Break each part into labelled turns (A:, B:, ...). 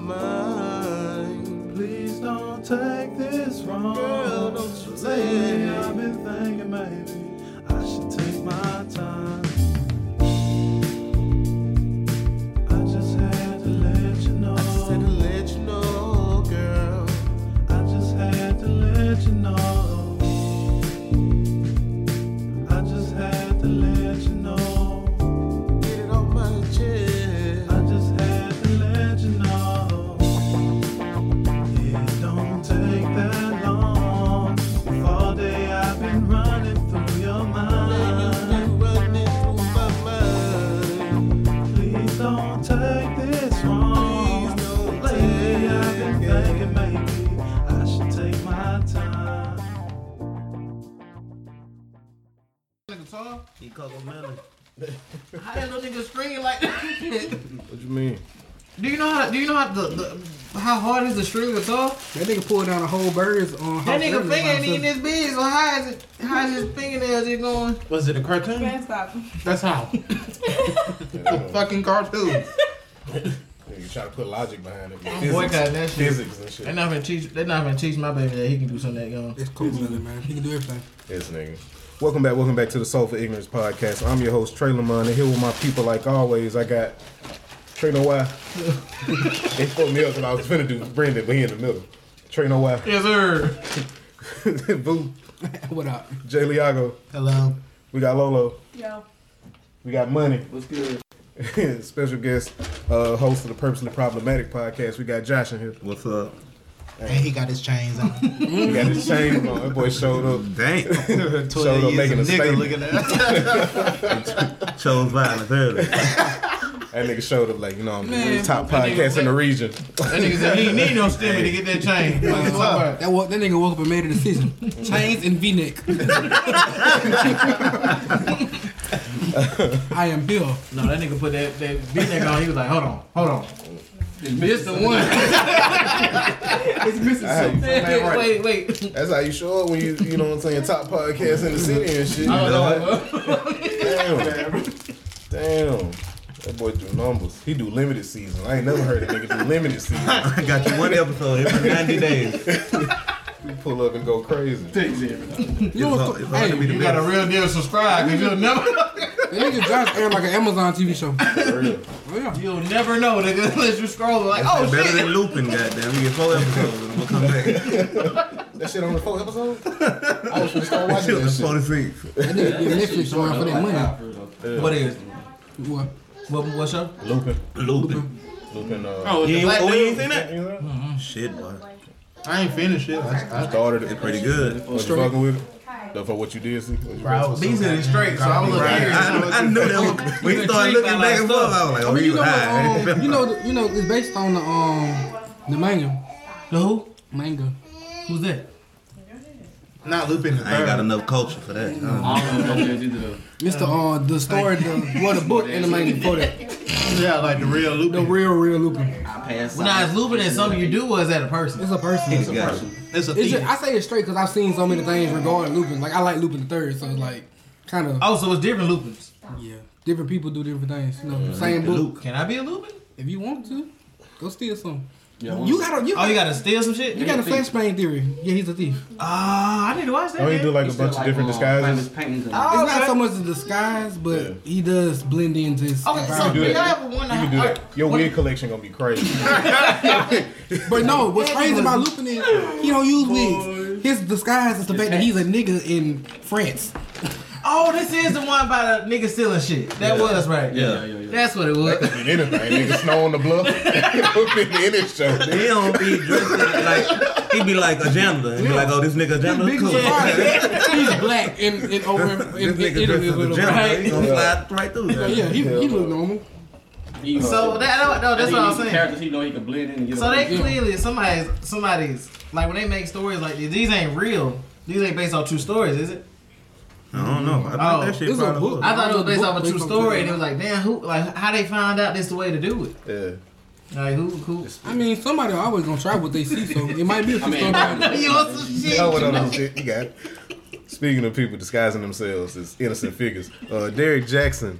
A: mind.
B: Please don't take this wrong.
A: Girl, don't you
B: Lately
A: say.
B: I've been thinking maybe I should take my time. I just had to let you know.
A: I just had to let you know, girl.
B: I just had to let you know. I just had to let you know.
A: Get it off my chest.
B: I just had to let you know. It don't take that long. All day I've been running through your mind.
A: Running through my mind.
B: Please don't take this wrong.
A: Please don't
B: Lately I've
A: take
B: been
A: it.
B: thinking maybe I should take my time.
C: He Coco Melon.
D: How that little nigga stringing like that?
A: What you mean?
D: Do you know how how hard is the string guitar?
E: That nigga pulled down a whole birds on.
D: That nigga finger ain't even this big, so how is his fingernails is going?
F: Was it a cartoon?
G: Man, stop.
F: That's how. A fucking cartoon.
A: You try to put logic behind it.
D: I'm boycotting that shit.
A: Physics and shit.
D: They not gonna teach my baby that he can do something that young.
E: It's cool, man. He can do everything.
A: Yes, nigga. Welcome back to the Soul for Ignorance podcast. I'm your host, Trey Lamont, and here with my people, like always, I got Trey No Y. They put me up because I was finna do Brendan, but he in the middle. Trey No Y.
D: Yes, sir.
A: Boo.
E: What up?
A: Jay Liago.
D: Hello.
A: We got Lolo.
G: Yo.
A: We got Money.
F: What's good?
A: Special guest, host of the Purposely Problematic podcast. We got Josh in here.
C: What's up?
D: And he got his chains on.
A: We got his chain on. That boy showed up.
C: Dang.
A: Showed up making a statement.
D: Looking at
C: Chose violence early.
A: That nigga showed up like, I'm the
E: Man,
A: top podcast in the region.
D: That nigga said he ain't need no stimmy to get that chain.
E: That nigga woke up and made a decision. Chains and V-neck. I am here.
D: No, that nigga put that V-neck on. He was like, hold on. This the one.
E: It's missing something.
D: Wait.
A: That's how you show up when you know what I'm saying, top podcast in the city and shit.
D: I don't know.
A: Damn. That boy do numbers. He do limited season. I ain't never heard a nigga do limited season.
C: I got you one episode every 90 days.
A: You pull up and go crazy.
E: You know what's
C: It's hard to be the
D: You got a
C: best.
D: real deal subscribe because you'll never
E: That nigga Josh aired like an Amazon TV show.
A: For real.
E: Oh yeah.
D: you'll never know, nigga, unless you scroll like, oh
C: Better
D: shit.
C: than looping, goddamn. We get 4 episodes and we'll come back.
A: That shit on the 4th episode? I was finna start watching
C: Shit
A: that
C: was
A: shit.
C: 46.
E: That nigga get Netflix around for that money.
D: What is?
E: What?
D: What show?
A: Looping.
C: Looping.
A: Looping.
F: Oh,
C: You
D: black
C: ain't
D: dude.
C: seen that?
A: You
C: Shit, boy.
F: I ain't finished it. I
A: started it.
C: It's pretty good.
A: Was you fucking with it? For what you did see?
D: Bro, B said it straight, so I'm looking at
C: I knew that when you started looking back and forth, I was like, oh, he was high.
E: You know, it's based on the manga.
D: The who?
E: Manga.
D: Who's that?
F: not looping the
C: I ain't
F: third.
C: got enough culture for that.
H: I don't know if either though.
E: It's the story, the book and the manga before that.
F: Yeah, like the real looping.
E: The real Lupin.
H: I passed.
D: When I was looping and something you do was that a person.
E: It's a person.
C: It's a person.
F: It's a
E: It's
F: thief.
E: just, I say it straight because I've seen so many things regarding Lupin. Like I like Lupin the Third, so it's like kind of
D: Oh, so it's different loopings.
E: yeah. Different people do different things. You know, same book.
D: Can I be a looping?
E: If you want to, go steal some.
H: Yeah,
E: You gotta
D: Oh, you gotta steal some shit?
E: you got a flashbang theory. Yeah, he's a thief.
D: Ah, I need to watch that.
A: Oh, he
D: man.
A: do like a bunch of different disguises.
H: Paintings and
D: Oh,
E: It's not
D: okay.
E: so much a disguise, but he does blend into his
D: Okay, so
E: environment.
A: do
D: did
A: that.
D: I ever wonder
A: You can do that. Your wig collection gonna be crazy.
E: But no, what's crazy about Lupin is he don't use wigs. His disguise is the fact that he's a nigga in France.
D: Oh, this is the one about a nigga stealing shit. That was right.
C: Yeah.
D: That's what it was.
A: In anything, nigga snow on the bluff. in this show.
C: He don't be dressed like, he be like a janitor. And be like, oh, this nigga a janitor?
E: Big
C: Cool.
E: He's black in over in
C: This nigga
E: Italy
C: dressed as
E: with
C: a
E: him.
C: janitor. He gonna slide right through
E: Yeah,
C: that.
E: yeah, he look normal.
D: So that's what I'm saying.
H: Characters he know he can blend in and get
D: So
H: away.
D: they clearly somebody's like when they make stories like these ain't real. These ain't based on true stories, is it?
C: I don't know. I think
D: Oh,
C: that shit
E: it's a
C: probably
E: book.
C: was.
D: I thought it was based off a true
E: Book-
D: story, and it was like, damn, how they found out this the way to do it?
A: Yeah.
D: Like who?
E: I mean, somebody always gonna try what they see, so it might be a true story.
D: You want some shit?
A: Oh, what other shit you got? Speaking of people disguising themselves as innocent figures, Derek Jackson.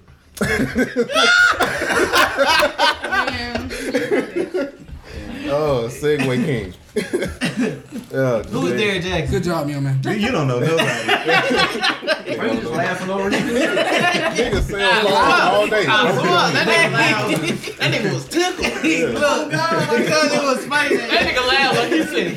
A: Oh, Segway King.
D: Who is Derrick Jackson?
E: Good job, young man.
C: You don't know nobody.
H: I'm just laughing over here.
A: Nigga sell phones all day.
D: That nigga was tickled. Look, because it was funny. That nigga laughed like he said,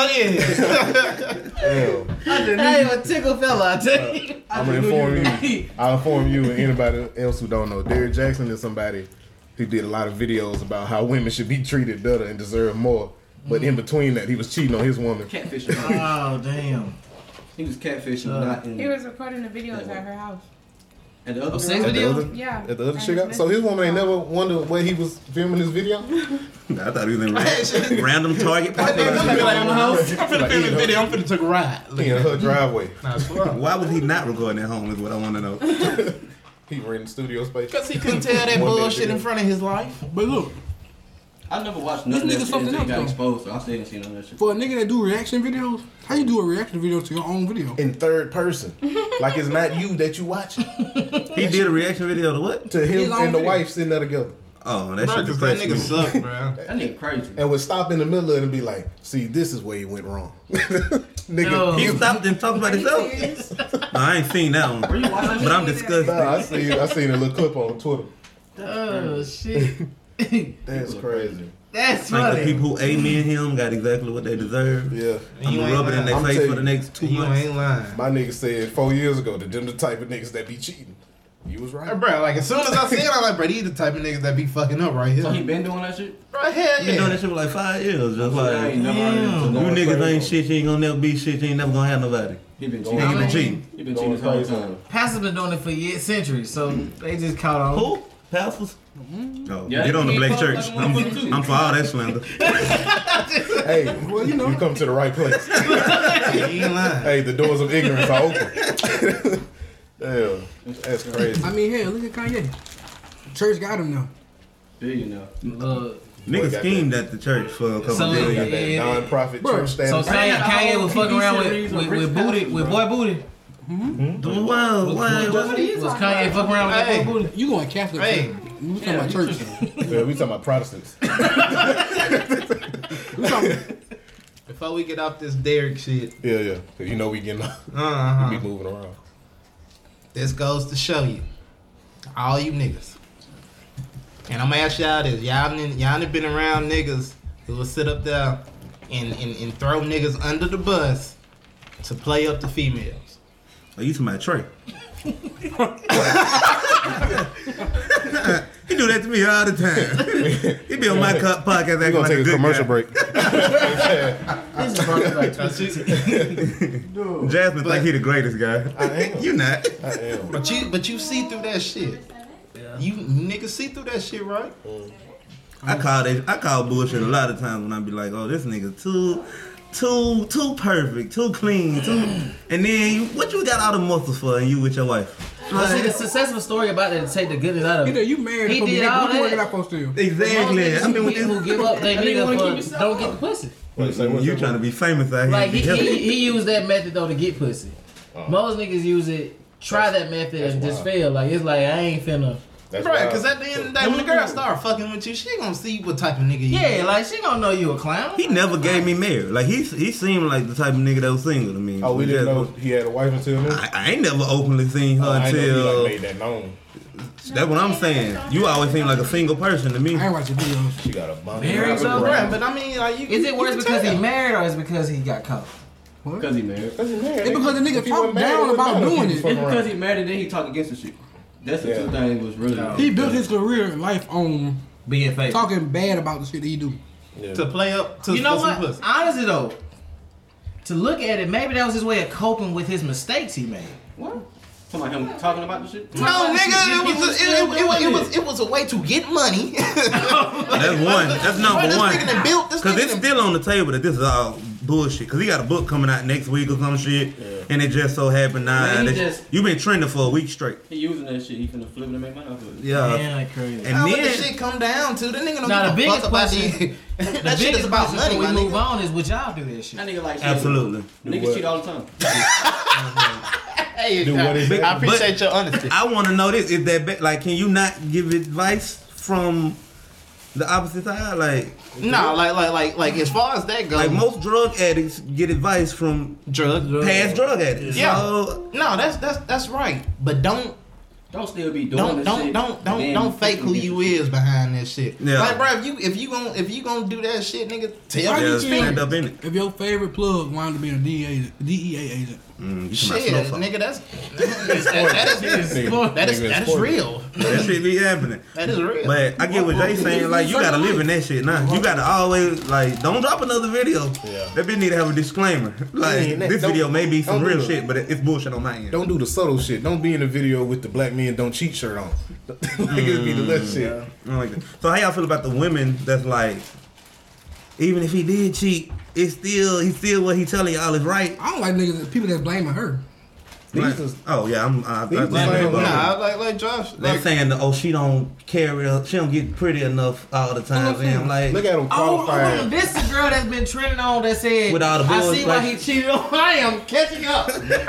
D: hell yeah.
A: Damn.
D: That ain't a tickle fella, I tell you.
A: I'm gonna inform you. I'll inform you and anybody else who don't know. Derrick Jackson is somebody who did a lot of videos about how women should be treated better and deserve more. But in between that, he was cheating on his woman.
H: Catfishing.
D: Oh, damn.
H: He was catfishing, not in.
G: He was recording the videos at her house.
H: And the other
D: sex
H: girl?
A: At the
D: video?
A: other,
G: Yeah.
A: at the other chick out. So his woman ain't never wondered where he was filming this video.
C: I thought he was in random target.
F: I'm finna
A: Like,
F: film the video. I'm finna take a ride.
A: He in her driveway.
C: Why was he not recording at home? Is what I want to know.
A: He renting studio space.
F: Because he couldn't tell that
A: One minute
F: bullshit
A: video.
F: in front of his life.
E: But look,
H: I never watched nothing
E: This
H: that
E: nigga
H: shit
E: something
H: until he got
E: else,
H: exposed, so I still didn't see none of that shit.
E: for a nigga that do reaction videos, how you do a reaction video to your own video?
A: In third person. Like it's not you that you watching.
C: He did a reaction video to what?
A: To him
E: His own
A: and the
E: video.
A: wife sitting there together.
C: Oh, that
F: Bro,
C: shit
F: cause that
C: depressed
F: nigga
C: me.
F: suck, bro.
H: That nigga crazy.
A: And would stop in the middle of it and be like, see, this is where he went wrong. Nigga,
D: No.
C: He stopped and talked about himself. No, I ain't seen that one.
H: Were you watching
C: But I'm disgusted.
A: Nah, I seen a little clip on Twitter.
D: Oh, shit.
A: That's crazy.
D: That's
C: Like the
D: funny.
C: people who ate me and him got exactly what they deserve.
A: Yeah.
C: I'm
F: You
C: gonna
F: ain't
C: rub it in their
A: lying.
C: face
A: I'm
C: for the
A: telling you.
C: next 2
F: You
C: months.
F: ain't lying.
A: My nigga said 4 years ago that them the type of niggas that be cheating. You was right.
F: Bro, like as soon as I see it, I'm like, bro, these the type of niggas that be fucking up right here.
H: So he been doing that shit?
F: Bro, hell
C: Been doing
F: yeah.
C: that shit for like 5 years. Just
H: I
C: like,
H: ain't
C: you
H: never heard of it.
A: Going
C: niggas
A: crazy.
C: ain't shit, you ain't gonna never be shit, you ain't never gonna have nobody.
H: He been
C: You
H: cheating.
C: ain't been cheating.
H: He been cheating this whole time.
D: Pastor's been doing it for years, centuries, so they just caught on.
C: Who? Pastors? Oh,
H: Yeah,
C: get on the
H: he
C: black
H: fucked
C: church.
H: like a motherfucker too.
C: I'm for all that slander.
A: Hey,
E: Well, you know.
A: you come to the right place.
F: He ain't lying.
A: Hey, the doors of ignorance are open. Damn, that's crazy.
E: I mean, hell, look at Kanye. Church got him now.
H: Billionaire.
D: Look.
C: Niggas
A: got
C: schemed at the church for a couple
D: So,
A: Got
C: billion.
A: that
D: Yeah.
A: non-profit
E: Bro,
A: church
D: So
A: status.
D: Kanye was fucking around
H: series
D: with
H: Rich
D: Booty,
H: Pastors,
D: with
H: bro.
D: Boy Booty.
C: Wow,
D: Was
C: wow.
D: Kanye fucking around with
F: Hey.
D: Boy Booty?
E: You going Catholic?
F: Hey.
E: church. We talking about church.
A: Yeah, we talking about Protestants.
E: We talking.
F: Before we get off this Derrick shit,
A: Yeah. 'Cause you know we getting we be moving around.
F: this goes to show you, all you niggas. And I'm gonna ask y'all this: y'all done been around niggas who will sit up there and throw niggas under the bus to play up the females.
C: Are you talking about Trey? He do that to me all the time. He be on my podcast
A: We're
C: acting
A: gonna
C: like
A: take a
C: good
A: commercial
C: guy.
A: break.
C: Jasmine think he the greatest guy.
A: I am.
C: You not.
A: I am.
F: But you see through that shit. You niggas see through that shit, right?
C: I call bullshit a lot of times when I be like, oh, this nigga too perfect, too clean, and then what you got all the muscles for and you with your wife?
D: But see, the successful story about that to take the goodness out of
E: Either
D: it.
E: you married
D: He
E: or
D: did all
E: what you working
D: that.
E: out supposed to do?
C: Exactly. I mean, with
D: People who give up they nigga for don't get the pussy.
C: you trying to be famous out here.
D: Like
C: be healthy.
D: he used that method though to get pussy. Most niggas use it, try that method and
A: that's
D: just
A: wild.
D: fail. Like it's like I ain't finna.
A: That's
F: Right,
A: wild.
F: because at the end of the day, when the girl start fucking with you, she gonna see what type of nigga you
D: Yeah, like she gonna know you a clown.
C: He never gave me married. Like he seemed like the type of nigga that was single to me.
A: Oh, we didn't know he had a wife until then?
C: I ain't never openly seen her
A: I didn't know he
C: until.
A: like made that known.
C: That's what I'm saying. You always seem like a single person to me.
E: I ain't watching videos.
A: She got a bun.
D: Married so,
F: Right, but I mean, like, you
D: Is it worse
F: you
D: because
F: tell.
D: he married or is it because he got caught?
H: Because he married.
E: It's because the nigga
A: If he wasn't
E: talk
A: married,
E: down
A: it
E: about
A: wouldn't
E: doing
A: matter if he
E: it.
H: It's
A: fucking
H: because
A: around.
H: he married and then he talk against the shit. That's the
A: Yeah.
H: two things was really.
E: He built his career and life on
D: Being fake.
E: talking bad about the shit that he do.
F: To play up to
D: You know
F: for some
D: what?
F: pussy.
D: Honestly though, to look at it, maybe that was his way of coping with his mistakes he made.
H: What? Talking about him talking about the shit?
F: No, nigga, it was a way to get money.
C: That's one. That's number
F: This
C: one.
F: nigga done built this
C: Because
F: nigga
C: it's
F: done-
C: still on the table that this is all bullshit. Because he got a book coming out next week or some shit. And it just so happened now
H: Man, he
C: that
H: just-
C: you've been trending for a week straight.
H: He using that shit. He finna flip it and make money off of it.
C: Yeah.
D: Man, like crazy.
C: And
F: Now what the
C: then,
F: shit come down to, the nigga don't
D: Now, the
F: give a
D: biggest
F: fuck about
D: question-
F: the
D: The
F: that shit is
D: biggest
F: about
D: question
F: money,
D: before
F: my
D: we move
F: nigga.
D: on is would y'all do that shit?
H: That nigga like shit.
C: absolutely.
H: Niggas cheat all the time.
F: Hey,
A: Do what is it?
F: I appreciate your honesty.
C: I want to know this. Is that like, can you not give advice from the opposite side. Like
F: No, like as far as that goes,
C: like most drug addicts get advice from past drug addicts.
F: Yeah.
C: So,
F: no, that's right. But don't
H: still be doing this shit.
F: don't fake who you is behind that shit.
C: Yeah.
F: Like, bro, if you gonna do that shit, nigga, tell
C: yeah,
F: me you
C: stand
F: feel.
C: up in it.
E: If your favorite plug wound up being a DEA agent,
C: You
F: Shit,
C: talking about
F: nigga, that is real.
C: that shit be happening.
F: That is real.
C: But I get what Jay saying. Like, you gotta live in that shit now. You gotta always, like, don't drop another video.
A: Yeah.
C: That bitch need to have a disclaimer. Like,
A: Yeah,
C: this
A: don't-
C: video may be some
A: don't
C: real
A: do
C: shit, but it's bullshit on my end.
A: Don't do the subtle shit. Don't be in the video with the black men don't cheat shirt on. Niggas be the little shit.
C: I don't like that. So how y'all feel about the women that's like, even if he did cheat, he's still what he telling y'all is right.
E: I don't like niggas, people that's blaming her.
C: Like,
A: These is-
C: oh yeah, I
A: These the
C: blame
A: same
C: her.
A: women.
F: Nah, like Josh.
C: They saying that, oh, she don't she don't get pretty enough all the time. And I'm like,
A: Look at them qualified.
D: This is the girl that's been trending on that said,
C: With all the
D: I
C: boys,
D: see why
C: like-
D: he cheated on. I am catching up.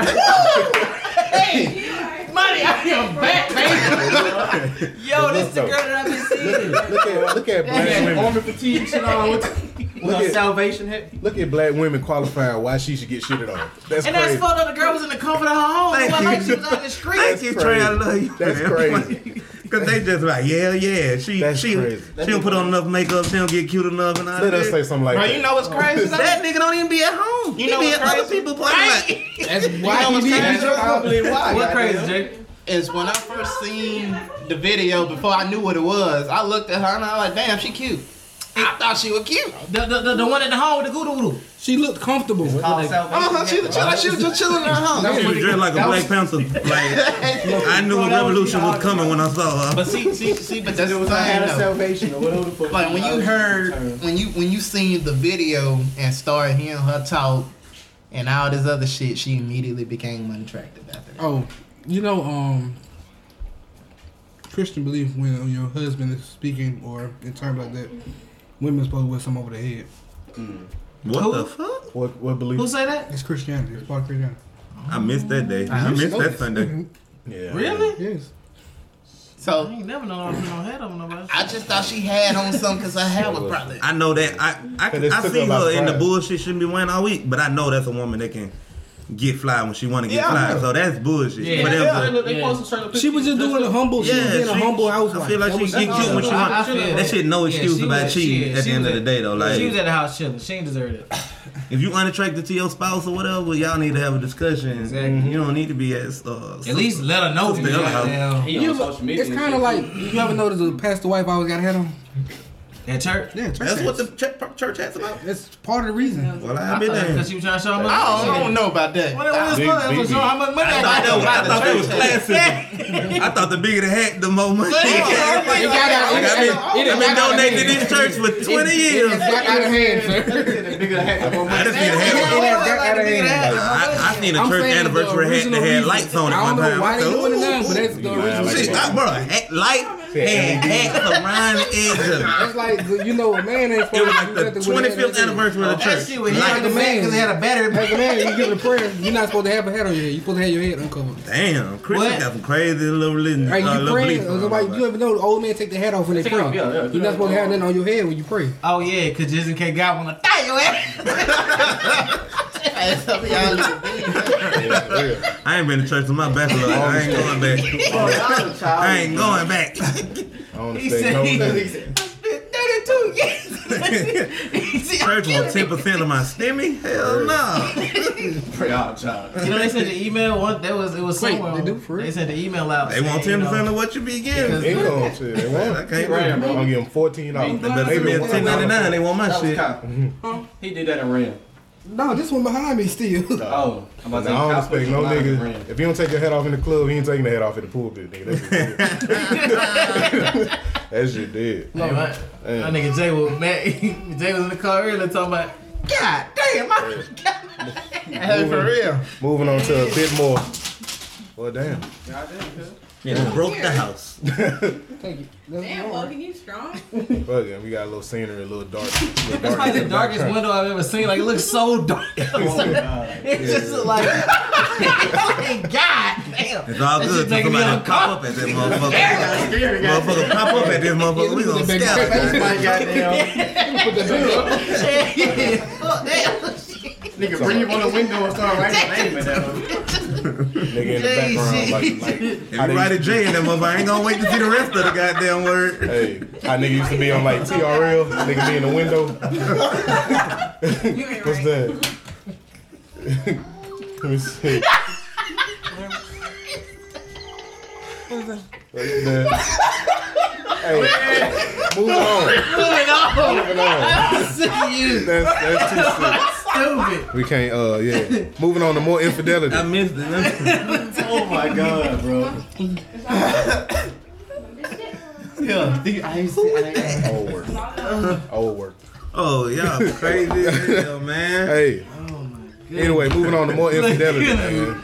D: Hey, money, I am back, baby. Yo, this is the girl that I've been seeing.
A: Look at black
H: Yeah,
A: women.
H: army fatigue shit on with
A: Look
H: her
A: at-
H: salvation hat.
A: Look at black women qualifying why she should get shitted on. That's
D: And
A: crazy.
D: that's fucked up. The girl was in the comfort of her home.
C: Thank
D: Like,
C: you.
D: she was out in the streets.
C: thank you, Trey. I love you.
A: That's crazy.
C: Because they just like, yeah. She
A: That's
C: she
A: crazy.
C: she don't put on enough makeup. She don't get cute enough and all
A: Let
C: that.
A: us say something like
F: Bro,
A: that.
F: you know what's crazy? though?
C: That nigga don't even be at home.
F: You know
C: he be
F: what's
C: at other
F: crazy?
C: people's party.
E: That's why
F: know
E: he
F: what's
E: needs
F: crazy?
E: to
D: What crazy, Jake?
F: Is when I first seen the video before I knew what it was, I looked at her and I was like, damn, she cute. I thought she was cute.
D: The one at the home with the goo-doo-doo.
E: She looked comfortable.
F: She was just chilling in her house.
C: She was dressed like a Black Panther. Like I knew a revolution was coming when I saw her.
F: But see, but that's the thing though.
H: Salvation or whatever the fuck.
F: Like when you heard, when you seen the video and started hearing her talk and all this other shit, she immediately became unattractive after that.
E: Oh, you know, Christian belief when your husband is speaking or in terms like that, women supposed to wear something over their head.
C: What the fuck?
A: What belief?
D: Who say that?
E: It's Christianity. It's part of Christianity.
C: I missed that day. I missed that Sunday.
A: Yeah.
D: Really?
E: Yes.
D: I
F: So
D: ain't never known I put no head on nobody.
F: I just thought she had on something because her hair was probably.
C: I know that I
A: took
C: see
A: her by
C: her in the
A: surprise.
C: bullshit shouldn't be wearing all week, but I know that's a woman that can get fly when she want to get
F: Yeah, I
C: fly.
F: know.
C: So that's bullshit.
D: Yeah.
C: But
H: Yeah,
C: them-
H: look, they posted certain
E: She was just doing a humble. She was
C: Yeah,
E: being a humble housewife.
C: I feel like
E: That
C: she
E: was-
C: get cute when she
D: I
C: want.
D: feel
C: That shit no excuse
D: she
C: about
D: was-
C: cheating
D: she-
C: at
D: she
C: the end
D: was
C: of the day though. Like
D: She was at the house chilling. She ain't deserved it.
C: if you unattracted to your spouse or whatever, y'all need to have a discussion.
D: Exactly.
C: You don't need to be at
D: At least let her know.
C: Sister,
D: Goddamn.
H: He on
E: You-
H: social media.
E: It's
H: and
E: kind of
H: shit,
E: like you ever notice a pastor wife always got a hat on?
D: At church?
E: Yeah, church
C: That's
E: hats.
C: what the church has about.
E: That's part of the reason.
C: Well, I've been there.
D: Because she was trying to show how much.
F: I don't know about that.
D: What it was
A: Big,
D: for? It was
A: big,
D: showing how much money
C: I
D: I
C: thought
D: got.
C: that was classism. I thought the bigger the hat, the more money.
E: It got out.
C: I've been donating to this church for 20 years.
E: It got out of hand, sir.
H: The bigger the hat, the more
C: I
H: money.
C: just need a hat. I seen a
E: I'm
C: church
E: saying
C: anniversary
E: the
C: hat that
E: original
C: had
E: reason.
C: lights on it
E: I
C: one
E: don't know
C: time.
E: why they
C: So,
E: doing it now, but that's the
A: Nah,
E: original.
A: like
C: shit,
A: that.
C: bro, hat light and hat around the edge of it.
E: That's like, you know, a man ain't supposed
C: It was
E: to
C: like
E: do
C: the
E: nothing with a hat
C: 25th
E: like that.
C: anniversary of the
D: That
C: church.
D: shit was
C: Light.
D: hit the man because it had a battery.
E: As a man, you give it a prayer. You're not supposed to have a hat on your head. You're supposed to have your head uncovered.
C: Damn, Christian
D: What?
C: got some crazy little religion.
E: Right, you
C: little
E: praying.
C: beliefs.
E: Like, you ever know the old man take the hat off when they
H: Take
E: pray?
H: it off, yeah.
E: You're not supposed to have nothing on your head when you pray.
D: Oh yeah, because just in case God want to tie your ass.
C: I ain't been to church in my bachelor. I ain't going back. I ain't going back.
A: I don't
D: He
A: say
D: said
A: no
D: he
A: nothing.
D: spent 32 years. He said,
C: Church want 10% of my stimmy? Hell no.
H: Pray out, child.
D: You know they sent the email. It was
E: Wait,
D: somewhere.
E: they do for real?
D: They sent the email out.
C: They want
D: saying,
C: 10% of what you be getting.
A: Income shit. They
C: I
A: want.
C: can't
H: Right,
C: wait.
H: bro.
A: I'm gonna give them $14.
C: They better send me a $10.99. They want my
H: That was
C: shit.
H: Kyle. He did that in Ram.
E: No, this one behind me still.
H: Oh, I'm about to
A: I
H: say
A: don't
H: Kyle
A: respect no
H: put you in
A: nigga.
H: Ram.
A: If you don't take your head off in the club, he ain't taking the head off in the pulpit, nigga. That shit dead.
D: Hey, my nigga Jay was mad. Jay was in the car earlier talking about, God damn, my
F: Hey, for real.
A: Moving on to a bit more. Well, damn.
C: Yeah, broke the house.
E: Thank you.
G: Damn, Logan, you strong.
A: Fuck it. We got a little scenery, a little dark.
D: That's probably the darkest window I've ever seen. Like it looks so dark. It just look like, God
C: It's all good till somebody pop up at that motherfucker. Motherfucker pop up at this motherfucker. We gonna scare
H: Nigga, breathe on the window and start writing name at that.
A: Nigga in the background, like
C: If you write a J in that motherfucker, I ain't gonna wait to see the rest of the goddamn word.
A: hey, how nigga used to be on like TRL, nigga be in the window. What's that? Let me see. Hey, moving on. That's too sick.
F: Stupid.
A: We can't, yeah. Moving on to more infidelity.
C: I missed it.
H: Oh my god, bro.
A: Old work. Old work.
C: Oh, y'all crazy as hell, man.
A: Hey. Anyway, moving on to more infidelity, man.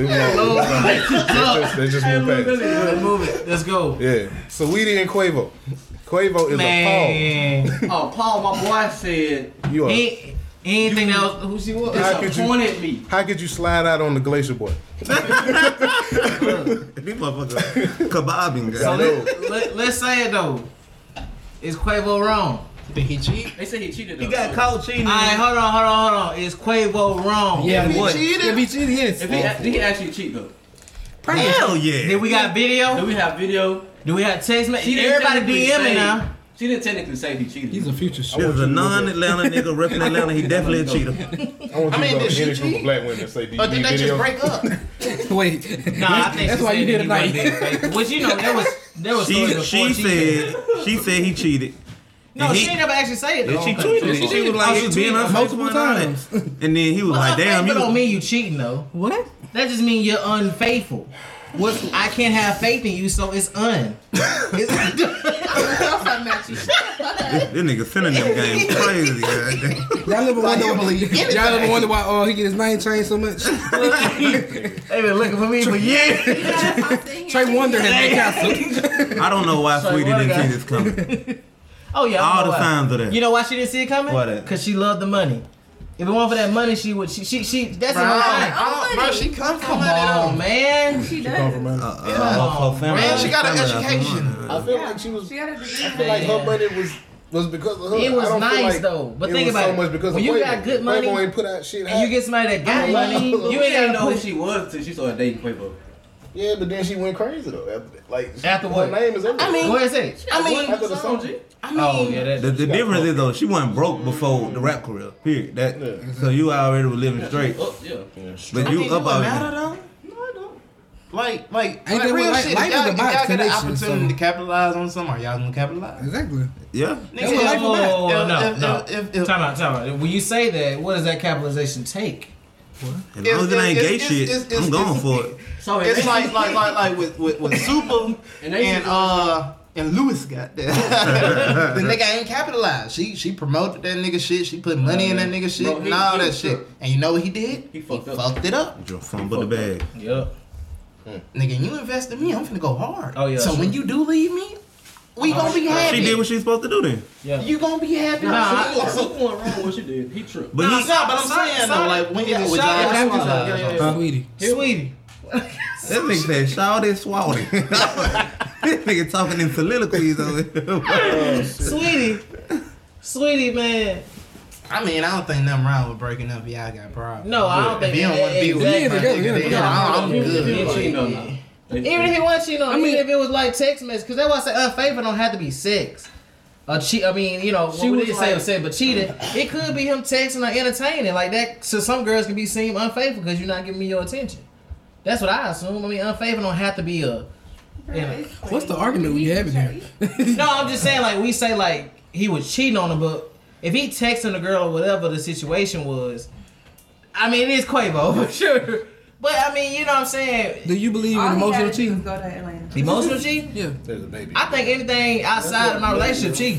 A: Let's just move past.
F: Let's move it. Let's go.
A: Yeah. Saweetie and Quavo. Quavo is a
H: Oh, Paul, my boy said
A: Paul. You are.
F: Anything else? Who she was?
H: disappointed me.
A: How could you slide out on the Glacier Boy?
C: These motherfuckers kebabbing, guys.
F: So let's say it though. Is Quavo wrong?
E: Did he cheat?
H: They said he cheated.
C: He got caught cheating.
F: Alright, hold on. Is Quavo wrong?
E: Yeah,
C: What?
E: If he cheated, yes.
H: Did he actually cheat though?
C: Hell yeah.
F: Did we got video?
H: Do we have video?
F: Do we have text message?
H: She didn't
F: Everybody
H: technically
F: DMing
H: say-
F: now.
H: She didn't technically say he cheated.
E: He's a future
C: This
E: short.
C: is a non-Atlanta nigga repping Atlanta. He definitely a cheater.
A: I want you
F: I
A: to
F: mean,
A: go
F: did
A: to
F: she
A: any group
F: cheat?
A: of black women and say, do you
F: Or did
A: need
F: they just
A: video?
F: break up?
E: Wait.
F: Nah, I think
E: That's
F: she
E: why
F: said
E: you here
F: that he wasn't
E: tonight.
F: being faithful. Which you know, there was
C: She said he cheated.
F: No,
C: And
F: she ain't never actually say it
C: And
F: though.
C: she tweeted it. She was like,
F: she
C: it's being
F: tweeted
C: unfaithful
E: multiple
C: and all that.
E: times.
C: And then he was like, damn,
F: Unfaithful don't
C: you.
F: mean you cheating though.
E: What?
F: That just means you're unfaithful. What? I can't have faith in you, so it's un.
C: This nigga synonym game crazy. Goddamn.
E: Y'all ever wonder why he get his name changed so much?
F: They been looking for me for years.
E: Trey Wonder has been canceled.
C: I don't know why
F: Sorry,
C: Sweetie
F: what
C: didn't
F: I
C: see
F: got?
C: this coming.
F: Oh yeah, I
C: All
F: know
C: the
F: why.
C: signs of that.
F: You know why she didn't see it coming?
C: Why that?
F: Cause she loved the money. If it weren't for that money, she would. She. That's the whole thing. Bro, she come from on, man.
G: She does.
C: Her family.
F: Man, she got an
C: family
F: education.
A: I feel like she was.
G: She had a degree.
A: I feel like her money was because of her.
F: It was
A: I don't feel
F: nice
A: like
F: though, but
A: it
F: think
A: was
F: about
A: so
F: it.
A: much because
F: When
A: of
F: you
A: Quavo.
F: got good money
A: Quavo ain't put out shit.
F: and you get somebody that got money, you ain't gotta know
H: know who
F: if
H: she was until she started dating Quavo.
A: Yeah, but then she went crazy though.
F: After what?
A: Her name is everything.
F: I mean, go ahead and say.
A: after the song.
F: Oh yeah, that's
C: The difference is though, she wasn't broke before the rap career. Period. That so you already was living straight.
H: Oh, yeah.
C: But you up out
F: matter
C: here.
F: though. No, I don't. Like
E: Ain't that
F: real
E: what
F: shit.
E: life
F: If y'all,
E: is
F: if
E: about?
F: y'all get an
E: Connections,
F: opportunity
E: so.
F: to capitalize on something, are y'all gonna capitalize?
E: Exactly.
C: Yeah.
E: That's what life about.
F: No. Time out. When you say that, what does that capitalization take?
C: As long as it ain't gay shit, I'm going for it.
H: So
F: It's like with Super and Lewis got that. The nigga ain't capitalized. She promoted that nigga shit. She put money in that nigga shit
H: Bro,
F: and all that shit.
H: took-
F: And you know what he did?
H: He fucked up.
F: Fucked it up.
C: Just fumble the bag.
F: Yep. Nigga, you invest in me, I'm finna go hard. Oh, yeah, So sure. when you do leave me, we gonna be happy.
C: She did what she was supposed to do then.
F: Yeah. You gonna be happy.
H: Nah, so went wrong what she did. He tripped.
C: But he,
F: but I'm saying though, like when you with y'all,
E: Sweetie.
F: Sweetie.
C: that nigga said, "Shawty, swalty." This nigga talking in soliloquies over here.
F: Sweetie, man.
I: I mean, I don't think nothing wrong with breaking up. Y'all got problems.
F: No, I don't
I: If
F: think
I: you don't want to be with
E: Yeah,
I: me,
E: together, yeah.
I: I'm good.
F: Even if he wasn't cheating on,
E: I mean-
F: even if it was like text message, because that's why I say unfaithful don't have to be sex. I mean, you know,
H: She
F: what we
H: was
F: didn't say
H: like-
F: was said, but cheating. It could be him texting or entertaining like that. So some girls can be seen unfaithful because you're not giving me your attention. That's what I assume. I mean, unfaithful don't have to be a. You know.
E: What's the argument we having here?
F: No, I'm just saying like we say like he was cheating on her, but if he texting the girl or whatever the situation was, I mean, it is Quavo for sure. But I mean, you know what I'm saying?
E: Do you believe in
G: All he
E: emotional
G: had to do was
E: cheating?
G: go to Atlanta.
F: Emotional cheating?
E: Yeah.
A: There's a baby.
F: I think anything outside of my relationship cheating.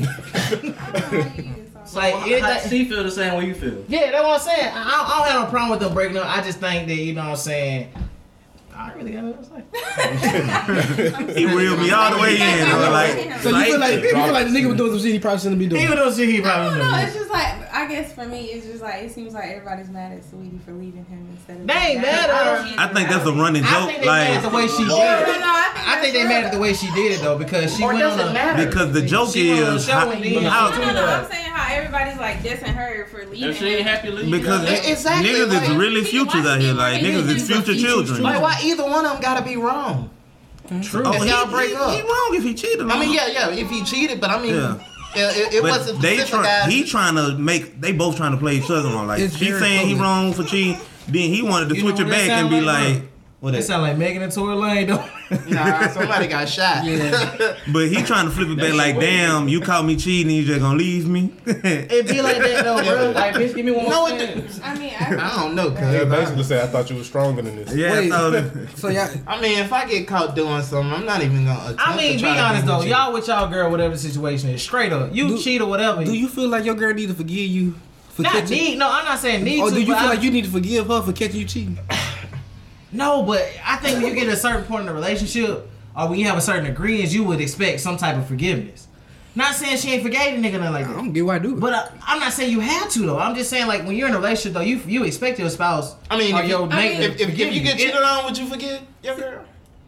F: Like
H: How
F: anything.
H: she feel the same way you feel.
F: Yeah, that's what I'm saying. I don't have no problem with them breaking up. I just think that, you know what I'm saying. I really got nothing to say.
C: He reeled me all the way in. I was like,
E: So you feel like the nigga was doing some shit he probably shouldn't be
F: He
E: doing.
F: would do shit he
G: I
F: probably
G: don't know.
F: doing.
G: It's just like I I guess for me, it's just like it seems like everybody's mad at Sweetie for leaving him instead of.
D: They ain't mad at her.
C: I think that's a running
D: I
C: joke.
D: think they mad at the way she did it. I think they mad at the way she did it though because she went on a.
C: Because the joke
D: She went on a
C: is
D: show
C: how,
D: and then-
G: No, I'm saying how everybody's like dissing her for leaving.
J: If she ain't happy, leave.
C: because
F: Exactly,
C: niggas is
F: like-
C: really futures out here. Like niggas is future children.
F: Like, why either one of them gotta be wrong?
D: True.
C: Oh,
F: If
C: he,
F: y'all break up.
C: he wrong if he cheated.
F: I mean, yeah, if he cheated, but I mean,
C: Yeah.
F: it
C: But
F: wasn't
C: they
F: specific guys.
C: he trying to make they both trying to play each other on. Like
E: It's
C: she
E: very
C: saying he
E: public.
C: wrong for cheating, then he wanted to
D: You know
C: switch it
D: what that
C: back and
D: sound
C: be
D: like,
C: like, what
D: That
C: is?
D: sound like Megan and Tory Lane though.
F: Nah, somebody got shot.
C: But he trying to flip it back like, damn, you caught me cheating, you just gonna leave me?
D: It be like that though, bro. Like, bitch, give me one
F: No,
D: more
F: it
D: chance.
F: didn't.
G: I mean,
F: I don't know,
A: Yeah,
F: cuz.
A: basically said I thought you was stronger than this.
C: Yeah,
E: Wait.
C: I thought
E: So y'all,
F: I mean, if I get caught doing something, I'm not even gonna attempt
D: I mean,
F: to
D: be
F: try to
D: honest
F: get
D: though,
F: with
D: y'all with y'all girl, whatever the situation is, straight up, you
E: Do-
D: cheat or whatever.
E: do you feel like your girl need to forgive you for
D: not
E: catching?
D: need? No, I'm not saying need
E: Or
D: to.
E: do you
D: but
E: feel
D: I-
E: like you need to forgive her for catching you cheating?
D: No, but I think when you get a certain point in the relationship, or when you have a certain agreement, you would expect some type of forgiveness. Not saying she ain't forgave a nigga nothing like
E: I
D: that.
E: don't get why I do it.
D: But I'm not saying you have to though. I'm just saying like when you're in a relationship though, you expect your spouse.
F: I mean,
D: or
F: if
D: your
F: you,
D: mate to
F: if
D: forgive
F: you get
D: It-
F: cheated on, would you forget your girl?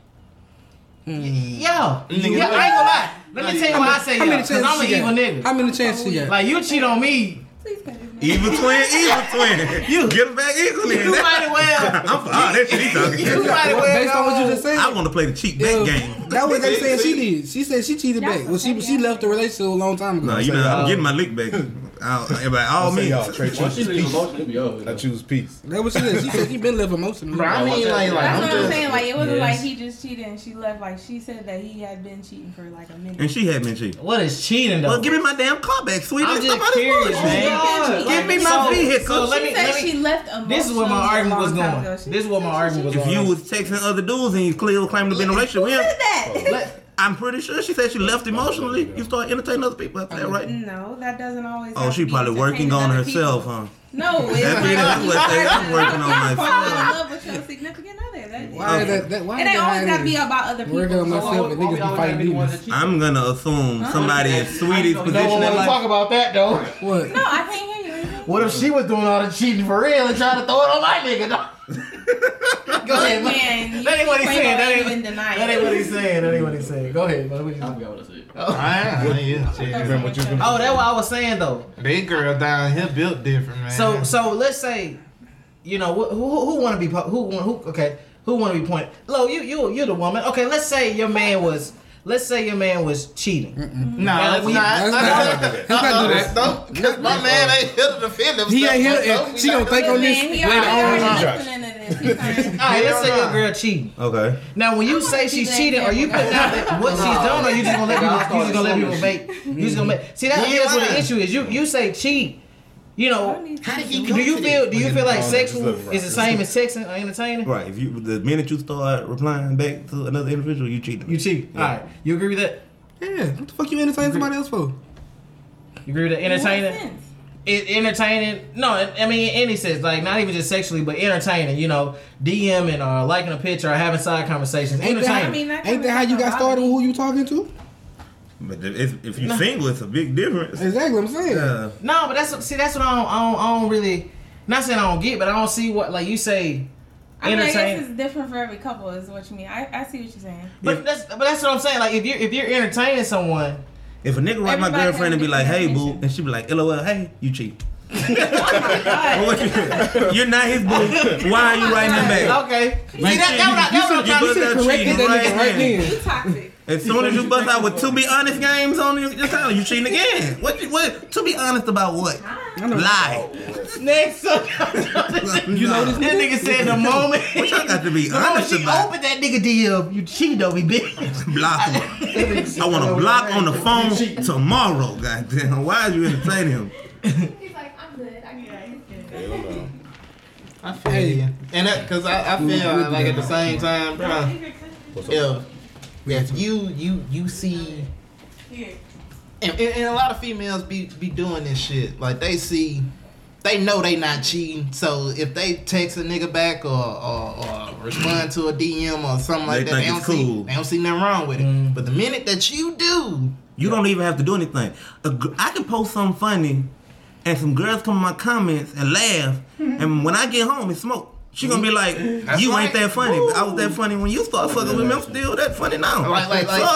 D: Yo,
F: Nigga,
D: yeah, I ain't gonna lie. Let me tell you why I say
E: How
D: yo,
E: many
D: because
E: chances
D: I'm an
E: she
D: evil
E: got?
D: nigga.
E: How many chances she got?
D: Like you cheat on me,
G: please cut this.
C: evil twin. You get him back equally.
D: you might as well.
C: I'm for all that shit he talking.
D: You might as well.
E: Based on what you just said,
C: I want to play the cheat back
E: yeah,
C: game.
E: that was they saying she did. She said she cheated back. Well, she left the relationship a long time ago.
C: No, you know, I'm getting my lick back. By all
A: I say
C: means.
A: y'all, Trey,
J: Once she
A: choose
J: leave
A: peace.
J: emotion, it be over.
A: I choose peace.
E: That's what she said. She said she been left emotionally.
F: Bro, I mean, like
G: That's
F: I'm
G: what I'm
F: just.
G: saying. Like it wasn't
D: Yes.
G: like he just cheated and she left. Like she said that he had been cheating for like a minute.
C: And she had been cheating.
D: What is cheating though?
C: Well, give me my damn car back, sweetie.
D: I'm just
C: Somebody's
D: curious,
C: bullshit.
D: man.
C: Give me my vehicle.
D: So let
G: She
D: me.
G: said
D: Let me
G: she left emotionally.
D: this is where my argument was
G: a long time
D: going.
G: ago. She
D: This is where my
G: said
D: argument was
C: If
D: going.
C: you was texting other dudes and you clearly claiming to be in a relationship with him,
G: said that.
C: I'm pretty sure she said she left emotionally. You start entertaining other people after that, right?
G: No, that doesn't always.
C: Oh,
G: have
C: she
G: to be
C: probably working on
G: entertaining other
C: herself,
G: people.
C: huh?
G: No, it's
C: That's
G: like
C: what
G: you
C: they- I'm working on
G: fall in
C: myself.
G: love with your significant other. That,
E: Why is that? Why
G: it
E: is
G: ain't
E: that
G: always
E: how
G: got to be
E: is?
G: about other people.
E: Working on myself and niggas be fighting demons.
C: I'm gonna assume somebody in Sweetie's position in life.
D: about that though.
E: What?
G: No, I can't hear you.
D: What if she was doing all the cheating for real and trying to throw it on my nigga? Though? Go ahead, man.
G: Man,
D: That ain't what he's saying. That
G: even
D: ain't,
G: deny
D: that ain't what he's saying. That ain't what he's saying. Go ahead, man. What you
J: I
D: saying?
J: forgot what I said.
A: Remember what you was gonna
D: Oh, that's what I was saying though.
F: Big girl down here built different, man.
D: So let's say, you know, who want to be who want to be pointed? Lo, you're the woman. Okay, let's say your man was cheating.
F: No,
D: Now,
F: that's
D: we-
F: not.
E: Let's not do that.
F: Don't, because my man ain't here to defend himself.
E: He ain't here. And she gonna think on this
G: Man, he
E: later
G: already
E: on.
G: listening to this. He's trying to-
D: All right, let's say your girl cheating.
C: Okay.
D: Now, when you say she's cheating, are you putting out that what she's done, or you just gonna let people make? You just gonna make? See, that's what the issue is. You say cheat. You know, do you feel like sexual is the same as sex and entertaining?
C: Right. If you the minute you start replying back to another individual, you cheating.
D: You cheat. All right, you agree with that?
E: Yeah. What the fuck you entertain somebody else for?
D: You agree with that?
G: In what
D: Entertaining.
G: sense?
D: Entertaining. No, I mean in any sense, like not even just sexually, but entertaining. You know, DMing or liking a picture or having side conversations.
E: Ain't that-
G: I
D: Entertaining.
G: mean,
E: Ain't that how you got started with who you talking to?
C: But if you single, it's a big difference.
E: Exactly what I'm saying.
C: Yeah.
D: No, but that's what I don't really. Not saying I don't get, but I don't see what like you say.
G: I mean, I guess
D: Entertain.
G: it's different for every couple, is what you mean. I see what you're saying.
D: But that's what I'm saying. Like if you're entertaining someone,
C: If a nigga write my
G: Everybody
C: girlfriend and be like, "Hey, boo,"
G: definition.
C: and she be like, "LOL, hey, you cheat."
G: Oh my God.
C: You're not his boo. Why are you writing him back?
D: okay. See,
C: Like,
D: that was what I'm trying to
C: you
D: say.
C: bust out
E: Corrected
C: cheating
E: that
C: right
E: nigga right
C: then.
E: then.
G: You toxic.
C: As soon as you bust out with "to be honest" games on your title, you cheating again. What? To be honest about what? Lie.
D: Next,
C: You know this?
D: that nigga said the moment.
C: What y'all got to be
D: The moment
C: honest
D: she
C: about?
D: opened that nigga DM, you cheated on me, bitch.
C: Block him. I want to block on the phone tomorrow. Goddamn. Why are you entertaining him?
G: He's like, I'm good. I get it.
A: Hell no.
F: I feel you. And that, cause I feel like at the same time, bro, if you see, and a lot of females be doing this shit. Like they know they not cheating. So if they text a nigga back or respond to a DM or something like
C: They
F: that,
C: think it's cool.
F: they don't see nothing wrong with it. But the minute that you do,
C: You don't even have to do anything. I can post something funny, and some girls come in my comments and laugh, and when I get home, it's smoke. She gonna be like, you ain't that funny. I was that funny when you start fucking with me. I'm still that funny now.
F: Like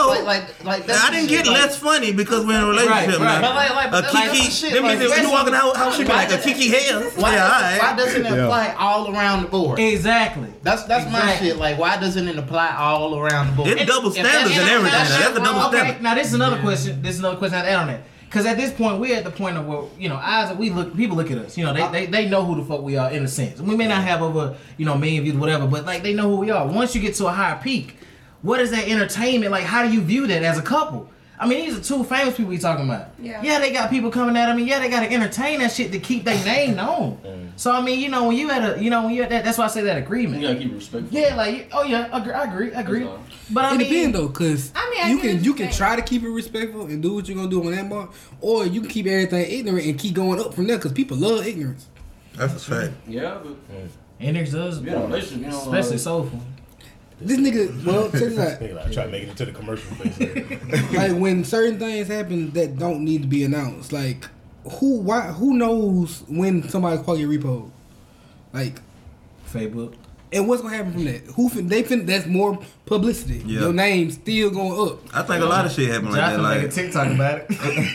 C: I didn't get less funny because we're in a relationship now.
F: But
C: Kiki, you walking out, how she be like a Kiki hell?
F: Why doesn't it apply all around the board?
D: Exactly.
F: That's my shit. Like, why doesn't it apply all around the board?
C: It's double standards and everything. That's a double
D: Okay,
C: standard.
D: now this is another question. This is another question I'd add on that. Because at this point, we're at the point of where, people look at us. They know who the fuck we are in a sense. We may not have over, million views, whatever, but like they know who we are. Once you get to a higher peak, what is that entertainment? Like, how do you view that as a couple? I mean, these are two famous people we talking about. Yeah, they got people coming at them. Yeah, they got to entertain that shit to keep their name known. So I mean, when you at that, that's why I say that agreement.
J: You gotta keep it respectful.
D: Yeah, like, I agree. But I
E: it
D: mean,
E: depends though, cause you can try to keep it respectful and do what you're gonna do on that mark, or you can keep everything ignorant and keep going up from there, cause people love ignorance.
C: That's a fact.
J: Yeah, but
D: ignorance does, especially soulful.
E: This nigga, well, check this out.
A: Nigga, like, try to make it into the commercial place.
E: Like when certain things happen that don't need to be announced, like who knows when somebody's calling your repo? Like
D: Facebook.
E: And what's gonna happen from that? That's more publicity.
C: Yeah.
E: Your name still going up.
C: I think a lot of shit happened like that.
D: Like a TikTok about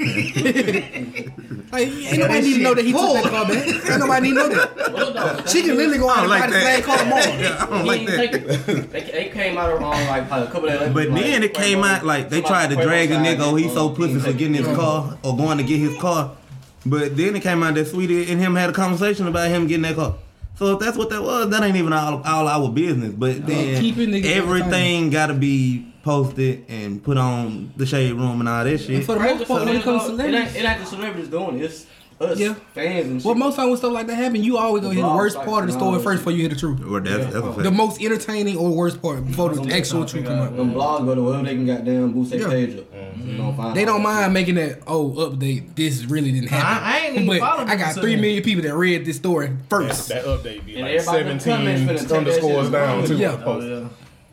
E: it. Like, ain't nobody need to know that he took that car back. Ain't nobody need to know that. She can literally go out and buy the same car tomorrow.
C: I don't like that.
J: They came out around like a couple of days.
C: But then it came out like they tried to drag the nigga. Oh, he's so pussy for getting his car or going to get his car. But then it came out that Sweetie and him had a conversation about him getting that car. So if that's what that was, that ain't even all our business. But then everything got to be posted and put on the Shade Room and all that shit.
E: And for the most part, when it comes to celebrities,
J: it ain't the celebrities doing it. It's us fans and shit.
E: Well, most times when stuff like that happen, you always gonna hear the worst part of the story first before you hear the truth.
C: Or that's a fact.
E: The most entertaining or worst part before the actual truth come out.
J: Them blogs go to wherever they can goddamn boost their page up.
E: They don't mind making that update. This really didn't happen.
D: I ain't even
E: but
D: following
E: I got 3 million people that read this story first.
A: That update be
J: And
A: like 17 underscores down too.
E: Yeah.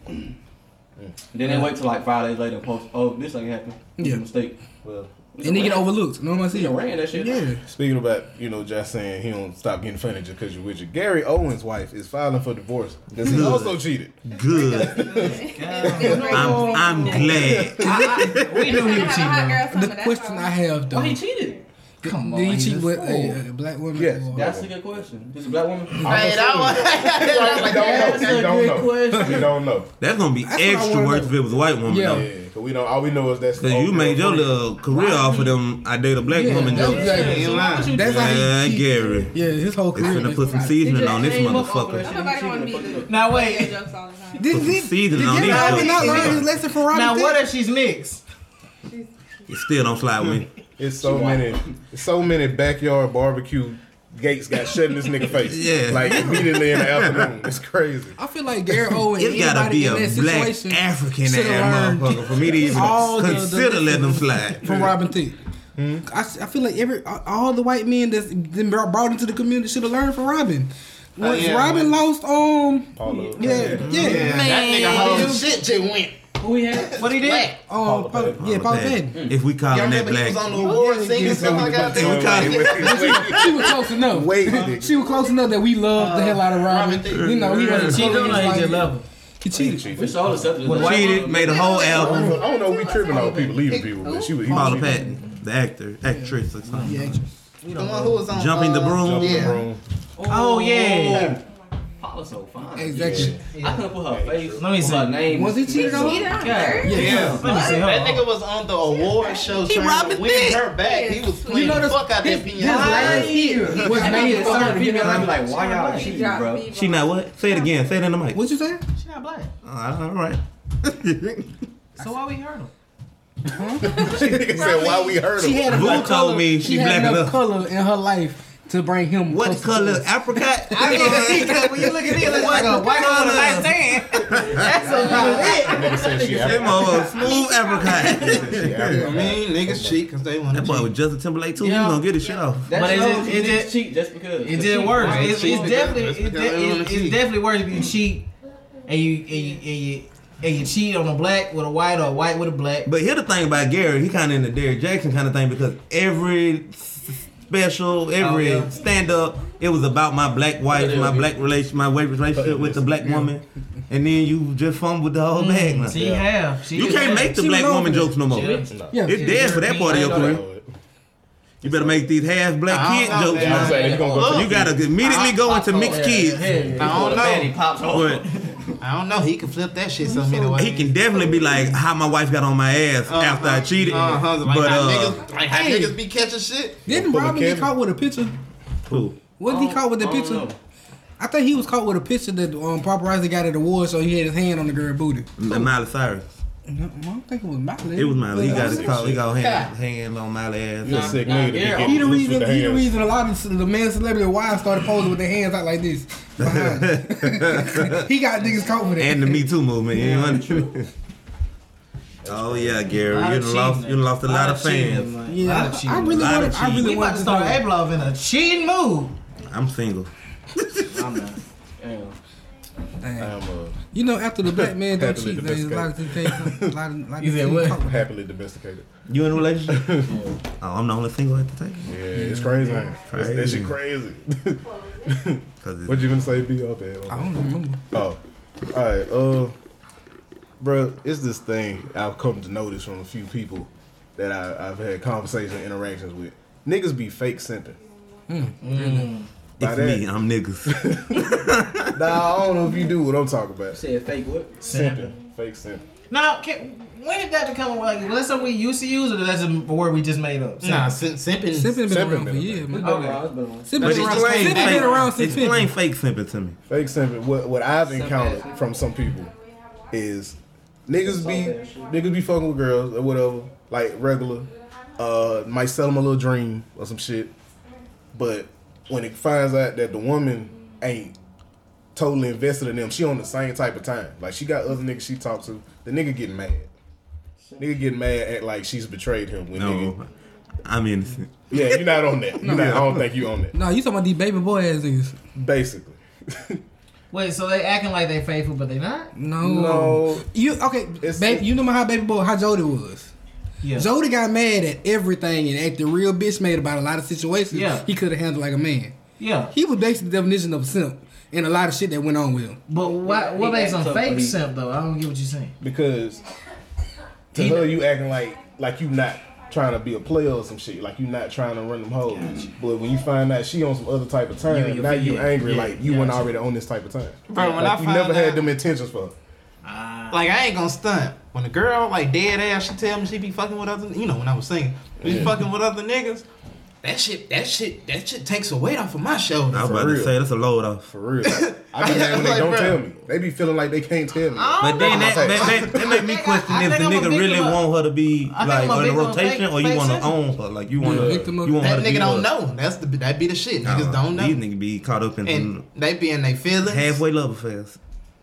J: Then they wait till like 5 days later and post, oh, this ain't happened.
E: Yeah.
J: Mistake. Well,
E: and they get overlooked. No one see it.
J: Ran that shit.
E: Yeah.
A: Speaking about, just saying he don't stop getting funny just because you're with you. Gary Owen's wife is filing for divorce because he also cheated.
C: Good. I'm glad.
D: We knew he was cheating.
E: The question I have though.
D: Oh, he cheated. Come on.
E: Did he cheat with a black woman?
A: Yes.
J: That's a good question. Is a black woman?
F: Hey,
A: We don't know.
C: That's gonna be extra worse if it was a white woman though.
A: Yeah, cause we don't. All we know is that's
C: Cause you made your little career off of them. I date a black woman jokes.
E: That's how he cheat.
C: Gary.
E: Yeah, his whole
C: It's
E: career.
C: finna put some seasoning on this motherfucker.
G: Nobody want to be
D: Now wait.
G: jokes all the time.
E: Did
C: seasoning on
E: Gary
C: these
E: Owen not
C: jokes.
E: learn his lesson from Robin
D: Now
E: Thicke?
D: what if she's mixed?
C: You still don't slide with me.
A: It's so many backyard barbecue gates got shut in this nigga face.
C: Yeah.
A: Like immediately in the afternoon. It's crazy.
E: I feel like Gary Owen.
C: It's gotta be a
E: in that
C: black
E: situation
C: African
E: should've
C: ass
E: learned
C: motherfucker for me to even
E: all the
C: consider letting them slide.
E: from Robin Thicke. I feel like all the white men that's been brought into the community should have learned from Robin. Once Robin lost,
A: All of it.
E: yeah.
F: That nigga whole shit just went.
D: Who he had? What he did?
E: Paul Patton.
C: If we call
F: Y'all
C: him that
F: remember he
C: black,
F: was on the award singing something like that?
C: if we call him,
E: She was close enough.
A: Wait.
E: She was close enough that we loved the hell out of Robin. You know, he wasn't
D: Cheated
E: cheating.
D: on her, he just left her.
E: He cheated.
J: It's all accepted.
C: cheated, made a whole
A: I
C: album.
A: don't know. We tripping on people leaving people, but she was.
C: Paula Patton, the actress or something.
E: Yeah,
F: The one who was on
C: Jumping the broom.
A: Jumping
F: Yeah.
A: the room.
D: Oh yeah.
J: Paula's so fine.
E: exactly.
J: I couldn't put her face.
D: Let me see.
J: Her name.
E: Was he cheated on?
G: Cheated on her?
E: Yeah.
D: Let me see.
F: That
D: Hold
F: nigga was on the award show trying
C: robbed
F: to
C: the
F: win
C: dick.
F: her back. He was playing the fuck out that
E: His
F: piano.
E: last hit was made for her to be
J: I'd be
E: like,
J: like, why y'all cheating, bro?
C: She not what? Say it again. Say it in the mic.
E: what you say?
D: She not black.
C: All right.
D: So why we heard him?
A: Nigga said why we heard
E: She
A: him.
E: had a
C: Who
E: black
C: told
E: color.
C: me
E: she
C: she
E: had
C: black
E: enough
C: enough?
E: color in her life to bring him.
C: What
E: closer
C: color?
E: to us.
C: Apricot?
D: I mean, when you look at it, it looks like a white girl with a nice tan. That's a
A: Nigga said she
C: That motherfucker smooth apricot.
F: I mean, niggas cheat because they want to
C: That boy
F: cheat.
C: with Justin Timberlake too.
D: Yeah.
C: He gonna get his shit off.
D: But it just
J: cheat just because.
D: it didn't work. It's
F: cheat
D: definitely
F: because they wanna
D: it's
F: cheat.
D: definitely worse if you cheat and you cheat on a black with a white or a white with a black.
C: But here's the thing about Gary, he kind of in the Derrick Jackson kind of thing because every special, every stand up. It was about my black wife, my black relationship with the black woman. And then you just fumbled the whole bag. Now. You can't make the black woman jokes no more. It's dead for that part of your career. You better make these half black kid jokes now. You gotta immediately go into mixed kids.
F: I don't know. I don't know. He can flip that shit so many ways.
C: He can definitely be like, how my wife got on my ass after I cheated.
F: Like how niggas be catching shit.
E: Didn't Robin get caught with a picture?
C: Who?
E: Wasn't he caught with the picture? I think he was caught with a picture that paparazzi got at the award, so he had his hand on the girl's booty.
C: Miley Cyrus.
E: I don't think it was Miley.
C: It was Miley. He got his caught. He got hand on Miley's ass.
A: You're a sick nigga.
E: He the reason a lot of the men celebrity wives started posing with their hands out like this. He got niggas caught with it.
C: And the Me Too movement. You know what I mean? Oh yeah, Gary, you done lost a lot of fans.
D: Yeah,
E: I really want to
D: start A-Love in a cheating mood.
C: I'm single.
J: I'm not.
E: You know, after the black man don't cheat, there's a lot of things.
A: Happily domesticated.
C: You in a relationship? Oh, I'm the only single at the table.
A: Yeah, it's crazy. That shit crazy. What you gonna say? Be up at?
E: I don't remember.
A: Oh, all right. Bro, it's this thing I've come to notice from a few people that I've had conversation interactions with. Niggas be fake simping.
C: It's me, I'm niggas.
A: Nah, I don't know if you do what I'm talking about.
J: You said fake what?
A: Simping. Fake simping.
D: Now, when did that become like? Was that something we used to use, or that's a word we just made up?
F: Nah, simping
E: been around for years, man.
C: Simping been around since Explain fake simping to me.
A: Fake simping. What I've encountered from some people is niggas be fucking with girls or whatever, like regular. Might sell them a little dream or some shit, but when it finds out that the woman ain't totally invested in them, she on the same type of time. Like she got other niggas she talk to. The nigga getting mad. Nigga getting mad at like she's betrayed him. Nigga,
C: I'm innocent.
A: Yeah, you're not on that. I don't think you on that.
E: No, you talking about these baby boy ass niggas.
A: Basically.
D: Wait, so they acting like they faithful, but they not?
A: No.
E: Baby, you know how baby boy, how Jody was. Yeah. Jody got mad at everything and acted real bitch made about a lot of situations he could have handled like a man.
D: Yeah.
E: He was basically the definition of a simp and a lot of shit that went on with him.
D: But what makes him fake simp though? I don't get what you're saying.
A: Because to her you acting like you not trying to be a player or some shit. Like you not trying to run them hoes. Gotcha. But when you find out she on some other type of time, now you angry like you weren't already on this type of time.
F: Bro, when
A: like
F: I
A: you never had them intentions for her.
F: Like I ain't gonna stunt. When a girl like dead ass, she tell me she be fucking with other, when I was singing, be fucking with other niggas. That shit takes a weight off of my shoulders.
C: I was about to say that's a load off.
A: For real. I be mad when they don't tell me. They be feeling like they can't tell me.
C: But then that make me question if the nigga really want her to be like on the rotation or you want to own her. Like you want her to be
F: that nigga don't know. That be the shit. Niggas don't know.
C: These niggas be caught up in
F: and they be in their feelings.
C: Halfway love affairs.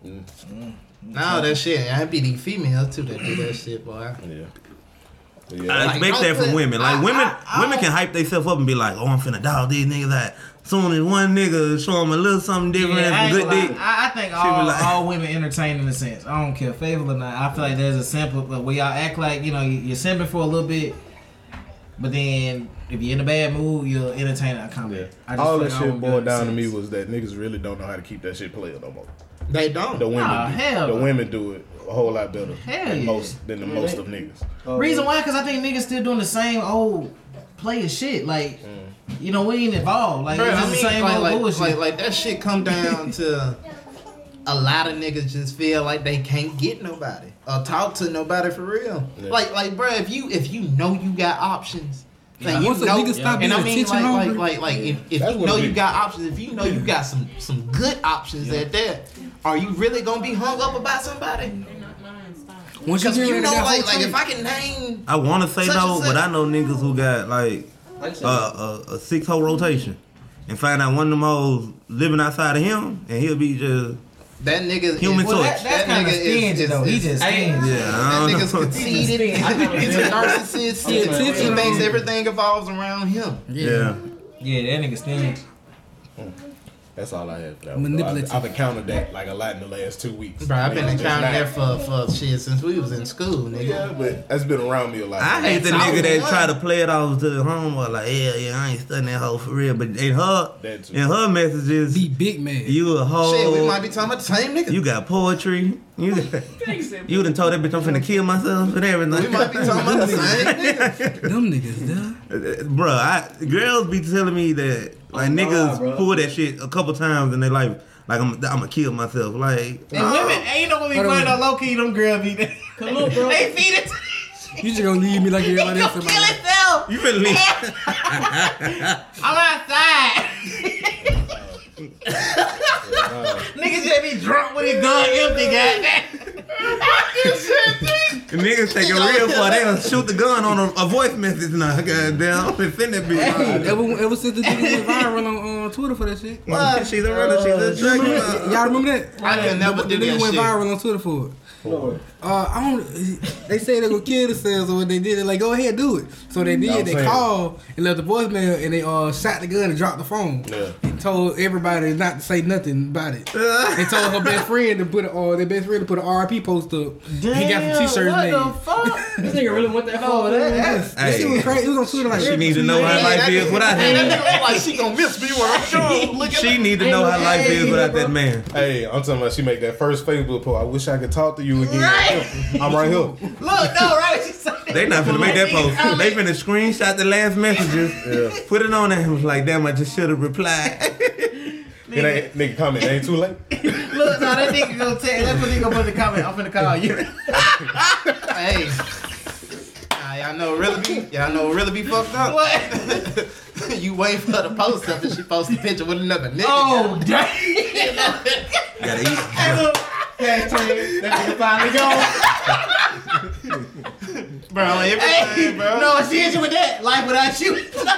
F: No, that shit. I be these females too that do that shit, boy.
A: Yeah.
C: I expect that from women. Like women can hype themselves up and be like, "Oh, I'm finna dog these niggas out." Soon as one nigga show them a little something different, good dick.
D: I think all women entertain in a sense. I don't care faithful or not. I feel like there's a simple, but where y'all act like you're simping for a little bit, but then if you're in a bad mood, you'll entertain a comment.
A: All that shit boiled down to me was that niggas really don't know how to keep that shit playing no more.
F: They don't.
A: The women do it a whole lot better than most of niggas.
D: Reason why? Because I think niggas still doing the same old player shit. Like, we ain't involved. Like, it's the same old bullshit.
F: Like that shit come down to a lot of niggas just feel like they can't get nobody or talk to nobody for real. Yeah. Like, bro, if you know you got options. Like you know, if you know you got options, if you know you got some good options at that, are you really gonna be hung up about somebody? Because if I can name,
C: I want to say no, but I know niggas who got like a 6-hole rotation, and find out one of them hoes living outside of him, and he'll be just.
F: That nigga
C: human torch.
D: That's kind of stingy though. He just stingy.
F: That nigga's conceited. He's a narcissist. He thinks everything evolves around him.
C: Yeah.
D: Yeah, that nigga stingy.
A: That's all I have for that one.
E: Manipulative.
A: I've encountered that like a lot in the last 2 weeks.
F: Bro, I've been
A: Niggas just
F: encountering that
A: not-
F: for shit since we was in school, nigga.
A: Yeah, but that's been around me a lot.
C: I hate the
F: That's
C: nigga
F: all
C: that
F: one.
C: try to play it off to the homeboy like, yeah, I ain't studying that hoe for real. But in her messages,
E: Be big man.
C: you a hoe.
F: Shit, we might be talking about the same nigga.
C: You got poetry. You done told that bitch I'm finna kill myself and everything.
F: We might be talking about the same nigga.
E: Them niggas, duh.
C: Bruh, girls be telling me that like niggas
J: bro.
C: pull that shit a couple times in their life. Like I'm gonna kill myself. Like
D: And women, ain't no women playing no low key. Them girls be there.
J: Come on, bro.
D: They feed it.
E: You just gonna leave me like
D: He
E: everybody
D: gonna
E: else in
D: kill
E: my life.
D: himself.
C: you finna leave.
D: I'm outside. Niggas just be drunk with his gun empty, goddamn.
C: The niggas take it real far. They gonna shoot the gun on a voice message now. Goddamn, I'm finna send that bitch.
E: Ever since the nigga went viral on Twitter for that shit.
C: She's a runner. She's a
E: Remember
C: track.
E: that? Y'all remember that?
F: I can never
E: The
F: do
E: nigga
F: that
E: went
F: shit.
E: viral on Twitter for it. I don't. They say they gonna kill themselves, or when they did it, like go ahead, do it. So they did. They called and left the voicemail, and they shot the gun and dropped the phone.
A: Yeah.
E: And told everybody not to say nothing about it. They told her best friend to put their best friend to put an RIP post up. He got some t-shirts made.
D: What the fuck?
J: This nigga really went that far.
D: Oh,
E: Yes. That shit was crazy. It was on Twitter like
C: She need to know how life is without
F: Hey, that
C: him.
F: nigga look like she gonna miss me when I'm sure. Look at
C: She need to know how life is without that man.
A: Hey, I'm talking about she make that first Facebook post. I wish I could talk to you again.
D: Right.
A: I'm right here.
D: Look, no, right? She said
C: They not finna make that post. They finna screenshot the last messages, put it on there, and was like, damn, I just should have replied.
A: Nigga comment, ain't too late.
D: Look, now that nigga gonna tell. That's what nigga gonna put in the comment. I'm finna call you.
F: Hey. Y'all know really be fucked up.
D: What?
F: You wait for her to post something, she posts a picture with another nigga.
D: Oh, damn.
C: Gotta eat.
D: That nigga finally gone.
F: Bro, everything, bro.
D: No, she hit you with that. Life without you.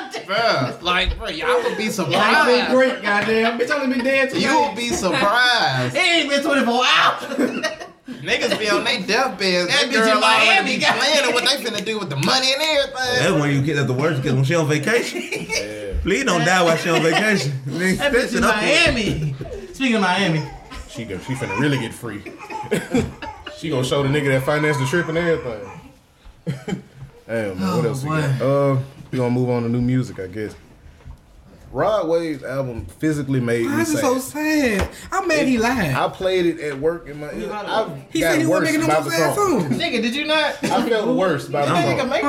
F: Bro, y'all would be
D: Life been
F: surprised.
D: great, goddamn. Bitch, only been dead 2
F: You
D: days.
F: would be surprised.
D: It ain't been 24 hours.
F: Niggas be on their deathbeds.
D: That
F: That
D: bitch
F: girl
D: in
F: already
D: Miami
F: be
D: got-
F: planning what they finna do with the money and everything.
C: That's when you get at the worst because when she on vacation. Please don't die while she on vacation. Nigga,
D: That bitch
C: shit
D: in
C: up for it.
D: Miami. Speaking of Miami.
A: She finna really get free. She gonna show the nigga that financed the trip and everything. Damn, man, what else we got? We gonna move on to new music, I guess. Rod Wave's album physically made
E: Why
A: me
E: is it
A: sad.
E: so sad? I'm mad he lied.
A: I played it at work in my.
E: He
A: I
E: said he
A: got
E: wasn't
A: worse
E: making no
A: about
E: more
A: the
E: sad
A: song.
E: songs.
D: Nigga, did you not?
A: I felt worse about
D: That
A: the
D: nigga
A: song.
D: make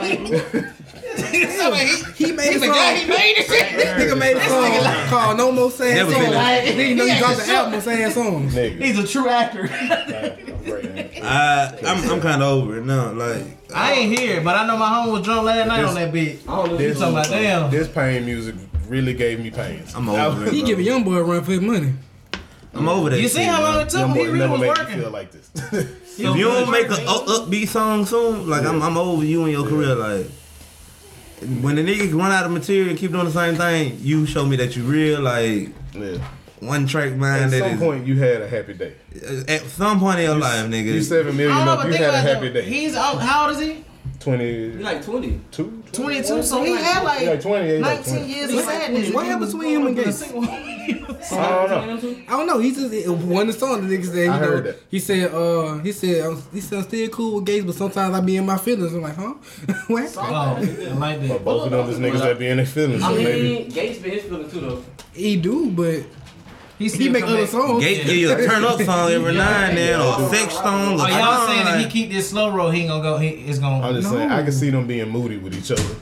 E: He made a
D: He forgot he
E: song.
D: made it.
E: This nigga made a song called No More Sad
C: Never
E: Songs.
C: been there.
E: Then you know he dropped the album of sad songs.
A: Nigga.
D: He's a true actor.
C: I'm kind of over it now. Like
D: I ain't here, but I know my home was drunk last night on that bitch.
J: I don't know.
D: You talking about damn?
A: This pain music really gave me pains.
C: I'm over it.
E: He give a young boy a run for his money.
C: I'm over that.
D: You see
C: shit,
D: how long
C: man.
D: it took him? He really
A: never
D: was
A: made me
D: working.
A: feel like this.
C: If you don't make a upbeat song soon, like I'm over you and your career. Like when the niggas run out of material and keep doing the same thing, you show me that you real. Like
A: Yeah.
C: one track
A: At
C: mind. That
A: some
C: is
A: point, you had a happy day.
C: at some point in your life, nigga.
A: You 7
D: I
A: million
D: don't know,
A: up.
D: but
A: You
D: think
A: had a
D: about
A: happy
D: it.
A: day.
D: He's how old is he?
A: 22.
J: You like 20.
D: 22. So he had like
A: Yeah, 20. Yeah,
D: 19
A: 20.
D: years of sadness.
E: What happened between him and Gates?
A: I don't know.
E: I don't know. He just one of the songs the nigga said.
A: I
E: You know,
A: heard that.
E: he said I'm still cool with Gates, but sometimes I be in my feelings. I'm like, huh? What?
D: Oh, I like that.
A: But both of them is niggas that be in their feelings.
J: I
A: So maybe.
J: mean, Gates been his feeling too though.
E: He do, but he
D: still
E: make
D: come
E: other
D: back.
E: songs.
C: Gate give you a turn up song every now and then, or sex song.
D: Oh,
C: Or
D: y'all saying if he
C: like,
D: keep this slow roll, he ain't gonna go. It's gonna.
A: I'm just saying, I can see them being moody with each other.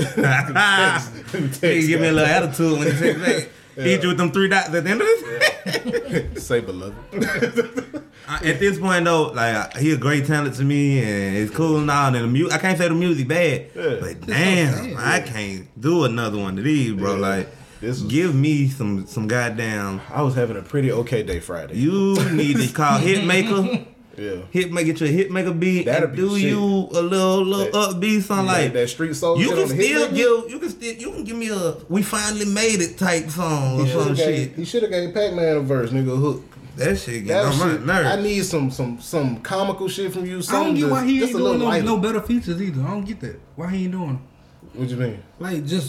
C: He give me a little attitude when he says back. He hit you with them 3 dots at the end of this.
A: Say beloved.
C: At this point though, like he a great talent to me, and it's cool now. And the I can't say the music bad, but damn, I can't do another one of these, bro. Like, give me some goddamn.
A: I was having a pretty okay day Friday.
C: You need to call Hitmaker.
A: Yeah.
C: Get your Hitmaker beat
A: That'll
C: and
A: be
C: do
A: shit.
C: you a little upbeat song like
A: that street soul.
C: You
A: shit
C: can
A: on the
C: still
A: Hitmaker?
C: you can give me a "We Finally Made It" type song or
A: He
C: some
A: shoulda
C: shit.
A: gave- He should have gave Pac-Man a verse, nigga, a hook.
C: That shit get
A: That
C: on my
A: shit,
C: nerves.
A: I need some comical shit from you.
E: I don't
A: Something
E: get why he
A: just
E: ain't
A: a little
E: doing
A: lighter.
E: no better features either. I don't get that. Why he ain't doing?
A: What you mean?
E: Like just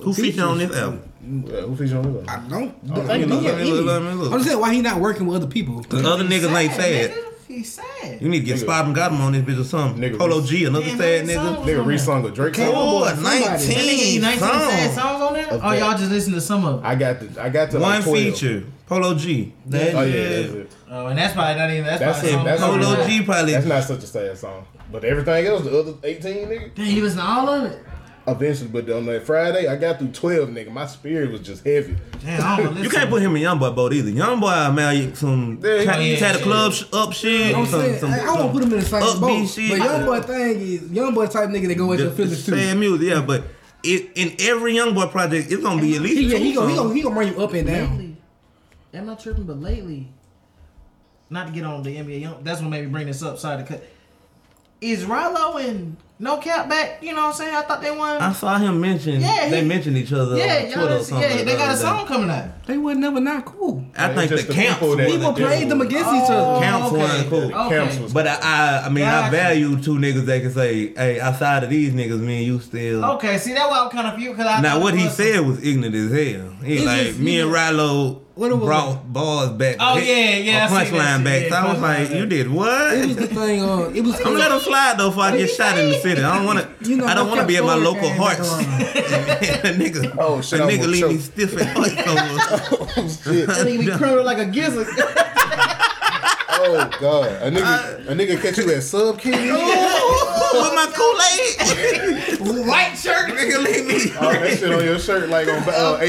C: Who featured on this album?
A: Who featured on this album?
E: I don't.
C: Let me look.
E: I'm just saying why he not working with other people.
C: The other niggas ain't sad.
D: He's sad.
C: You need to get Spot and got him on this bitch or something.
A: Nigga,
C: Polo G, another sad nigga.
A: Nigga re-sung a Drake song.
C: Oh, 19
D: sad
C: songs.
D: songs on there? Oh, y'all just listen to some of them.
A: I got to
C: One
A: like 12.
C: feature. Polo G. That's
A: Oh yeah,
C: it.
A: that's it.
D: Oh, and that's probably not even. That's
A: That's
D: probably
A: it. That's
C: Polo
A: it.
C: G probably.
A: That's not such a sad song. But everything else, the other 18 nigga,
D: Damn, you listen to all of it.
A: eventually. But on that Friday, I got through 12 nigga. My spirit was just heavy.
D: Damn, I don't
C: You can't put him and Youngboy both either. Youngboy, man, some had a club up shit.
E: I'm saying, I won't put him in the same
C: upbeat
E: boat.
C: shit.
E: But Youngboy thing is, Youngboy type nigga that go into Phillies too.
C: Sad music, yeah, but in every Youngboy project, it's gonna be at least
E: He
C: two songs.
E: gonna bring you up and down.
D: Lately, I'm not tripping, but lately, not to get on the NBA Young, that's what made me bring this up. Sorry to cut. Is Rilo and No Cap back? You know what I'm saying? I thought they won.
C: I saw him mention.
D: Yeah,
C: they mentioned each other
D: yeah,
C: on Twitter or something.
D: yeah, they got a song coming out.
E: They were never not cool.
C: I think
A: Just
C: the
A: the
C: camps
A: people that-
E: People played them against each other.
C: Camps weren't cool.
A: Camps was
C: But I mean, I
D: Gotcha.
C: value two niggas that can say, "Hey, outside of these niggas, man, you still."
D: Okay, see that's why I'm kind of few because I.
C: Now
D: thought
C: what
D: it
C: he
D: was-
C: said was ignorant as hell. He
E: It's
C: like
E: just,
C: me
E: you
C: and
E: know,
C: Rilo
E: what it was
C: brought bars back.
D: Oh, yeah, I
C: a
D: see that
C: punchline
D: shit,
C: back.
D: yeah,
C: So I was
D: punchline
C: like,
D: back.
C: you did
E: It was
C: what?
E: the thing. It was.
C: I'm let him slide though before I get shot in the city. I don't want to.
E: You know,
C: I don't
E: No
C: want to
E: Cap
C: be at my
E: story
C: local
E: came back
C: hearts.
E: around.
C: a nigga,
A: Oh, shit,
C: a
A: I
C: nigga
A: almost
C: leave me
A: choked.
C: stiff and hearts.
A: shit.
D: That nigga be criminal like a gizzard.
A: Oh god, a nigga catch you at Sub King.
C: With my Kool-Aid.
D: White shirt.
C: Nigga leave me.
A: Oh, that shit on your shirt like on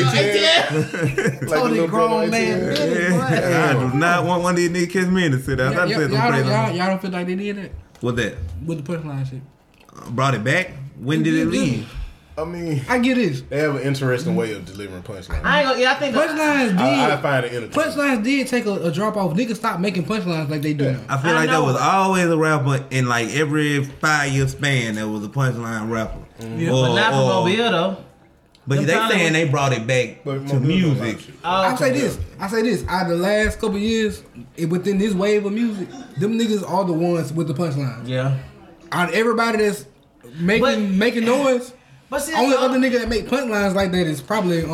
A: ATM. Like a
D: Totally
A: little brother on
D: grown man.
A: ATM.
C: Yeah, I do not want one of these niggas kiss me in the city. I
E: Y'all
C: said some crazy.
E: don't feel like they did that
C: What that?
E: with the punchline shit.
C: Brought it back? When did it leave?
A: I mean,
E: I get this.
A: they have an interesting way of delivering punchlines.
D: I ain't gonna. Yeah, I think.
E: Punchlines
A: I
E: did.
A: find it entertaining.
E: Punchlines did take a drop off. Niggas stopped making punchlines like they do now.
C: I feel
D: I
C: like there
D: know.
C: was always a rapper in like every 5-year span there was a punchline rapper.
E: Yeah.
D: But not for Mobile though.
C: But
D: Them
C: they
D: probably
C: saying
D: was-
C: they brought it back
A: But
C: to
A: Mobile
C: music.
A: don't
E: I say this. Out of the last couple years, within this wave of music, them niggas are the ones with the punchlines.
D: Yeah.
E: Out of everybody that's making noise,
D: But see,
E: only other nigga that make punchlines like that is probably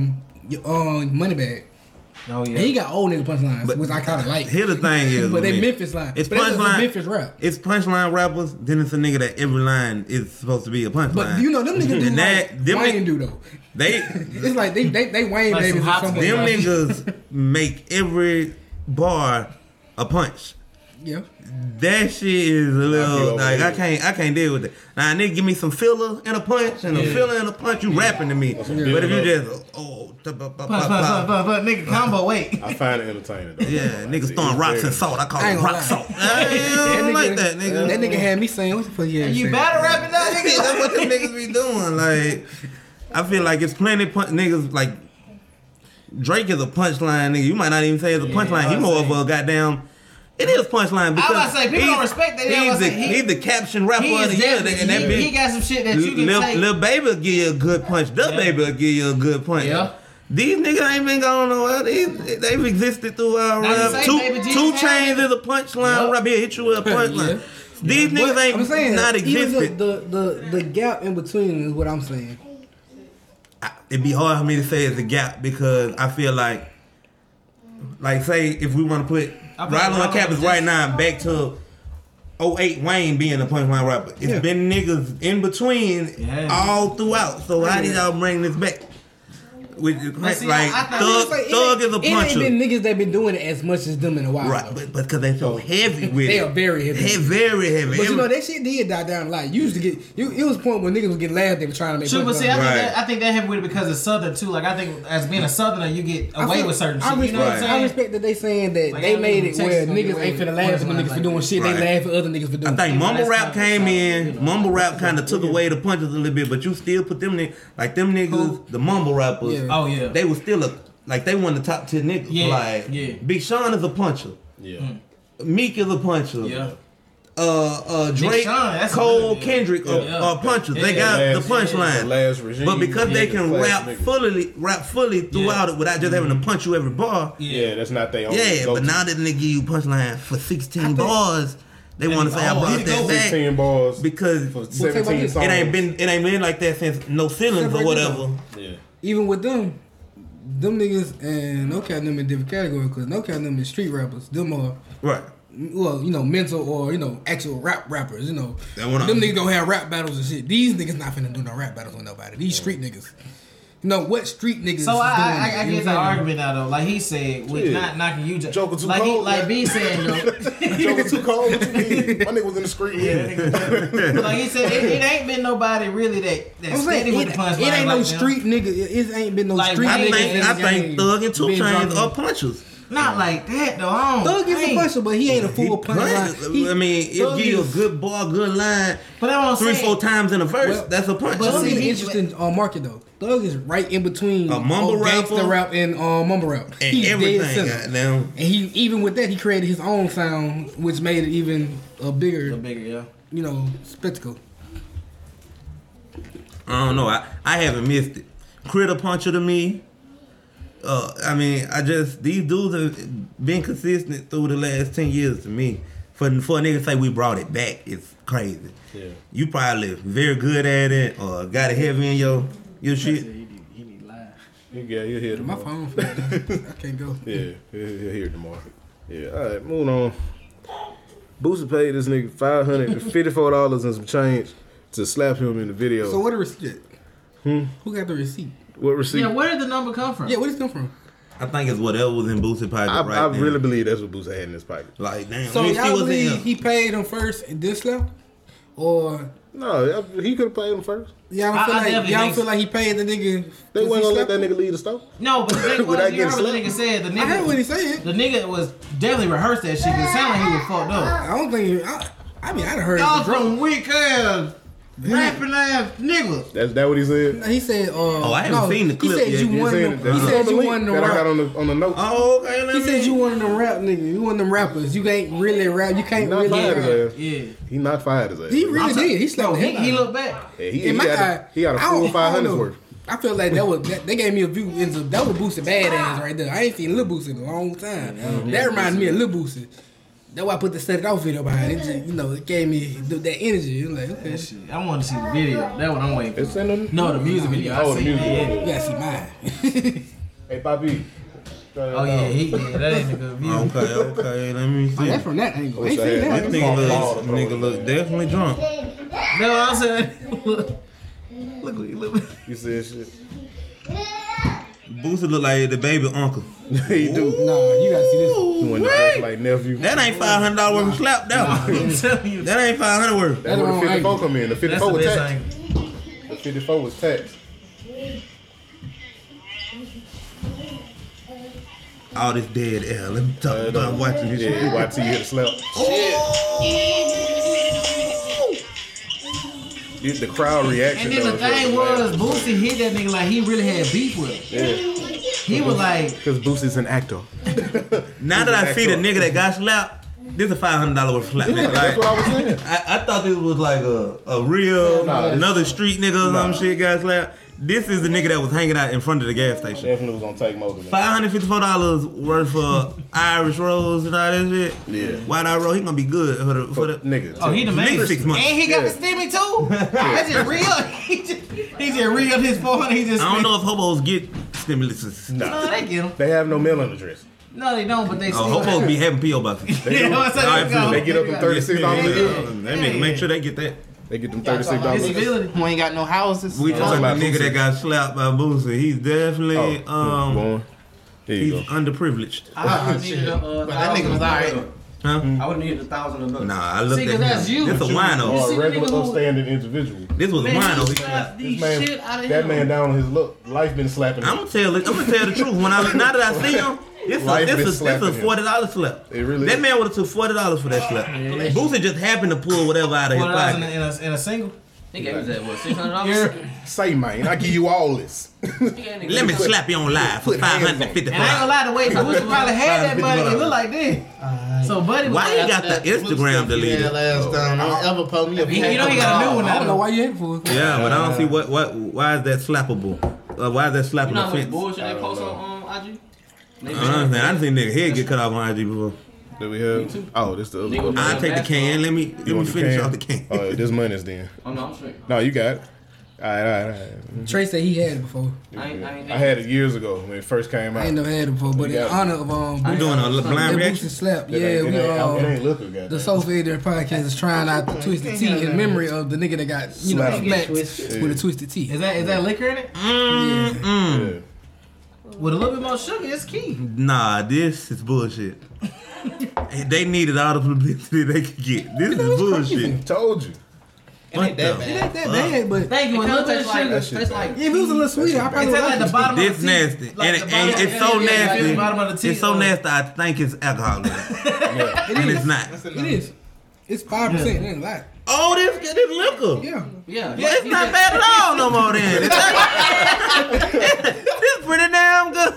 E: Moneybag.
D: Oh
E: And he got old nigga punchlines,
C: But-
E: which I kind of like.
C: Here the thing is,
E: But they
C: man,
E: Memphis line.
C: It's
E: But that's
C: punchline.
E: Memphis rap.
C: It's punchline rappers. Then it's a nigga that every line is supposed to be a punchline.
E: But you know them niggas do
C: And
E: like
C: them
E: Wayne
C: niggas-
E: do though.
C: They
E: It's like they Wayne
D: Like
E: babies
D: some
E: or
D: hot
E: something.
C: them niggas make every bar a punch.
E: Yeah.
C: That shit is a
A: I
C: little
A: feel
C: like
A: over
C: I can't deal with it. Now nigga give me some filler and a punch and a filler and a punch, you rapping to me. But if you just
D: But nigga combo. Wait.
A: I find it entertaining though.
C: yeah, niggas throwing rocks and salt. I call
E: I
C: it
E: ain't
C: rock
E: gonna
C: salt. I don't like that nigga.
E: That nigga had me saying, what the fuck you
D: You battle rapping that nigga?
C: That's what them niggas be doing. Like, I feel like it's plenty niggas like Drake is a punchline nigga. You might not even say it's a punchline. He more of a goddamn. It is punchline because
D: I was about to say, people don't respect that.
C: He's the caption rapper
D: He
C: of the
D: is
C: year.
D: definitely-
C: And that bitch,
D: he got some shit that you can take.
C: Lil Baby will give you a good punch. The Baby will give you a good punch.
D: Yeah.
C: These niggas ain't been going nowhere. They've existed throughout
D: Now you
C: rap.
D: say Baby G
C: Two
D: was
C: Chainz
D: having-
C: is a punchline.
D: Yep.
C: Rap here hit you with a punchline. These niggas
E: But
C: ain't
E: I'm saying,
C: not
E: even
C: existed.
E: the gap in between is what I'm saying.
C: It'd be hard for me to say it's a gap because I feel like say if we want to put Rylan and Cap is right now back to 08 Wayne being a punchline rapper. It's been niggas in between all throughout. So how did y'all bring this back? With
D: see,
C: like
D: I
C: Thug is a
E: It ain't
C: puncher.
E: been niggas that been doing it as much as them in a while.
C: Right, but because they so heavy with
E: They
C: it.
E: are very heavy.
C: Very heavy.
E: But you know that shit did die down a lot. You used to get it was a point when niggas was getting laughed. They were trying to make.
D: True, but see, I
C: Right.
D: think that heavy with it because it's Southern too. Like I think as being a Southerner, you get away with certain shit. You know what I'm
E: I
D: saying?
E: respect that they saying that
D: Like,
E: they
D: I
E: made
D: mean,
E: it where
D: Texas gonna
E: niggas
D: get
E: ain't
D: away
E: finna
D: with
E: laugh at the
D: punchline
E: niggas for
D: like
E: doing
D: that.
E: shit.
C: Right.
E: They laugh at other niggas for doing.
C: I think
E: shit.
C: mumble
D: that's
C: rap
D: not
C: came
D: the
C: in.
D: same, you know.
C: Mumble rap kind of took away the punches a little bit, but you still put them like them niggas, the mumble rappers.
E: Yeah.
D: Oh yeah.
C: They was still they won the top 10 niggas.
D: Yeah,
C: Like
D: yeah.
C: Big Sean is a puncher.
A: Yeah.
C: Meek is a puncher.
D: Yeah.
C: Drake,
D: Sean, that's
C: Cole,
D: good, yeah.
C: Kendrick are punchers. They got the punchline.
A: The last regime.
C: But because they can
A: class
C: rap
A: niggas.
C: fully throughout it without just having to punch you every bar.
A: Yeah, that's not their own.
C: Yeah, but now that they give you punchline for 16 bars, they want to say I brought that back
A: 16 bars
C: because
A: for
E: say about
A: 17
E: this.
A: songs.
C: it ain't been like that since No Ceilings or whatever.
A: Yeah.
E: even with them niggas and No Cap them in different category because No Cap them is street rappers. Them are
C: Right.
E: well, you know, mental or, you know, actual rappers, you know.
C: That one
E: Them niggas don't have rap battles and shit. These niggas not finna do no rap battles with nobody. These street niggas. You know, what street niggas
D: So I
E: doing?
D: get the argument now though. Like he said, with not knocking you,
A: Joker too
D: like
A: cold,
D: like
A: man.
D: B saying though.
A: Joker too cold. What you mean? My nigga was in the street.
D: Like he said, it ain't been nobody really that
E: I'm saying,
D: steady with the punchline.
E: it ain't no
D: like them.
E: street nigga. It ain't been no
D: Like,
E: street
D: I
E: nigga.
D: think-
C: I think Thug and 2
E: Been
C: Chainz
E: dropping-
C: are punchers.
D: Not like that though. I don't.
E: Thug is a
D: ain't-
E: puncher, but he ain't a full
C: He
E: puncher.
C: punch. I mean, it'll give you a good bar, good line.
D: But that's what I'm
C: 3-4
D: saying.
C: times in a verse.
E: Well,
C: That's a punch.
D: but
E: Thug
D: see,
E: is an
D: he-
E: interesting market though. Thug is right in between
C: A mumble
E: gangster
C: rapper
E: rap and mumble rap.
C: and
E: He's dead
C: everything.
E: center.
C: Goddamn.
E: And he even with that he created his own sound, which made it even a bigger,
D: yeah.
E: you know, spectacle.
C: I don't know. I haven't missed it. Critter puncher to me. I mean, these dudes have been consistent through the last 10 years to me. For a nigga to say we brought it back, it's crazy.
A: Yeah.
C: You probably very good at it or got it heavy in your shit.
B: He need live.
A: Yeah, you'll hear
E: My
A: tomorrow.
E: phone, I can't go.
A: Yeah, he'll hear tomorrow. Yeah, all right, moving on. Boosie paid this nigga $554 and some change to slap him in the video.
E: So what a receipt? Who got the receipt?
A: What receipt?
D: Yeah, where did the number come from?
E: Yeah, where did it come from?
C: I think it's whatever was in Boosie's pocket
A: I
C: right now.
A: really believe that's what Boosie had in his pocket.
C: Like, damn.
E: So
C: let me see
E: y'all
C: what's in
E: believe
C: here.
E: he paid him first and this slap? Or
A: No, he could have paid him first.
E: y'all
D: I
E: feel like
D: definitely
E: y'all
D: think
E: feel like he paid the nigga?
A: They wasn't gonna let
E: that.
A: that nigga leave the store.
D: No, but the thing was,
A: Without
D: you heard
A: getting
D: what the nigga said. The
E: I heard what
D: nigga,
E: he said.
D: the nigga was definitely rehearsed that shit. Cause it sounded like he was fucked up.
E: I don't think. I mean, I done heard.
D: Y'all
E: the drunk.
D: some weak ass, rapping ass niggas.
A: That's that what he said.
E: He said.
C: I haven't seen the clip
E: He said
C: yet.
E: you
C: You
E: one
A: Saying
E: of
A: that-
E: them. He
A: that's
E: said
A: on the
E: you
A: link
E: one of them.
A: that I got
E: Rap,
A: on the notes.
C: Oh, okay. Let
E: he
C: me
E: said you one of them rap niggas. You one of them rappers. You can't really rap. You can't
A: He not
E: really
A: fired
E: rap.
A: his ass.
D: Yeah.
A: He not fired his ass.
E: He really
D: I'm sorry.
E: did. He slapped
D: No,
E: the hell out
D: he
E: of
D: looked back.
A: Yeah,
E: In my eye,
A: he got a
E: I don't-
A: full
E: I don't
A: 500
E: know.
A: worth.
E: I feel like they gave me a view into that was Boosie badass right there. I ain't seen Lil Boosie in a long time. That reminds me of Lil Boosie. That's why I put the Set It Off video behind it. Just, it gave me that energy. It was like, okay,
D: Shit, I want to see the video. That's what I'm waiting for.
A: It's in the
D: No, the music video. I
A: Oh, the
D: see
A: music
D: that.
A: video.
E: you gotta see mine.
A: Hey, Papi.
D: Oh yeah, that ain't a good view.
C: Okay. Let me see.
E: That's from that angle. I ain't
A: What's
E: seen
A: that?
E: that.
C: This nigga look definitely drunk.
D: That's what I'm saying. Look.
A: You said shit.
C: Boosie look like the baby uncle.
A: He do.
E: Nah, you gotta see this.
A: He went to dress like nephew.
C: That ain't $500 worth of slap. That one.
D: I'm telling you.
C: That ain't $500 worth.
A: That's where the 54 come in. The
D: That's
A: 54
D: the
A: was
D: best
A: taxed.
D: angle.
A: The 54 was taxed.
C: All this dead air. Let me talk about watching this
A: Yeah,
C: shit.
A: YT hit the slap. The crowd reaction.
D: And then the thing was, Boosie hit that nigga like he really had beef with him.
A: Yeah.
D: He was like,
A: Because Boosie's an actor.
C: Now that I see the nigga that got slapped, this is a $500 worth of slap.
A: Yeah,
C: Nigga.
A: that's what I was saying.
C: I thought this was like a real another street nigga or some shit got slapped. This is the nigga that was hanging out in front of the gas station.
A: Definitely was on take mode. of that.
C: $554 worth of Irish rolls and all that shit.
A: Yeah.
C: White Eye roll, he gonna be good for the
A: Nigga.
D: oh, he the man.
C: next 6 months.
D: And he got the stimmy too. That's just real. He just re-upped his 400. He just.
C: I don't know if hobos get stimuluses.
D: No, they get him.
A: They have no mailing address.
D: No, they don't. But they still.
C: Oh, hobos be having P.O. boxes.
D: Yeah, what's that?
A: They get up them $36 a year.
C: That nigga make sure they get that.
A: They get them $36 a year.
D: Disability.
F: Who ain't got no houses.
C: We talking about the
A: about
C: nigga
A: Boosie.
C: that got slapped by Boosie. He's definitely
A: Boy. Here you
C: he's
A: go.
C: underprivileged.
J: I needed
F: But that nigga was alright.
C: Huh?
J: I would have needed $1,000.
C: Nah, I looked
D: See,
C: at
D: 'cause that's
C: him.
D: you.
C: This a
D: You
C: wino.
D: see
A: A
D: the
A: regular
D: nigga who-
A: upstanding individual.
C: This was
D: Man,
C: wino.
D: he slapped the
A: This man,
D: shit out of
A: that
D: him.
A: man down on his look. Life been slapping him.
C: I'm gonna tell the truth. When now that I see him,
A: Life been
C: this is
A: slapping
C: a
A: him.
C: $40 slap.
A: It really
C: That
A: is.
C: man would have took $40 for that slap. Boosie just happened to pull whatever out of his
D: $1
C: pocket.
D: in a single.
J: He gave me that, what, $600?
A: Say, man, I give you all this.
C: Let me slap you on live for
A: Put hands on.
D: And I ain't gonna
C: $555.
D: lie, the way Boosie probably had that money, it looked like this. So Buddy was
C: Why he
D: like,
C: got the Instagram deleted?
F: Yeah, last time. Don't ever post me a
D: you know he got a new one
E: I don't know
D: now.
E: why you hating for it.
C: Yeah, but I don't see why is that slappable? Why is that
J: You
C: slapping
J: know how much
C: offense?
J: bullshit they post on IG?
C: I done seen nigga head get cut off on IG before.
A: Do we have? Oh, this the other
J: Nigga,
A: one.
C: I take the can. Let me
A: You want
C: finish
A: can?
C: off the can.
A: Oh, this money's then.
J: Oh, no, I'm straight.
A: No, you got it. All right.
E: Trey said he had it before.
J: I
A: had it years ago when it first came out.
E: I ain't never had it before, but in honor of
C: I'm doing a blind reaction.
E: Slap.
A: It ain't liquor,
E: the Soulful Ignorant Podcast is trying out the Twisted Tea in memory of the nigga that got smacked with a Twisted Tea.
D: Is that liquor in it?
A: Yeah.
D: With a little bit more sugar, it's key.
C: Nah, this is bullshit. They needed all the publicity they could get. This is bullshit.
A: Told you.
F: It ain't that bad.
E: It ain't that bad, but
D: thank you. It little bit sugar.
A: It's
D: like
E: if it was a little sweeter, I probably would
D: like the bottom
C: this
D: of the
C: nasty.
D: tea. Like
C: and it's so nasty.
D: The
C: It's so nasty. I think it's alcohol in it. And it's not.
E: It is. It's 5%. It ain't a lot.
C: Oh, this liquor.
E: Yeah.
C: Well, it's not bad at all no more then. It's pretty damn good.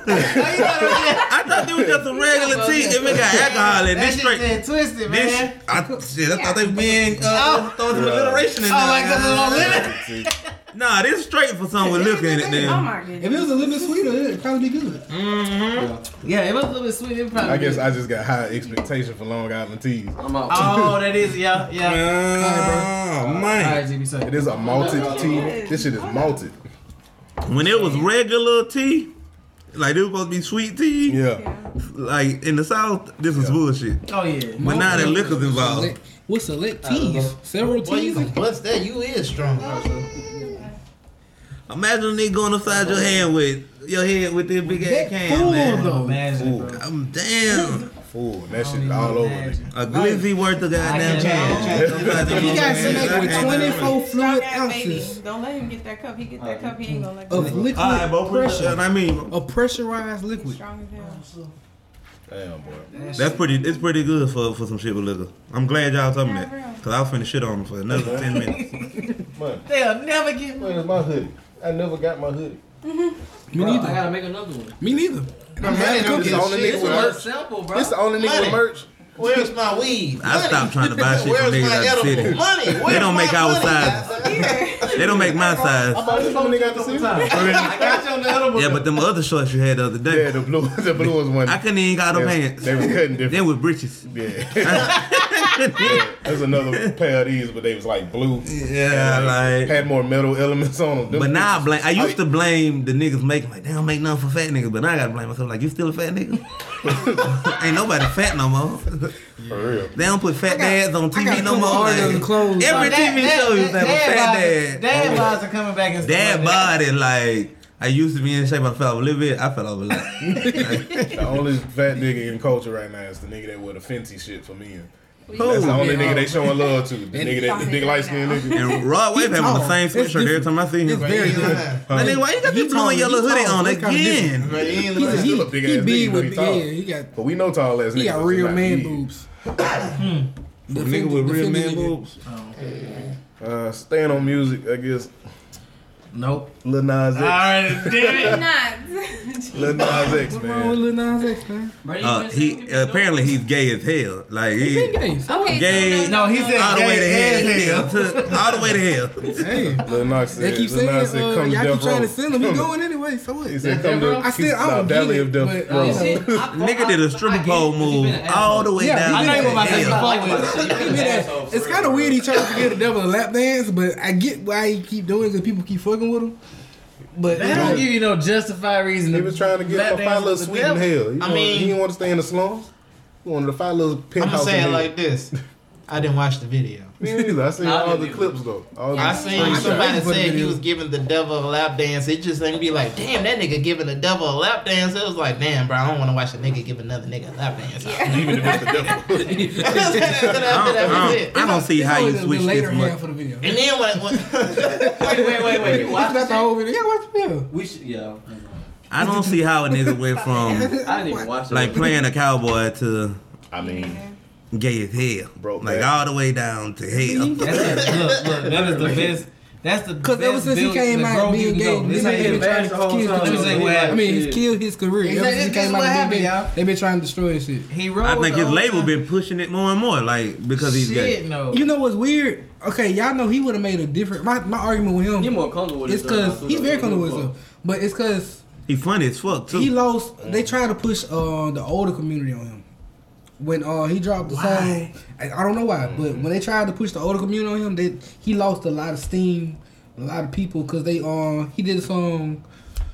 C: I thought it was just a regular tea and we got alcohol in this straight.
D: Twisted, man.
C: I thought they were being throwing some alliteration in there.
D: Oh, like a little limit.
C: Nah, this is straight for something with liquor in it
G: Oh
C: then.
G: my goodness.
E: If it was a little bit sweeter, it'd probably be good.
D: Yeah, it was a little bit sweet. It probably
A: I guess I just got high expectation for Long Island teas.
J: I'm out.
D: Oh, that is, yeah.
C: Oh,
D: All
C: man.
D: right, GB, say.
A: It is a malted tea. This shit is malted.
C: When it was regular tea, like it was supposed to be sweet tea,
A: Yeah.
C: like in the South, this was bullshit.
D: Oh, yeah.
C: But now that liquor's involved.
E: What's select teas? Several
F: Boy, you
E: teas?
F: can bust that. You is strong.
C: Imagine a nigga going upside your head with this big ass can, man.
E: though.
D: Imagine, bro.
C: I'm damn.
A: Fool. That shit all over me.
C: A glizzy worth of goddamn can.
E: He got smacked with 24 fluid
G: Strong ass baby.
E: ounces
G: Don't let him get that cup. He get that cup, he ain't gonna let
E: of
G: go.
E: liquid
C: Alright, bro,
E: pressure.
C: I mean,
E: A pressurized liquid.
G: Strong as hell.
A: Damn, boy.
C: it's pretty good for some shit with liquor. I'm glad y'all told me that. Cause I was finna shit on them for another 10 minutes.
A: Man,
D: They'll never get
A: where's my hoodie? I never got my hoodie.
E: Me
J: I
E: neither.
J: gotta make another one.
E: Me neither. And I'm mad
A: This the only nigga with merch.
J: Simple, bro.
A: This the only nigga with merch.
F: Where's my weed?
C: I stopped trying to buy shit from
F: Where's
C: niggas
F: my
C: out the
F: edible
C: city.
F: money?
C: They don't make our size.
G: Here.
C: They don't make my size.
A: I bought this from a nigga out the city.
D: I got you on the edible.
C: Yeah, but them other shorts you had the other
A: Yeah,
C: day,
A: the blue was one.
C: I couldn't even got them pants.
A: They was cutting different.
C: They with breeches.
A: Yeah. There's another pair of these, but they was like blue.
C: Yeah, like.
A: Had more metal elements on them.
C: But now I used to blame the niggas making like they don't make nothing for fat niggas, but now I gotta blame myself like you still a fat nigga. Ain't nobody fat no more.
A: For real.
C: They don't put fat dads on TV no more.
E: Articles
C: Like,
E: and clothes.
C: every TV show used to have a fat dad.
D: Dad bods are coming back and stuff
C: Dad
D: like that.
C: body like I used to be in shape. I fell off a little bit. I fell off a lot.
A: The only fat nigga in culture right now is the nigga that wear the Fenty shit for men.
C: Who?
A: That's the only nigga they showing love to. The nigga that the big light skinned nigga.
C: And Rod Wave have on the same
E: It's
C: sweatshirt every
E: different.
C: time I see him.
E: It's very good.
C: That nigga, why you got this blue and yellow hoodie on again?
A: He's still a big
E: He
A: ass
E: big
A: nigga, but
E: with
A: he tall.
E: he got
A: But we know tall ass niggas.
E: he got
A: so
E: real
A: not
E: man
A: big.
E: boobs.
C: The nigga with real man boobs.
A: Staying on music, I guess.
D: Nope.
A: Lil Nas X.
D: Alright, damn it.
G: Not.
A: Lil Nas X,
E: What's wrong with
A: man.
E: Lil Nas X, man?
C: He apparently he's gay as hell. Like
E: He
C: he
E: gay. So
G: Okay.
C: gay.
D: No, he said
C: all the way to
D: gay
C: hell.
D: as hell.
C: All the way to hell.
E: hey,
A: Lil Nas
E: they
A: said,
E: keep
A: Lil
E: saying
A: Nas said, come to
E: y'all keep
A: death
E: trying
A: row.
E: to send him. He going anyway. So what?
A: He said, come to
E: I still I don't
A: Valley
E: get
A: of
E: it,
A: Death
E: but,
A: row.
C: Nigga did a stripper pole move all the way
E: Yeah,
C: down.
E: he
D: I know you about to say
C: hell.
D: fuck with.
E: It's kind of weird he trying to give the devil a lap dance, but I get why he keep doing it because people keep fucking with him. But
D: They don't give you no justified reason.
A: He was trying to get
D: lap
A: him to
D: dance
A: find a little
D: with the
A: sweet in
D: devil.
A: hell.
F: I mean-
A: He didn't want to stay in the slums. He wanted to find a little
F: I'm
A: penthouse
F: gonna say
A: in
F: it
A: hell.
F: like this. I didn't watch the video.
A: Me neither. I seen
J: Nah, I
A: all
J: didn't
A: the
J: either.
A: clips though. All
F: I
A: the
F: seen
A: screenshots.
F: somebody
E: Put
F: say he
E: video.
F: was giving the devil a lap dance. It just ain't be like, damn, that nigga giving the devil a lap dance. It was like, damn, bro, I don't want to watch a nigga give another nigga a lap dance.
A: Even if it's the devil.
F: That was it.
C: I don't see how you
E: Always the
C: switch
E: later
C: this much.
E: half of the video.
F: And then when
J: Wait. You
E: Watch
J: watch
E: that the whole video. Yeah, watch the video.
J: We should, yeah.
C: I don't see how a nigga went from
J: I didn't even watch it.
C: like playing a cowboy to
A: I mean,
C: gay as hell.
A: Broke
C: Like
A: back.
C: all the way down to hell.
D: Look, that is the best. That's the
E: Because
D: best
E: ever since he
D: build-
E: came
D: the
E: out
D: growth
E: being
D: you
E: gay,
D: can go. This
E: they
D: ain't
E: been
D: even
E: trying to
J: bad.
E: kill
J: Let me
D: say what happened.
E: I mean, he's killed his career. Ever since he
D: This is
E: came out
D: what
E: being
D: happened,
E: gay,
D: y'all.
E: they been trying to destroy his shit.
D: He wrote
C: I think his
D: the whole
C: label
D: time.
C: been pushing it more and more, like because he's gay.
D: Shit, no.
E: You know what's weird? Okay, y'all know he would have made a different. My argument with
J: You're
E: him
J: more comfortable with
E: is
J: it. than
E: because
J: I
E: he's
J: feel
E: very
J: like
E: comfortable with
J: you
E: himself, but it's because
C: He funny as fuck too.
E: he lost. They tried to push the older community on him. When he dropped the song, I don't know why, but when they tried to push the older community on him, he lost a lot of steam a lot of people because they he did a song.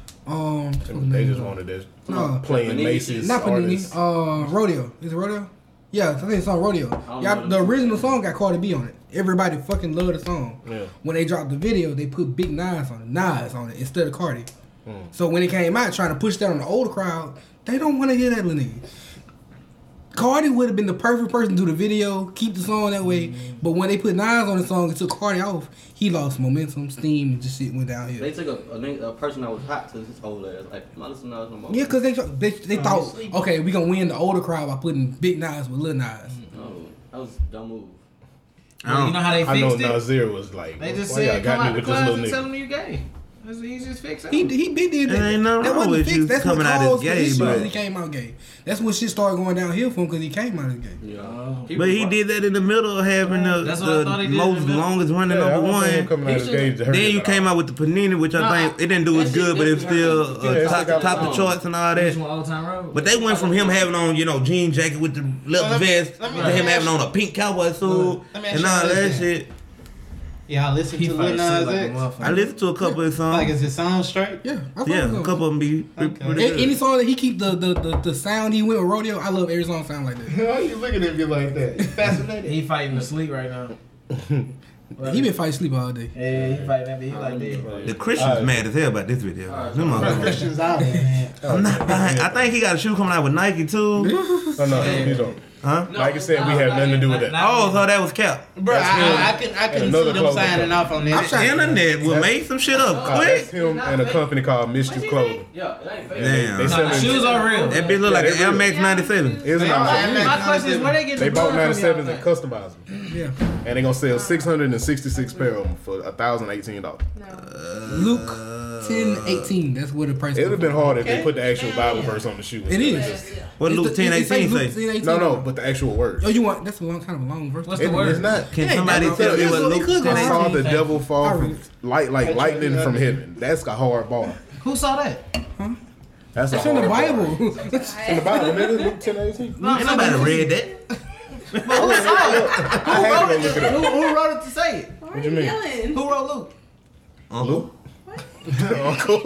A: They just wanted this playing Macy's
E: not
A: artists.
E: Panini. Rodeo. Is it Rodeo? Yeah, I think it's on Rodeo. Y'all, the original song got Cardi B on it. Everybody fucking loved the song.
A: Yeah.
E: When they dropped the video, they put Big Nas on it instead of Cardi. So when it came out, trying to push that on the older crowd, they don't want to hear that little nigga. Cardi would have been the perfect person to do the video, keep the song that way. But when they put Nas on the song and took Cardi off, he lost momentum, steam, and just shit went downhill.
J: They took a person that was hot to his old ass. Like, I'm not listening to Nas no more.
E: Yeah, because they thought, okay, we gonna win the older crowd by putting Big Nas with Lil Nas.
J: No, that was a dumb move.
D: Well, you know how they fixed it?
A: I know Nasir was like,
D: They just
A: why y'all
D: said,
A: got
D: come
A: me
D: out the
A: with this
D: class
A: little
D: and tell
A: nigga?
D: them you gay. That's the easiest fix.
E: He did that.
C: There ain't nothing
E: That
C: wrong
E: wasn't
C: with
E: fixed.
C: you
E: That's
C: coming
E: what
C: out as
E: caused the
C: gay,
E: issue
C: but-
E: when he came out gay. That's when shit started going downhill for him because he came out as gay.
J: Yeah.
C: But he did that in the middle of having
D: That's what I thought
C: the
D: he did in
C: most
D: the middle.
C: longest running number one. Then you came out with the Panini, which I think it didn't do as good, but it was still top the charts and all that.
D: Old Time Road.
C: But they went from him having on, jean jacket with the leather vest to him having on a pink cowboy suit and all that shit.
F: Y'all listen to Lil Nas X?
C: I listened to a couple of songs.
F: Like, is it sound straight?
E: Yeah,
C: Yeah, a couple of them be pretty good.
E: Any song that he keep the sound he went with Rodeo, I love every song sound like that.
A: Why are you looking at me like that? You fascinated?
D: He fighting to sleep right now.
E: He been fighting sleep all day.
D: Yeah, he fighting that. He like that.
C: The Christian's mad as hell about this video. Them motherfuckers.
H: Christian's out, man.
C: I'm not buying. I think he got a shoe coming out with Nike too.
A: Oh, no, you don't.
C: Huh?
A: Like I said, we have nothing to do with that.
C: Oh, so that was cap.
F: Bro, I couldn't see them signing off on that.
C: Internet will make some shit up
A: That's
C: quick.
A: him and a company called Mischief Clothing.
J: Yeah, it ain't fake.
C: Damn.
A: They
D: Nah,
A: sell
D: the shoes are real.
C: That bitch look like an Air Max 97.
A: It's not.
D: My question is, where they get
A: They
D: the
A: bought
D: blood from?
A: 97s and customized them.
E: Yeah.
A: And they gonna sell 666 pair of them for $1,018.
E: Luke 10:18. That's what the price.
A: It would have been hard if they put the actual Bible verse on the shoe.
E: It is.
C: What Luke 10:18 say?
A: No, but the actual words.
E: Oh, you want? That's a long kind of a long verse.
D: What's the
A: It's
D: word?
A: not.
C: Can somebody tell me what Luke
A: I saw
C: 10:18
A: the
C: say?
A: devil fall from like lightning from heaven. That's a hard bar.
D: Who saw that?
A: That's a
E: It's in
A: hard
E: the
A: bar.
E: Bible.
A: In the Bible, nigga. Luke 10:18.
C: Ain't nobody read that.
A: I had to go look it up.
D: Who wrote it to say it?
A: What you mean?
D: Who wrote Luke?
C: Uncle?
A: Uncle.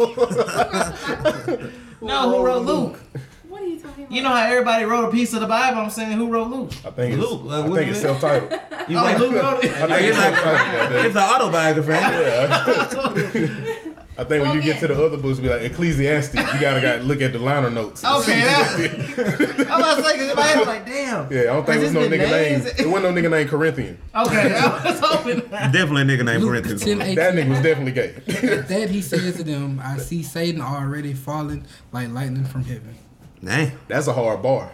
D: No, who wrote Luke?
G: What are you talking about?
D: You know how everybody wrote a piece of the Bible? I'm saying who wrote Luke?
A: I think it's,
C: Luke,
A: I think it's self-titled.
D: You Luke wrote it?
A: I think it's self-titled.
C: It's an autobiography.
A: I think when you get to the other books, be like Ecclesiastes, you gotta look at the liner notes.
D: Okay, I'm about to say, because in my head, I'm like, damn.
A: Yeah, I don't think it was no nigga name. It wasn't no nigga named Corinthian.
D: Okay, I was hoping.
C: Definitely a nigga named
E: Luke
C: Corinthians.
E: 10:18.
A: That nigga was definitely gay.
E: With that he says to them, I see Satan already falling like lightning from heaven.
C: Dang.
A: That's a hard bar.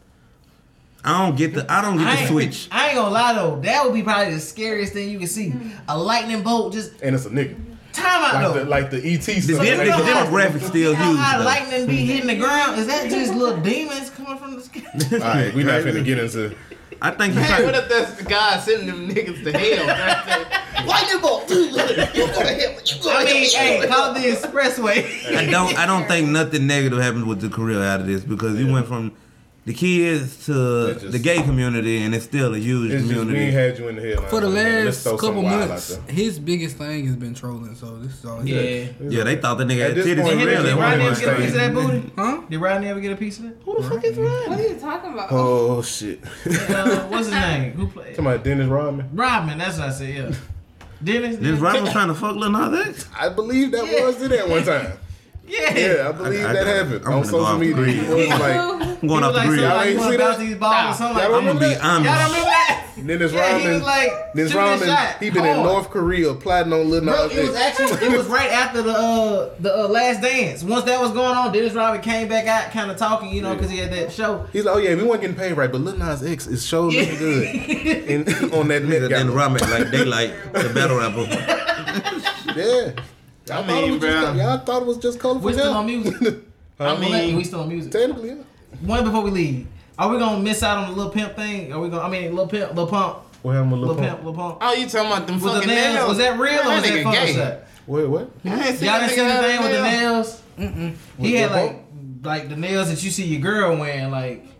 C: I don't get the switch.
D: I ain't gonna lie though, that would be probably the scariest thing you can see. A lightning bolt just
A: And it's a nigga.
D: time out though.
A: Like the ET
C: The
A: stuff.
C: demographic still
D: How
C: huge though.
D: lightning be hitting the ground? Is that just little demons coming from the sky?
A: Alright, we not finna get into.
C: I think
F: Man,
C: he's
F: what if that's the guy sending them niggas to hell? Lightning bolt, dude. You go to hell. You go
D: I mean, hey, call the expressway.
C: I don't think nothing negative happened with the career out of this because you went from the kids to the gay community and it's still a huge
A: It's just, we
C: community.
A: ain't had you in the headline.
E: For the
A: Let's
E: last
A: throw
E: couple
A: some wild
E: months,
A: out there.
E: his biggest thing has been trolling. So this is all. he does.
C: Yeah, they thought the nigga
A: At
C: had
A: this
C: titties
A: point,
C: for
A: he
C: real.
A: did
C: at
A: Rodney
C: one
D: Rodney ever get a
C: point.
D: piece of that booty?
E: Huh?
D: Did Rodney ever get a piece of that?
E: Who the fuck is Ryan?
G: What are you talking about?
A: Oh shit.
D: What's his name? Who played?
A: Talking about Dennis Rodman.
D: Rodman, that's what I said, yeah. Dennis?
C: This Rodman was trying to fuck Lil Nas X?
A: I believe that was it at one time.
D: Yeah.
A: Yeah, I believe that happened
C: I'm
A: on
C: gonna go
A: social
C: off the
A: media.
C: grid.
A: It was like
C: I'm going off the grid.
A: Y'all ain't see that?
D: These balls or something like
A: Y'all
C: I'm gonna be
A: remember
D: Y'all don't
C: honest.
D: remember that?
A: Dennis
D: Yeah, he
A: Rodman.
D: was like,
A: Dennis
D: shooting a
A: Rodman.
D: shot
A: He been in
D: hard.
A: North Korea plotting on Lil
D: Bro,
A: Nas
D: it was
A: X.
D: actually, it was right after the Last Dance. Once that was going on, Dennis Rodman came back out kind of talking, you know, because he had that show.
A: He's like, oh yeah, we weren't getting paid right, but Lil Nas X is so looking good in, on that net
C: Then
A: guy.
C: Rodman like Daylight, the battle rapper.
A: Yeah. Y'all thought it was just colorful.
D: We still on music.
F: I mean,
D: we still on music.
A: Technically, yeah.
D: One before we leave, are we gonna miss out on the Lil Pimp thing? Are we gonna? I mean, Lil Pimp, Lil Pump,
A: What happened with
D: Lil
A: Lil
D: Pimp,
A: Pump?
D: Lil Pump.
F: oh, you talking about them
D: Was the
F: fucking
D: nails?
F: nails?
D: Was that real or was that
F: nigga gay.
D: Photoshop?
A: Wait, what?
F: I ain't seen
D: Y'all
F: that
D: didn't see
F: nigga have
D: anything with the
F: nails.
D: nails? He had like the nails that you see your girl wearing, like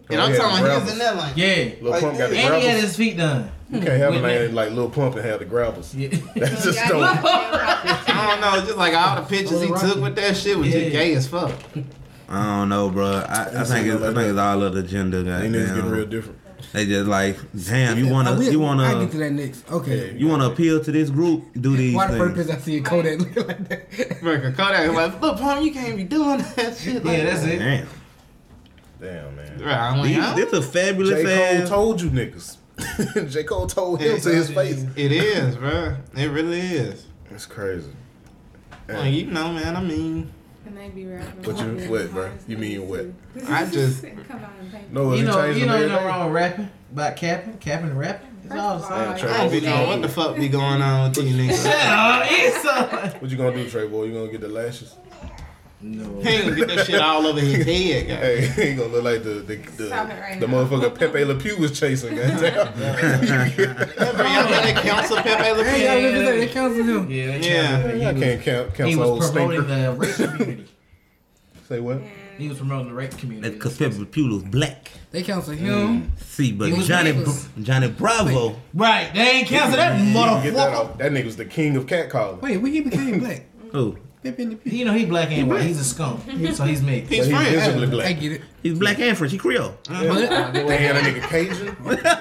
F: And I'm talking about he was in there like,
D: Yeah.
A: Lil Pump got the
D: And he had
A: grabbers.
D: his feet done.
A: You can't have a
D: With
A: man like Lil Pump and have the grabbers.
D: Yeah.
A: That's just
F: I don't know, just like all the pictures he took with that shit was just gay as fuck.
C: I don't know, bro. I think it's all of the gender.
A: They niggas getting real
C: Goddamn.
A: different.
C: They just like, damn. You
E: I get
C: wanna
E: to that next. Okay.
C: you wanna appeal to this group? Do these
E: Why the first
C: things.
E: person I see a Kodak look like that?
F: Bro, Kodak was like, look, Pump, you can't be doing that shit. Like
D: Yeah, that's it.
C: Damn.
A: Damn, man.
F: Right, I'm like, huh?
C: This a fabulous
A: J. Cole
C: ass.
A: told you niggas. J. Cole told him to his face.
F: It is, bro. It really is.
A: It's crazy.
F: Well, you know, man. I mean,
G: And they be rapping.
A: What you what, bro? You mean what?
F: I just
G: come out and paint.
A: No,
D: You
A: he
D: know,
A: changed
D: you
A: them
D: know,
A: every
D: no
A: day.
D: wrong with rapping, about capping and rapping. It's all the
A: Damn,
D: same.
A: Trey,
F: I don't be knowing what the fuck be going on with these niggas.
A: What you gonna do, Trey boy? You gonna get the lashes?
D: No.
F: He ain't gonna get that shit all over his head, guy.
A: Hey, he ain't gonna look like the
G: Stop it right now.
A: motherfucker Pepe Le Pew was chasing. Goddamn.
F: They counsel Pepe Le
E: Hey, y'all look at that. They counsel him.
D: Yeah,
F: Yeah.
A: I can't count
D: He
A: old
D: was promoting
A: stinker.
D: the rape community.
A: Say what?
D: He was promoting the rape community.
C: That's because Pepe Le Pew was black.
E: They counsel him.
C: See, but
E: He was
C: Johnny
E: racist.
C: Johnny Bravo.
D: Right, they ain't cancel that
A: You can get that
D: motherfucker.
A: off. That nigga was the king of catcalling.
E: Wait, when he became black?
C: Who?
E: Pepe Le Pew.
D: You know he black and white. He's a skunk, so he's mixed.
A: He's visibly
E: I
A: black.
E: get it.
C: He's black and French. He Creole.
A: Damn, that nigga Cajun.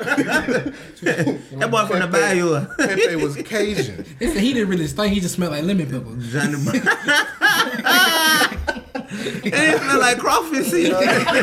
C: That boy from the bayou.
A: Pepe was Cajun.
E: They said he didn't really stink. He just smelled like lemon pepper.
C: Johnny Bravo. It didn't smell like crawfish seed.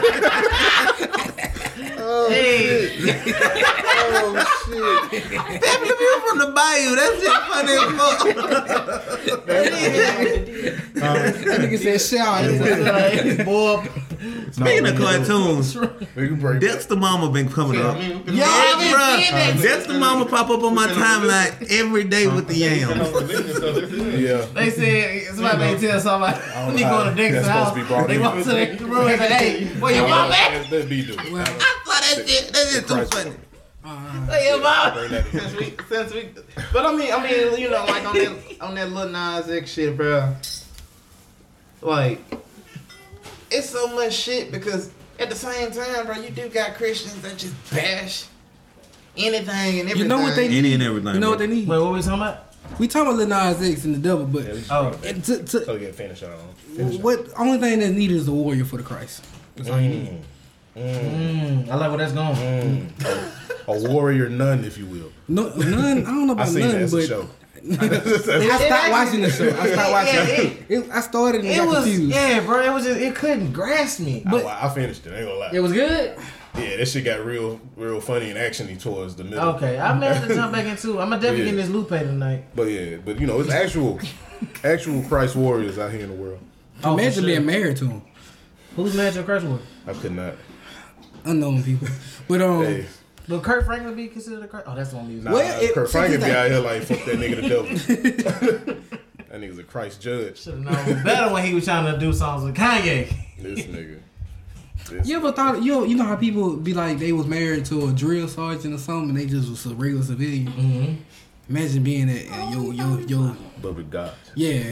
D: Hey,
A: Oh shit!
C: Pepe Le Pew from the bayou. That shit funny as fuck.
E: That nigga said shower.
D: boy.
C: Speaking of cartoons,
A: Nigga break.
C: Dexter Mama been coming up.
D: Y'all been
C: Bruh,
D: seeing that?
C: Dexter Mama pop up on my timeline every day with the yams.
A: Yeah.
D: They said somebody may tell somebody when he go to Dexter's
A: That's
D: house.
A: supposed to be brought
D: They
A: in.
D: walk to the room and say, "Hey, where your mom at?
A: That be do.
C: I saw that shit. That shit too funny.
D: Where your mom?"
A: Bring that in.
F: Since we, but I mean, you know, like on that Lil Nas X shit, bro. Like, it's so much shit because at the same time, bro, you do got Christians that just bash anything and everything.
E: You know what they
C: Any
E: need?
C: and everything.
E: You know what
C: bro.
E: they need?
D: Wait, what we talking about?
E: We talking about Lil Nas X and the devil, but
D: Oh,
E: and
A: So yeah, finish on.
E: what only thing that's needed is a warrior for the Christ. That's all you need.
D: I like where that's going.
A: A warrior nun, if you will.
E: No, none. I don't know
A: I
E: about
A: seen
E: none,
A: that as a
E: but
A: show.
E: I stopped watching the show. I stopped watching it. I started and
D: It
E: got
D: was,
E: confused.
D: yeah, bro. It was just, it couldn't grasp me.
A: I finished it. I ain't gonna lie.
D: It was good.
A: Yeah, that shit got real funny and actiony towards the middle.
D: Okay, I'm gonna have to jump back into. I'm gonna definitely get in this Lupe tonight.
A: But yeah, but you know, it's actual Christ warriors out here in the world.
D: Oh, for
E: Imagine
D: sure.
E: being married to him.
D: Who's married to Kurt Franklin?
A: I could not.
E: Unknown people. But
A: Hey,
D: Will Kurt Franklin be considered a Kurt? Oh, that's the one he was.
A: nah,
E: Well, it-
A: Kurt Franklin be
E: see,
A: out here like fuck that nigga the devil. That nigga's a Christ judge.
D: Should have known better when he was trying to do songs with Kanye.
A: This nigga.
E: you ever thought you know how people be like they was married to a drill sergeant or something and they just was a regular civilian?
D: Mm-hmm.
E: Imagine being that yo.
A: But with God.
E: Yeah.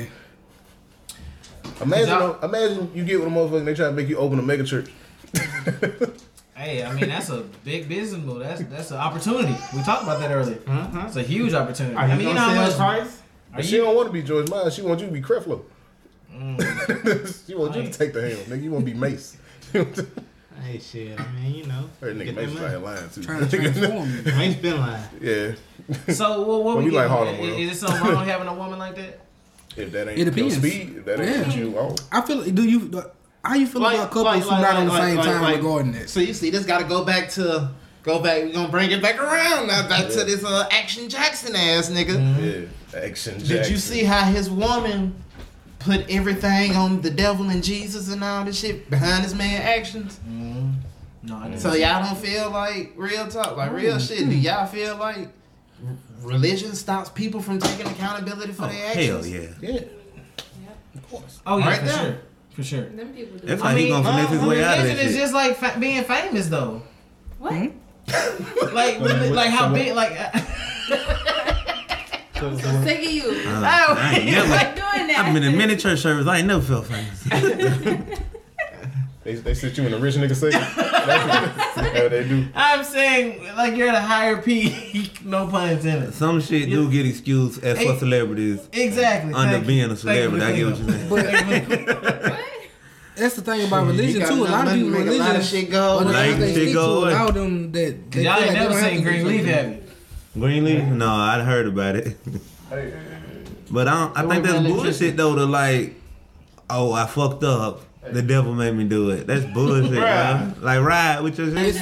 A: Imagine you get with a motherfucker and they try to make you open a mega church.
D: Hey, I mean that's a big business move. That's an opportunity. We talked about that earlier. It's a huge opportunity.
F: Are you
D: I mean, you know
F: gonna
D: how
F: sell
D: much.
F: Christ?
A: But she don't want to be George Miles. She wants you to be Creflo. She wants you to take the helm. Nigga, you want to be Mace.
F: Hey, shit. I mean, you know.
A: That nigga
F: get
A: Mace
F: that
A: out here
F: money.
A: lying too.
E: Trying to transform you.
F: Man's been lying.
A: Yeah.
D: So what
A: Well,
D: we
A: we like
D: getting?
A: Harlem World.
D: Is it something wrong having a woman like that?
A: If that ain't
E: It
A: your
E: depends.
A: speed, if that ain't
E: Yeah.
A: what you on.
E: I feel how you feel about couples who not on the same time regarding that?
F: So you see, this got to go back. We're gonna bring it back around now, back to this Action Jackson ass nigga.
A: Yeah. Action Jackson.
F: Did you see how his woman put everything on the devil and Jesus and all this shit behind his man actions?
D: No, I didn't.
F: So y'all don't feel like real talk, like real shit. Do y'all feel like religion stops people from taking accountability for their
C: Hell
F: actions?
C: yeah.
A: Yeah.
D: Oh yeah,
F: Right
D: for
F: there.
D: sure, for sure.
G: Them people do.
C: That's
D: I
C: how he
D: mean,
C: gonna finesse his way out of
D: religion
C: that
D: is
C: shit.
D: just like being famous though.
G: What?
D: Like how big like.
G: I'm so sick of you.
C: I ain't
G: Like
C: never.
G: doing that.
C: I've been in many church services. I ain't never felt famous.
A: They sit you in a rich nigga section. That's what they do.
D: I'm saying, like, you're at a higher peak. No pun intended.
C: Some shit do get excused as for celebrities.
D: Exactly.
C: Under being a celebrity, I get what you're saying.
E: But that's the thing about religion too. A lot of people
F: make a lot of shit go.
E: They stick to allow them that. They
D: y'all
E: feel
D: ain't
E: like
D: never
E: they don't
D: seen
E: have to do
D: Greenleaf,
E: something.
D: have you?
C: Greenleaf? No, I'd heard about it. But I think that's bullshit though. To like, oh, I fucked up. The devil made me do it. That's bullshit, bro. Like, ride with your shit.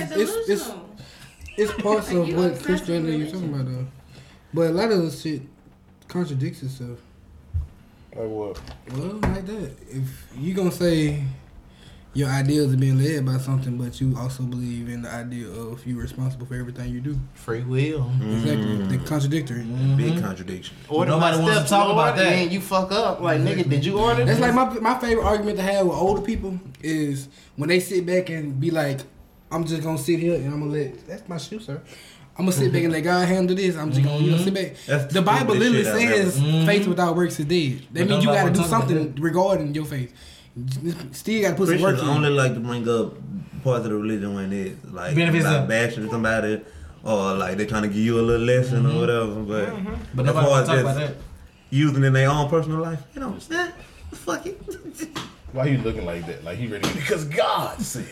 E: It's parts of what Christianity you're talking about though. But a lot of this shit contradicts itself.
A: Like what?
E: Well, like that. If you gonna say your ideals are being led by something, but you also believe in the idea of you responsible for everything you do.
F: Free will.
E: Exactly. They're contradictory.
C: Big contradiction.
F: Order
D: Nobody
F: my
D: wants
F: steps,
D: to talk
F: Lord,
D: about that.
F: And you fuck up. Like, nigga, did you order
E: That's
F: this?
E: like my favorite argument to have with older people is when they sit back and be like, I'm just gonna sit here and I'm gonna let, that's my shoe, sir. I'm gonna sit back and let God handle this. I'm just gonna sit back.
C: That's
E: The Bible
C: stupidest
E: literally
C: shit I've
E: says faith without works is dead. That means you gotta do something regarding your faith. Still gotta put some work
C: Christians
E: in.
C: only like to bring up parts of the religion when it's like
D: Benefits
C: about
D: of-
C: bashing somebody or like they trying to give you a little lesson or whatever. But
D: But
C: as
D: nobody
C: far
D: want
C: as
D: to talk about
C: just
D: that.
C: using in their own personal life, you know, fuck it.
A: Why you looking like that? Like he ready? Because God said.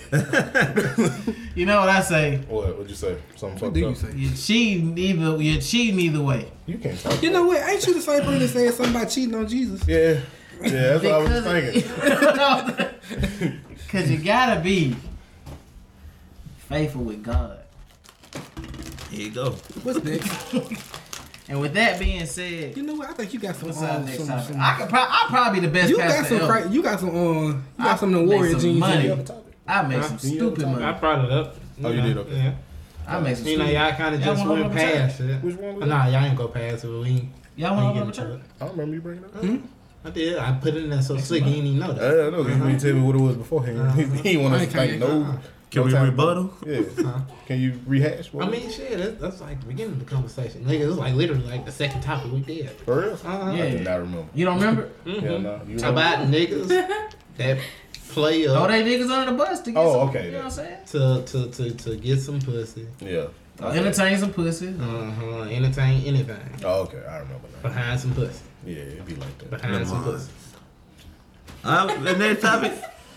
D: You know what I say?
A: What'd you say? Something
E: What
A: fucked
E: do you
A: up?
E: say?
D: You cheat neither way.
A: You can't talk.
E: You know what? Ain't you the same person that said something about cheating on Jesus?
A: Yeah. Yeah, that's what I was thinking.
D: Because you gotta be faithful with God.
C: Here you go.
E: What's next?
D: And with that being said,
E: You know what? I think you got some.
D: what's our next
E: some,
D: topic?
E: some
D: I'll probably be the best
E: you got
D: pastor
E: some.
D: ever.
E: You got some. You got some of the
D: make
E: warrior
D: some
E: jeans.
D: money.
E: in you.
D: I make some stupid
F: I
D: money.
F: brought it up.
A: Oh, you did? Okay.
F: Yeah.
D: I make some
F: You know,
D: stupid.
F: y'all kind of
D: Y'all
F: just
D: wanna
F: went
D: open up a
F: past it.
A: Which one was
F: Nah, y'all ain't go past it. But we ain't.
D: Y'all
F: we
D: want
F: ain't
D: to
F: get
D: open
F: into
D: up
F: it.
A: I don't remember you bringing it up.
F: I did. I put it in there so slick you didn't even know
A: I
F: that.
A: know. You need to tell me what it was beforehand. He ain't want
E: I
A: to
E: can't.
A: think no.
C: Can
A: no
C: we
A: time.
C: rebuttal?
A: Yeah. Can you rehash?
F: I mean, shit, that's like the beginning of the conversation. Nigga, it was like literally like the second topic we did.
A: for real? I
D: Yeah.
A: do not remember.
D: You don't remember?
A: Hell no. You remember?
F: About niggas that play
D: Oh,
F: up
D: they niggas under the bus to get
A: Oh,
D: some,
A: okay,
D: you know
A: then.
D: what I'm saying?
F: to get some pussy.
A: Yeah.
D: Entertain some pussy.
F: Entertain anything.
A: Oh, okay. I remember now.
F: Behind some pussy.
A: Yeah, it'd be like that.
F: Behind some pussy.
C: The next topic.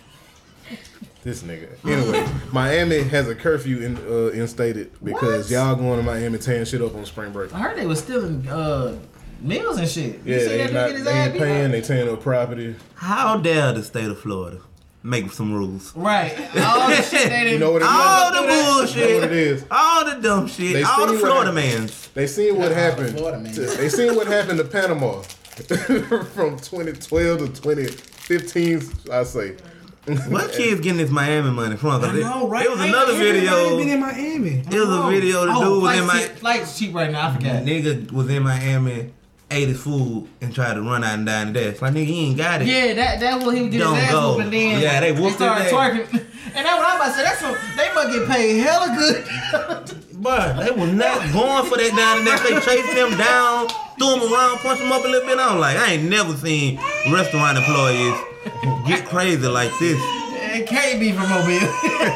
A: This nigga. Anyway, Miami has a curfew instated because y'all going to Miami tearing shit up on spring break.
D: I heard they was stealing meals and shit. You
A: Yeah,
D: see
A: they
D: that
A: not
D: nigga get his
A: they
D: ass
A: ain't
D: beat
A: paying.
D: up?
A: They tearing up property.
C: How dare the state of Florida make some rules?
D: Right. All the shit they didn't.
A: You know what it is?
C: All the
A: You know what
C: bullshit,
A: it is?
C: all the dumb shit,
A: They
C: all the
A: seen what
C: Florida
A: happened.
C: mans.
A: They seen what happened.
F: Florida man.
A: They seen what happened to Panama from 2012 to 2015. I say.
C: What kids getting this Miami money from? 'Cause
E: I know, right?
C: It was another
E: Everybody
C: video.
E: been in Miami.
C: It was a video. The dude was in Miami.
D: Flights cheap right now. I forgot.
C: Nigga was in Miami, ate his food, and tried to run out and die in the dash. Like, nigga, he ain't got it.
D: Yeah, that's what he would get
C: Don't
D: his ass
C: go.
D: whooped and then
C: Yeah, they whooped
D: started
C: his
D: twerking. And that's what I'm about to say. That's what they must get paid hella good.
C: But they was not going for that down and they chased him down, threw him around, punched him up a little bit. I'm like, I ain't never seen restaurant employees get crazy like this.
D: It can't be from Mobile.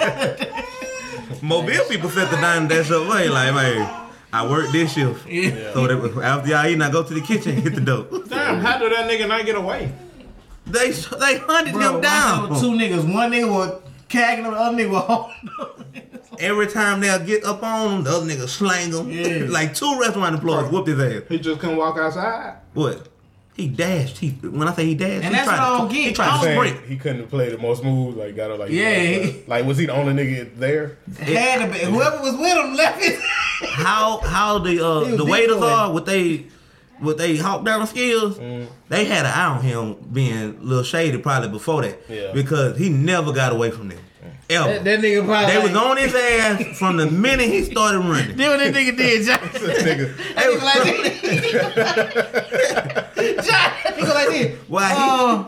C: Mobile people set the down and dash up way like, man, I work this shift.
D: Yeah.
C: So that after y'all eat, I go to the kitchen and hit the door.
F: Damn, how did that nigga not get away?
C: They hunted
D: Bro,
C: him down.
D: two niggas. One nigga was cagging him, the other nigga was holding him.
C: Every time they'll get up on him, the other nigga slang him.
D: Yeah.
C: Like 2 restaurant employees whooped his ass.
F: He just couldn't walk outside.
C: What? He dashed. When I say he dashed,
D: And
C: he
D: that's
C: tried
D: what I
C: to,
D: don't get.
C: He tried to
A: Saying
C: sprint.
A: he couldn't play the most moves. Like got to like.
D: Yeah.
A: Like was he the only nigga there?
D: Had to be. Whoever was with him left it.
C: How the
D: was
C: waiters
D: big boy.
C: are with they hawk down skills, they had an eye on him being a little shady probably before that.
A: Yeah.
C: Because he never got away from them. Ever.
D: That nigga probably.
C: They was on his ass from the minute he started running.
D: Then what that nigga did, John.
A: Nigga.
D: That nigga like this. John, he go like this.
C: Why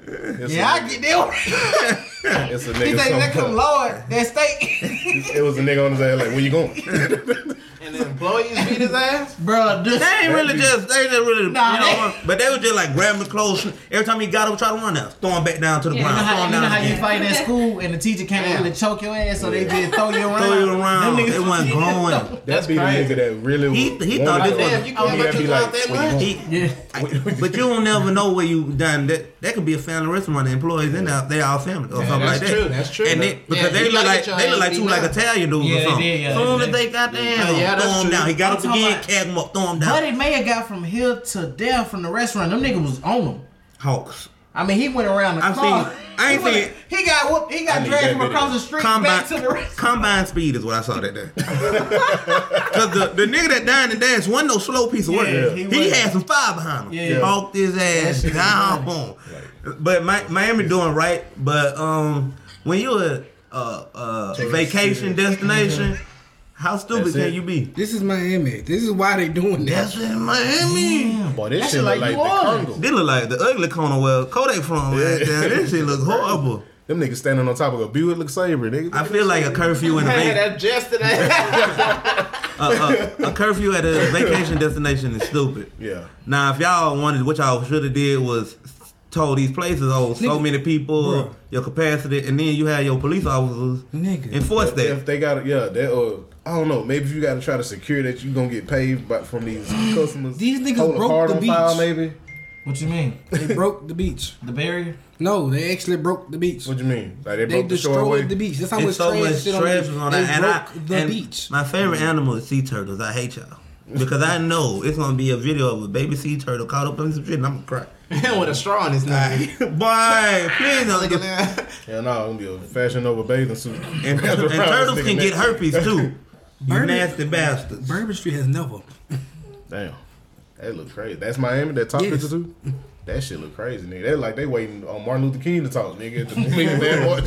D: Yeah, I get that.
A: It's a
D: He
A: nigga.
D: think that come
A: somewhere.
D: Lord, that steak.
A: It was a nigga on his ass like, where you going?
F: And the employees beat his ass?
D: Bro,
C: They ain't really just, they just really,
D: Nah,
C: you know, but they was just like grabbing the clothes. Every time he got up, try to run out, throw him back down to the
D: You know
C: ground, throw
D: how,
C: him
D: you, know
C: down
D: how you
C: again.
D: fight at school and the teacher can't really choke your ass, so they just throw you around.
C: Throw you around.
D: Them niggas
C: They wasn't going.
A: That'd be the nigga that really
C: He
A: wanted
C: thought
A: to-
C: this
F: Damn, you going
A: He'd
F: back
A: be
F: to
A: like,
F: out that
A: where you
F: much?
A: going?
C: Yeah. But you don't never know where you done. That could be a family restaurant. The employees in there, they all family or something like
F: that's
C: that.
F: true, that's true.
C: And they, because
F: Yeah,
C: they
F: you
C: look
F: gotta
C: like
F: get your
C: they look
F: ass
C: like
F: beat
C: two like
F: down.
C: Italian dudes
D: Yeah,
C: or
D: they
C: something.
D: did, yeah,
C: Soon
D: they
C: as they got down,
F: Yeah, that's
C: throw him
F: true.
C: down. He got
D: I'm
C: up
D: talking
C: again,
D: about-
C: cast him up, throw him down.
D: Buddy May have got from here to there from the restaurant. Them niggas was on him.
C: Hawks.
D: I mean, he went around the
C: I've
D: car.
C: seen- I ain't seen-
D: He got whooped. He got
A: I need
D: dragged
A: that
D: from
A: video.
D: across the street back to the restaurant.
C: Combine speed is what I saw that day. Cause the nigga that dined and danced wasn't no slow piece of work.
D: Yeah,
C: he
D: he wasn't.
C: had some fire behind him.
D: Yeah.
C: Hawked his ass down. But Miami doing right. But when you're a vacation destination, how stupid
A: That's
C: can
A: it.
C: you be?
E: This is Miami. This is why they doing that.
C: That's in Miami.
A: Boy, this
D: That
A: shit
D: shit
A: look
D: like
A: like
D: New
A: the
D: Orleans.
A: Congo.
C: They look like the ugly corner where Kodak from right there. This shit look horrible.
A: Them niggas standing on top of a Buick LeSabre, nigga.
C: I feel like a curfew in a
F: Hey,
C: vacation.
F: that's just today.
C: A curfew at a vacation destination is stupid.
A: Yeah.
C: Now, if y'all wanted, what y'all should have did was told these places, oh, so
E: Nigga,
C: many people,
E: bruh.
C: your capacity, and then you have your police officers
E: Nigga.
C: enforce
A: If
C: that.
A: they got, yeah, that I don't know. Maybe if you got to try to secure that you gonna get paid from these customers.
E: These niggas
A: Hold a
E: broke
A: card
E: the
A: on file,
E: beach.
A: maybe.
D: What you mean?
E: They broke the beach.
D: The barrier?
E: No, they actually broke the beach.
A: What you mean? Like they
E: They
A: broke the shore away?
E: destroyed the beach. That's how
C: It's
E: much
C: so
E: trash
C: much
E: shit
C: trash
E: on
C: on
E: the beach.
C: that,
E: They
C: and
E: broke the beach.
C: my favorite animal is sea turtles. I hate y'all because I know it's gonna be a video of a baby sea turtle caught up in some shit, and I'm gonna cry.
F: With a straw in his nose.
C: Boy, please don't.
F: Look at that.
A: Yeah, no, it's gonna be a Fashion Nova bathing suit.
C: And turtles can get herpes too. You
E: Bourbon-
C: nasty bastards.
E: Bourbon Street has never.
A: Damn, that look crazy. That's Miami. That top
E: Yes.
A: picture too. That shit look crazy, nigga. They like they waiting on Martin Luther King to talk, nigga. At the meeting they watch.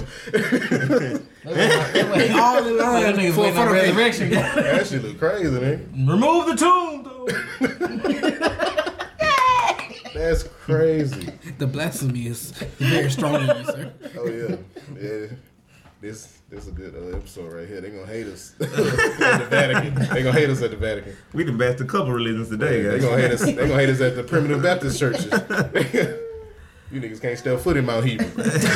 E: They all in
D: Them
E: line
D: niggas
E: for a
D: waiting on
E: photo finish.
D: resurrection.
A: That shit look crazy, nigga.
D: Remove the tomb, though.
A: That's crazy.
E: The blasphemy is very strong in you, sir.
A: Oh yeah, yeah. This is a good episode right here. They gonna hate us at the Vatican. They gonna hate us at the Vatican.
C: We the best of couple religions today,
A: They
C: guys.
A: gonna hate us. They gonna hate us at the primitive Baptist churches. You niggas can't step foot in Mount Hebrew.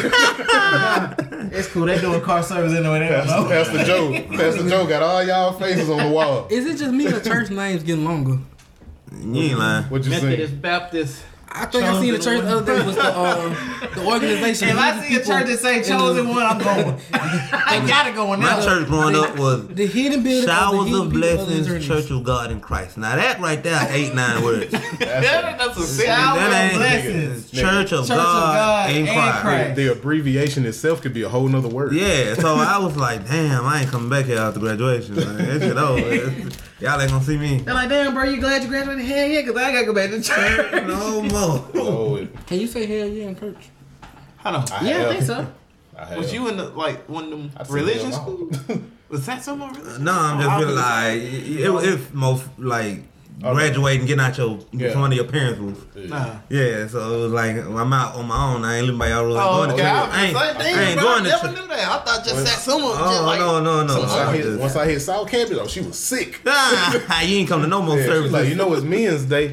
D: It's cool. They doing car service anyway. They don't know.
A: Pastor Joe got all y'all faces on the wall.
E: Is it just me or church names getting longer?
C: You ain't lying.
A: What you saying?
F: Methodist, Baptist.
E: I think I seen the church the other day was the organization.
D: If I see a church that say chosen one, I'm going. I gotta go in
C: My
D: there.
C: church growing up was
E: The hidden building
C: Showers
E: hidden
C: of
E: people the
C: Blessings,
E: journeys.
C: Church of God in Christ. Now that right there, 8-9 words.
F: That's a sin.
D: Shower
C: That
D: of blessings.
C: Church of
D: Church of
C: God
D: God
C: in
D: and
C: Christ.
D: Christ.
A: The abbreviation itself could be a whole nother word.
C: Yeah, so I was like, damn, I ain't coming back here after graduation. Like, that shit over. Y'all ain't gonna see me.
D: They're like, damn, bro, you glad you graduated? Hell yeah, because I gotta go back to church.
C: No more.
A: Oh,
E: Can you say hell yeah in church?
F: Hold on.
D: Yeah, I think so.
F: Was you in the one of them
A: I said
F: religion
A: hell no.
F: schools? Was that somewhere religion?
C: No, I'm just feeling like it's most like graduating, getting out your one of your parents' rules.
F: Nah.
C: Yeah, so it was like I'm out on my own. I ain't living by y'all rules. I
F: Oh,
C: ain't going
F: okay.
C: to church. I ain't going to
F: never
C: church.
F: knew that. I thought just that someone just
C: Oh
F: like
C: no.
A: Once I hit South Campus, she was sick.
C: You ain't come to no more
A: Yeah, she was
C: services.
A: like, you know, it's Men's Day.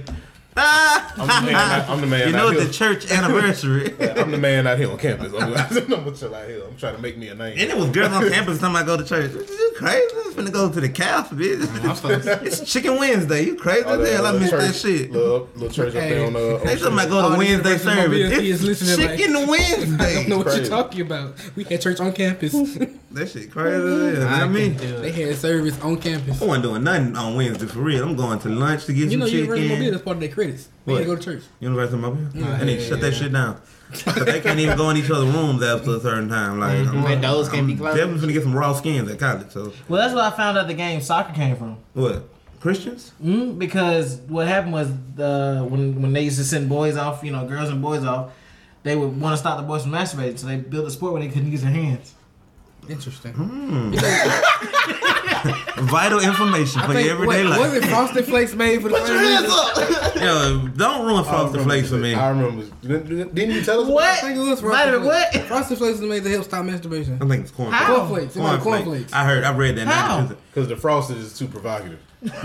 A: I'm the man
C: You
A: out
C: know
A: here.
C: it's the church anniversary.
A: Yeah, I'm the man out here on campus. I'm gonna chill out here. I'm trying to make me a name.
C: And it was girls on campus time I go to church. You crazy? I'm finna go to the calf, bitch. It's Chicken Wednesday. You crazy
A: Oh,
C: as hell? I missed
A: church,
C: that shit.
A: Little church up there on
C: They told me I go
E: All
C: to
E: the
C: Wednesday
E: different mobiles
C: service.
E: kids
C: It's
E: listening like,
C: Chicken
E: I don't
C: Wednesday.
E: know what
A: Crazy.
E: you're talking about. We had church on campus.
C: That shit crazy as hell. I mean,
E: They had service on campus.
C: I wasn't doing nothing on Wednesday for real. I'm going to lunch to get
E: You know,
C: some
E: University of Mobile,
C: chicken.
E: that's part of their credits. They
C: What?
E: had to go to church.
C: University of Mobile? I need to shut that shit down. But they can't even go in each other's rooms after a certain time. Like,
F: And those can't be closed.
C: definitely finna get some raw skins at college. So
D: Well, that's where I found out the game soccer came from.
C: what? Christians?
D: Because what happened was when they used to send boys off, girls and boys off, they would want to stop the boys from masturbating, so they built a sport where they couldn't use their hands.
E: Interesting.
C: Vital information for your everyday life.
E: Was it Frosted Flakes made for the
F: Put your hands up.
C: Yo, don't ruin Frosted Flakes for me.
A: I remember. Didn't you tell us?
E: I
D: What?
E: think it was
D: Wait a minute, what?
E: Frosted Flakes was made to help stop masturbation.
C: I think it's cornflakes.
D: How?
E: Cornflakes. It's like cornflakes.
C: I read that.
D: How?
C: Now.
A: Because the frosted is too provocative.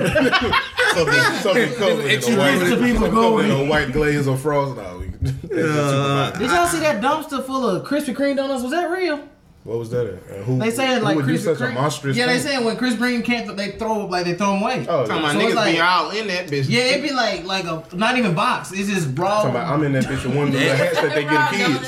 A: something covered
E: Extra
A: in a
E: reason
A: white,
E: people
A: covered in a white glaze or frost. No,
D: Did y'all see that dumpster full of Krispy Kreme donuts? Was that real?
A: what was that? Who?
D: They saying like
A: who would do
D: Krispy
A: such a
D: Kreme.
A: monstrous
D: Yeah, they
A: thing?
D: saying when Krispy Kreme can't, they throw them away.
A: Oh,
F: Talking about
D: So it's
F: niggas
D: like-
F: be all in that bitch.
D: Yeah, it'd be like a not even box. It's just raw.
A: Talking about, I'm in that bitch with one of the hats that they give kids.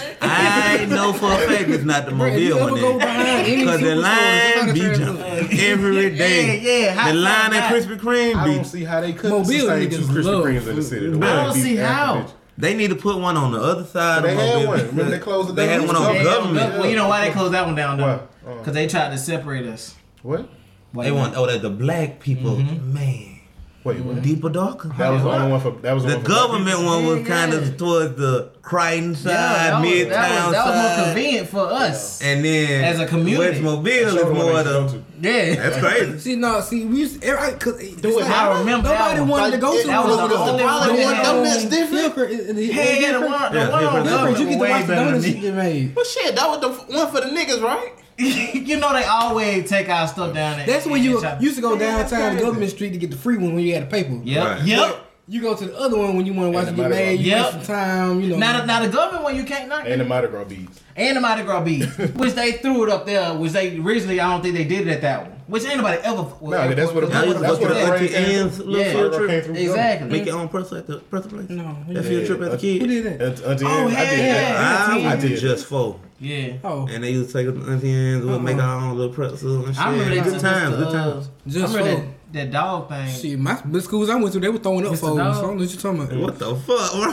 C: I know for a fact it's not the Mobile one. Because the line be jumping every day.
D: Yeah.
C: The line at Krispy
A: I
C: Kreme
A: don't
C: be.
A: see how they could
E: Mobile
A: sustain two
E: niggas
A: Krispy
E: love
A: Kremes in the city. The
C: I
A: way
D: don't
A: they
D: see
A: beat
D: how.
A: Athens.
C: They need to put one on the other side
A: They
C: of
A: had
C: Mobile.
A: one. Remember they closed it
C: They
A: down?
C: had one on
A: Yeah.
C: government.
D: Well, you know why they closed that one down though?
A: Why?
D: Because they tried to separate us.
A: What?
C: They want that the black people, man,
A: Wait, what?
C: deeper darker.
A: That was the only one for. That was
C: The
A: one for
C: government
A: black
C: one was
D: Yeah,
C: kind
D: yeah.
C: of towards the Crichton side,
D: that
C: Midtown
D: was more
C: side,
D: convenient for us.
C: and then
D: As a community.
C: West Mobile
A: people.
C: is
A: Show them
C: more
A: what they
C: the.
A: used to go to.
D: Yeah.
C: That's crazy.
E: We used to, cause
F: Do it.
D: I remember that
E: nobody
D: one.
E: wanted to go to
D: That was
E: one.
D: the only one
F: The
D: that
F: one
D: had-
F: them that's different.
D: Hey, the one on government
E: You get to
D: way
E: watch the
D: better than
E: donuts
D: me.
E: get made.
F: Well, shit, that was the one for the niggas, right?
D: You know they always take our stuff down there.
E: That's when you
D: and
E: used to go downtown to Government Street to get the free one when you had the paper.
D: Yep.
C: Right.
D: Yep.
E: You go to the other one when you want to watch it
A: And
E: get
A: the
E: made. You
D: Yep.
E: waste some time. You know.
D: Now the government one you can't knock.
A: And the Mardi Gras beads.
D: And the Mardi Gras beat, which they threw it up there, which they originally I don't think they did it at that one. Which ain't nobody ever.
A: No, that's what it
C: Now you
A: was.
C: can
A: That's
C: go to
A: what
C: the
A: the
C: Auntie
A: parade came
C: Anne's
A: from.
C: little
D: Yeah.
C: field
A: Mardi Gras
C: trip.
A: came from
D: Exactly.
C: Make your own person at the place.
E: No.
C: That field trip as a
E: Who
C: kid.
E: did that?
A: Auntie
D: Oh,
A: Anne's, I did
D: yeah,
A: that.
C: I
D: yeah.
C: went to Just For.
D: Yeah.
E: Oh,
C: And they used to take us to Auntie Anne's. We'll make our own little pretzels and shit.
D: I remember they
C: Good
D: took
C: times,
D: us to,
C: good times.
D: I
E: just
D: remember
E: for.
D: that dog thing.
E: Shit, the schools I went to, they were throwing up
D: Mr.
E: for
D: Dog.
E: us. I don't know what you talking about.
C: What the fuck, bro?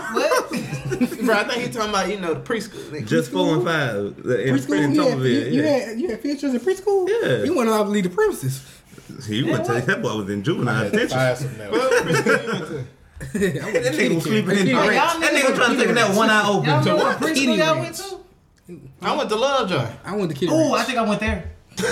D: What?
F: Bro, I think he talking about, the preschool.
C: Just 4 and 5. In
E: Preschool,
C: Tuberville,
E: you had field trips in preschool?
C: Yeah.
E: You weren't allowed to leave the premises.
C: He went to that boy was in
A: I
C: juvenile
A: had to
C: detention.
A: fire some now.
C: That nigga was sleeping in
D: Y'all
C: That nigga trying to take that one eye
D: Y'all
C: open.
D: remember what preschool
E: Kitty
D: y'all
E: rats.
D: went to?
F: I went to Lovejoy.
E: I went to Kitty
D: Oh, I
E: Rats.
D: think I went there.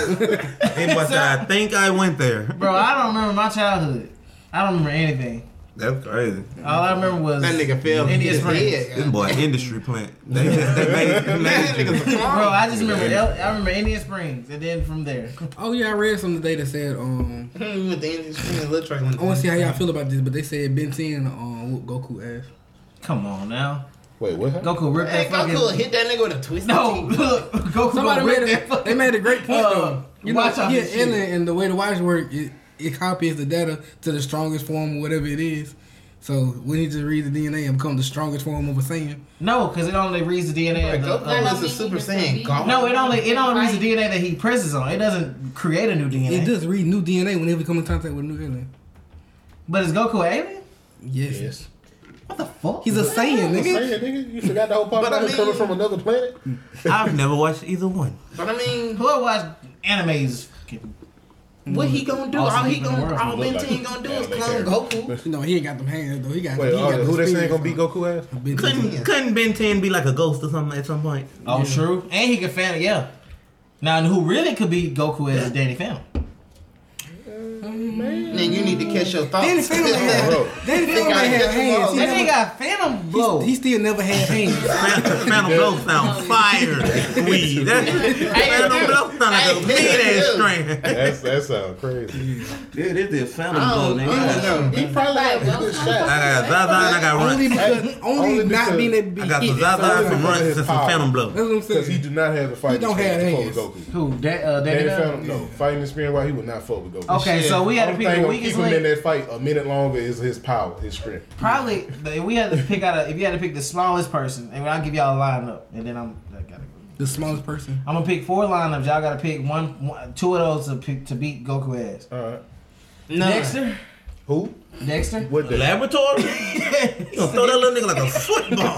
C: He must have, I think I went there.
D: Bro, I don't remember my childhood. I don't remember anything.
C: That's crazy.
D: All I remember was
F: That nigga fell and
D: Indian
F: hit his
D: Springs.
F: head.
C: This boy industry plant. They made
F: That nigga's a
D: Bro,
F: clown.
D: I just remember I remember Indian Springs, and then from there.
E: Oh yeah, I read something today that said
F: We went to Indian Springs, Little Track.
E: I want to see how y'all feel about this, but they said Ben 10 whoop Goku ass.
D: Come on now,
A: Wait, what happened?
D: Goku ripped
F: Hey,
D: that
F: Goku
D: fucking.
F: hit that nigga with a twisted
D: No,
F: teeth.
D: look, Goku
E: Somebody
D: ripped
E: made
D: that
E: it.
D: fucking.
E: They made a great point though. You know,
D: watch out
E: yeah,
D: this shit.
E: and the way the watch work, it copies the data to the strongest form, or whatever it is. So when he just reads the DNA and become the strongest form of a Saiyan.
D: No, because it only reads the DNA. Of the,
F: Goku is a Super Saiyan God.
D: no, it only reads the DNA that he presses on. It doesn't create a new DNA.
E: It does read new DNA whenever he come in contact with a new alien.
D: But is Goku an alien?
E: Yes.
D: What the fuck?
E: He's a Saiyan,
A: I'm
E: nigga.
A: saying, nigga, you forgot the whole part
F: But I
A: about him coming
F: mean-
A: from another planet?
C: I've never watched either one.
F: But I mean,
D: Who watch animes?
F: what he gonna do?
D: Awesome
F: All he
D: people in the
F: gonna,
D: world.
F: all Ben 10 gonna do is
A: Yeah,
F: clone Goku.
E: No, he ain't got them hands though. He got.
A: Wait,
E: he got
A: who
E: the
A: they saying
E: speed
A: gonna beat
E: from-
A: Goku ass?
E: Ben 10.
C: Couldn't Ben 10 be like a ghost or something at some point?
D: Oh, true. And he can Phantom, yeah. Now, and who really could beat Goku is Danny Phantom.
F: Then you need to catch your thoughts.
E: Danny Phantom
A: Bro.
E: had. Danny Phantom
F: gotta
E: ain't
F: get
E: have
F: them
E: hands.
F: all.
E: He
D: That
E: never-
D: nigga got Phantom blow.
E: He still never had hands.
C: Phantom Blow sound fire. Weed. Phantom Blow sound like a mean ass strand.
A: That sounds crazy.
C: Yeah, this is Phantom
F: I
C: Blow,
F: don't
C: nigga.
F: know.
A: He probably had a good shot.
C: I got Zaza and I got
E: Only
C: Run.
E: because,
A: Only
E: not
A: because-
E: being able to be
C: I got
E: hit.
C: some Zaza
A: only
C: from
A: because
C: Run
A: of his
C: and some
A: power.
C: Phantom Blow.
E: That's what I'm
A: Because he
E: saying.
A: do not have the fighting
E: don't have
A: experience to
E: hands.
A: fuck with Goku.
D: Who? Danny
A: Danny
D: Phantom?
A: Phantom, no. Fighting experience why he would not fuck with Goku.
D: Okay, so we had to
A: Only
D: pick
A: thing
D: the
A: gonna keep
D: weakest
A: him in
D: link.
A: that fight a minute longer is his power, his strength.
D: Probably, if we had to pick if you had to pick the smallest person, and I'll give y'all a lineup, and then I gotta go.
E: The smallest person.
D: I'm gonna pick 4 lineups. Y'all gotta pick two of those to beat Goku ass.
A: All right.
F: No.
D: Dexter?
A: Who?
D: Dexter?
A: What the
C: Laboratory? You gonna throw that little nigga like a football.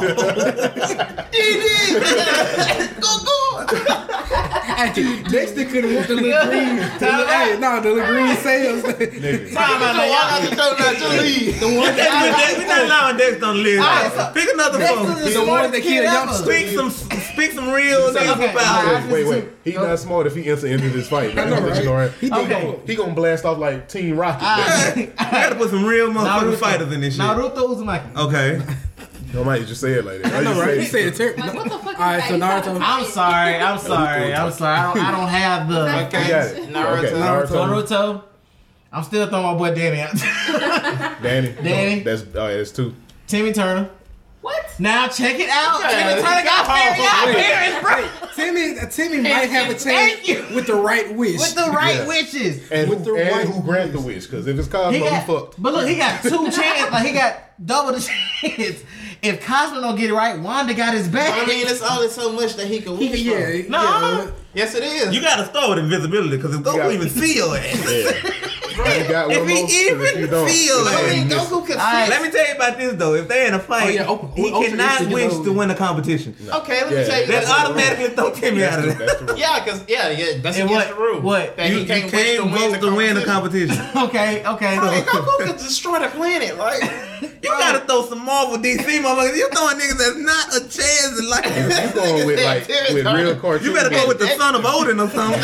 E: Hey, Dexter could have whooped the little green. The little green sails.
A: nigga?
F: You know why not to throw that to leave?
E: The one
C: We're not allowing Dexter on the list. Pick another
D: Dexter's
C: phone.
D: the
E: the one
D: smartest
E: that
D: kid
E: killed
D: ever.
E: youngsters.
C: Speak some real niggas about it.
A: Wait. He not smart if he enter into this fight.
E: I know, right?
A: He gonna blast off like Team Rocket.
C: I gotta put some real motherfucking fighters in this shit.
D: Naruto Uzumaki.
C: Okay.
A: No, might just say it like that.
E: I know, right? He said it terrible.
G: What the fuck?
E: Alright, so Naruto.
D: I'm sorry. I don't have the
A: You got it.
F: Naruto.
A: Okay,
D: Naruto. I'm still throwing my boy Danny out.
A: Danny. No, that's two.
D: Timmy Turner.
G: What?
D: Now check it out. Timmy Turner got parents, bro.
E: Timmy might have a chance with the right wish.
D: With the right wishes.
A: And
E: With the right
A: who grant the wish? Because if it's Cosmo, he fucked.
D: But look, he got 2 chances. Like he got double the chance. If Cosmo don't get it right, Wanda got his back.
F: I mean, it's only so much that he can wish for.
E: Yeah.
D: No.
F: Yes, it is.
C: You gotta start with invisibility because if Goku even see your ass.
A: You got one
C: If he
A: more, 'cause
C: even
A: you don't,
C: feel
A: you
C: it.
A: ain't
F: Goku can
C: Alright,
F: see.
C: let me tell you about this though. If they in a fight, he cannot wish to win a competition.
F: Okay, let me tell you.
C: That automatically throw Timmy out of there.
A: That's the rule.
F: Yeah, because that's
D: And
F: against the rule.
D: what?
F: That he can't wish to
C: vote to win the
F: competition.
C: competition.
D: Okay.
F: Like, Goku can destroy the planet. Like,
C: You gotta throw some Marvel DC motherfuckers. You throwing niggas that's not a chance in life.
A: You going with real cartoon.
C: You better go with the son of Odin or something.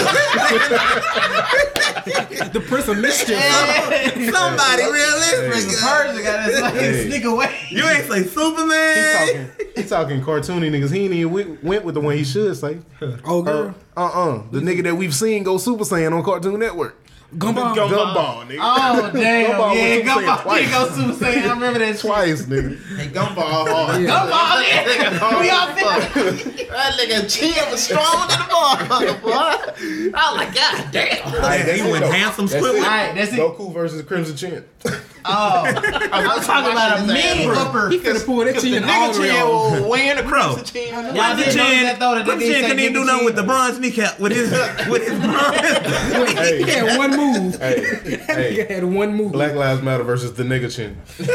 E: The Prince of Mischief.
C: Somebody realistic.
D: Persia got his fucking sneak away.
C: You ain't say Superman.
A: He talking cartoony niggas. He ain't even went with the one he should say.
E: Oh, girl.
A: The nigga that we've seen go Super Saiyan on Cartoon Network.
E: Gumball.
A: Gumball, nigga.
D: Oh, damn.
A: Gumball
D: Yeah,
A: was Super Saiyan
D: Gumball.
A: twice.
D: He go Super Saiyan. I remember that shit.
A: Twice, nigga.
F: hey, Gumball hard.
D: Gumball, yeah. We all fit.
F: That nigga chin was strong than the motherfucker, boy. I was like, God damn.
C: He went handsome Squidward.
D: Alright, that's it.
A: Goku versus Crimson Chin.
D: I'm talking about a mean whooper.
E: He finna pull that
F: The
E: chin all
F: nigga
E: the way
F: chin
E: off.
F: will win the
C: Bro.
F: Crimson Chin.
D: Y'all didn't notice that though. That
C: Crimson
D: they
C: Chin couldn't even do nothing with the bronze kneecap with his bronze.
A: Hey,
E: He had one move.
A: hey,
E: He had one move.
A: Black Lives Matter versus the nigga chin.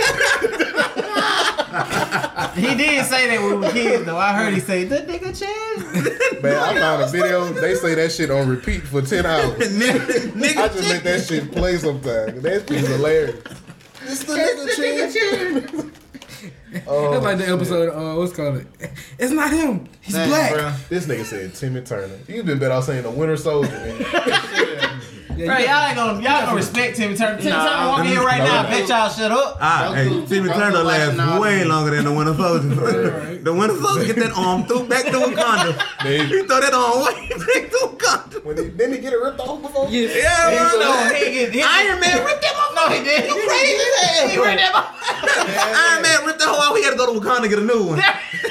D: He did say that when we were kids though. I heard he say the nigga chin.
A: Man, I found a video. They say that shit on repeat for 10 hours. I
C: Nigga
A: just let that shit play sometimes. That shit is hilarious. It's the nigga chin.
E: That's like the episode, what's it called? It's not him. He's black.
F: Bro.
A: This nigga said Timmy Turner. You been better off saying the Winter Soldier, man.
D: Bro, y'all gonna respect Timmy Turner. Timmy Turner walking here right now. Bet y'all shut up.
C: Hey, Timmy Turner lasts way longer than the Winter Soldier.
E: Right.
C: The Winter Soldier get that arm back to Wakanda. He throw that arm way back to Wakanda.
A: Didn't he get it ripped off before?
E: Yes.
C: Yeah, I know.
D: Iron Man ripped that motherfucker. No, he did. You crazy? He ripped that motherfucker.
C: Iron Man ripped the whole out. We had to go to Wakanda to get a new one.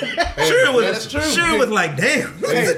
C: Sure was like, damn.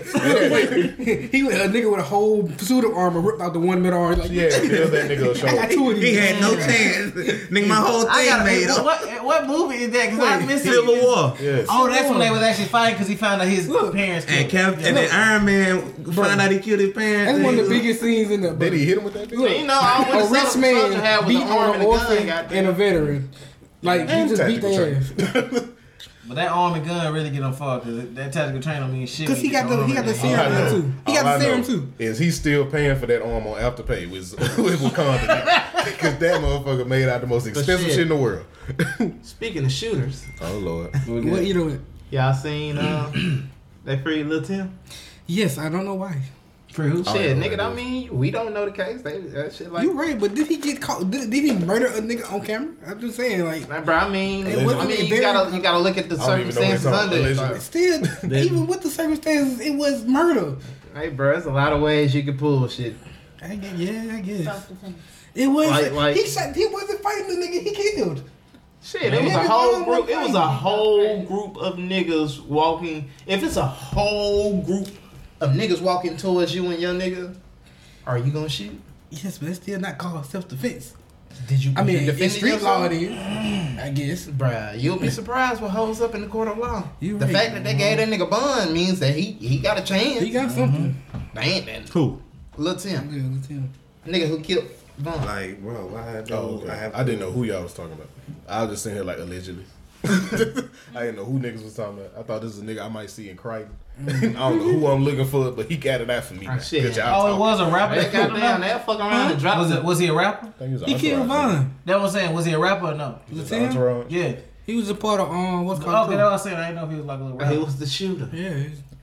E: He was a nigga with a whole suit of armor ripped out the one middle arm. Like,
A: Yeah, feel that nigga a
E: I got
A: show.
E: 2 of these.
C: He had no chance. Nigga, my whole thing made up.
D: What movie is that? Because I missed
C: Civil
D: it.
C: War.
A: Yes.
D: Oh, that's when they was actually fighting because he found out his parents
C: And
D: killed.
C: and then Iron Man found out he killed his parents.
E: That's one of the biggest scenes in the.
A: Did he hit him with that bitch?
E: Look,
F: You know, all
E: a
F: Winter
E: rich man
F: Soldier had was
E: beat
F: an arm
E: on
F: and
E: an
F: a gun,
E: orphan
F: goddamn.
E: and a veteran. Like he just beat their ass.
D: But that arm and gun really get him far because that tactical trainer don't mean shit.
E: Cause he got the serum
A: All I know-
E: too. He got
A: all I
E: the serum
A: know
E: too.
A: Is he still paying for that arm on Afterpay with Wakanda? Because that motherfucker made out the most expensive shit in the world.
F: Speaking of shooters,
A: Oh Lord.
E: What you doing?
F: y'all seen they freed Lil Tim?
E: Yes, I don't know why.
D: For who?
F: Shit,
A: yeah,
F: nigga, I mean, we don't know the case. That shit like.
E: You right, but did he get caught? Did he murder a nigga on camera? I'm just saying, like,
F: Man, bro, I mean,
E: It wasn't
F: you
E: very-
F: gotta look at the
A: I don't even know what
F: circumstances
A: it's
F: under it.
A: allegedly.
F: Like,
E: still, even with the circumstances, it was murder.
F: hey, bro, there's a lot of ways you can pull shit.
E: I guess.
G: Self-defense.
E: It was.
F: Like-
E: He wasn't fighting the nigga he killed.
F: Shit, it was a whole group. It was a whole group of niggas walking. If it's a whole group of niggas walking towards you and your nigga, are you gonna shoot?
E: Yes, but it's still not called self-defense.
F: Did you?
E: I mean,
F: defend
E: in street law
F: yourself?
E: it is. I guess.
F: Bruh, you'll be surprised what holds up in the court of law.
E: You
F: The
E: right.
F: fact that they gave that nigga bond means that he got a chance.
E: He got something.
F: They ain't that.
C: Who?
F: Lil Tim,
E: Yeah, let's him.
F: nigga who killed Vaughn.
C: Like, bro, why
A: Oh, okay. I didn't know who y'all was talking about. I was just sitting here like allegedly. I didn't know who niggas was talking about. I thought this was a nigga I might see in Crichton. I don't know who I'm looking for, but he got it out for me.
F: Oh, shit.
A: 'Cause y'all
D: Oh, it
A: talking.
D: was a rapper.
F: That goddamn, that fuck around and drop.
D: Was he a rapper?
A: I think he was an
E: He killed
A: entourage nigga.
E: Vaughn.
D: That was saying, was he a rapper or no?
A: He was
E: Tim?
A: an entourage.
D: Yeah.
E: He was a part of what's
D: Okay,
E: called.
D: that's what I was saying. I didn't know if he was like a little
F: He
D: rapper.
F: was the shooter.
E: Yeah.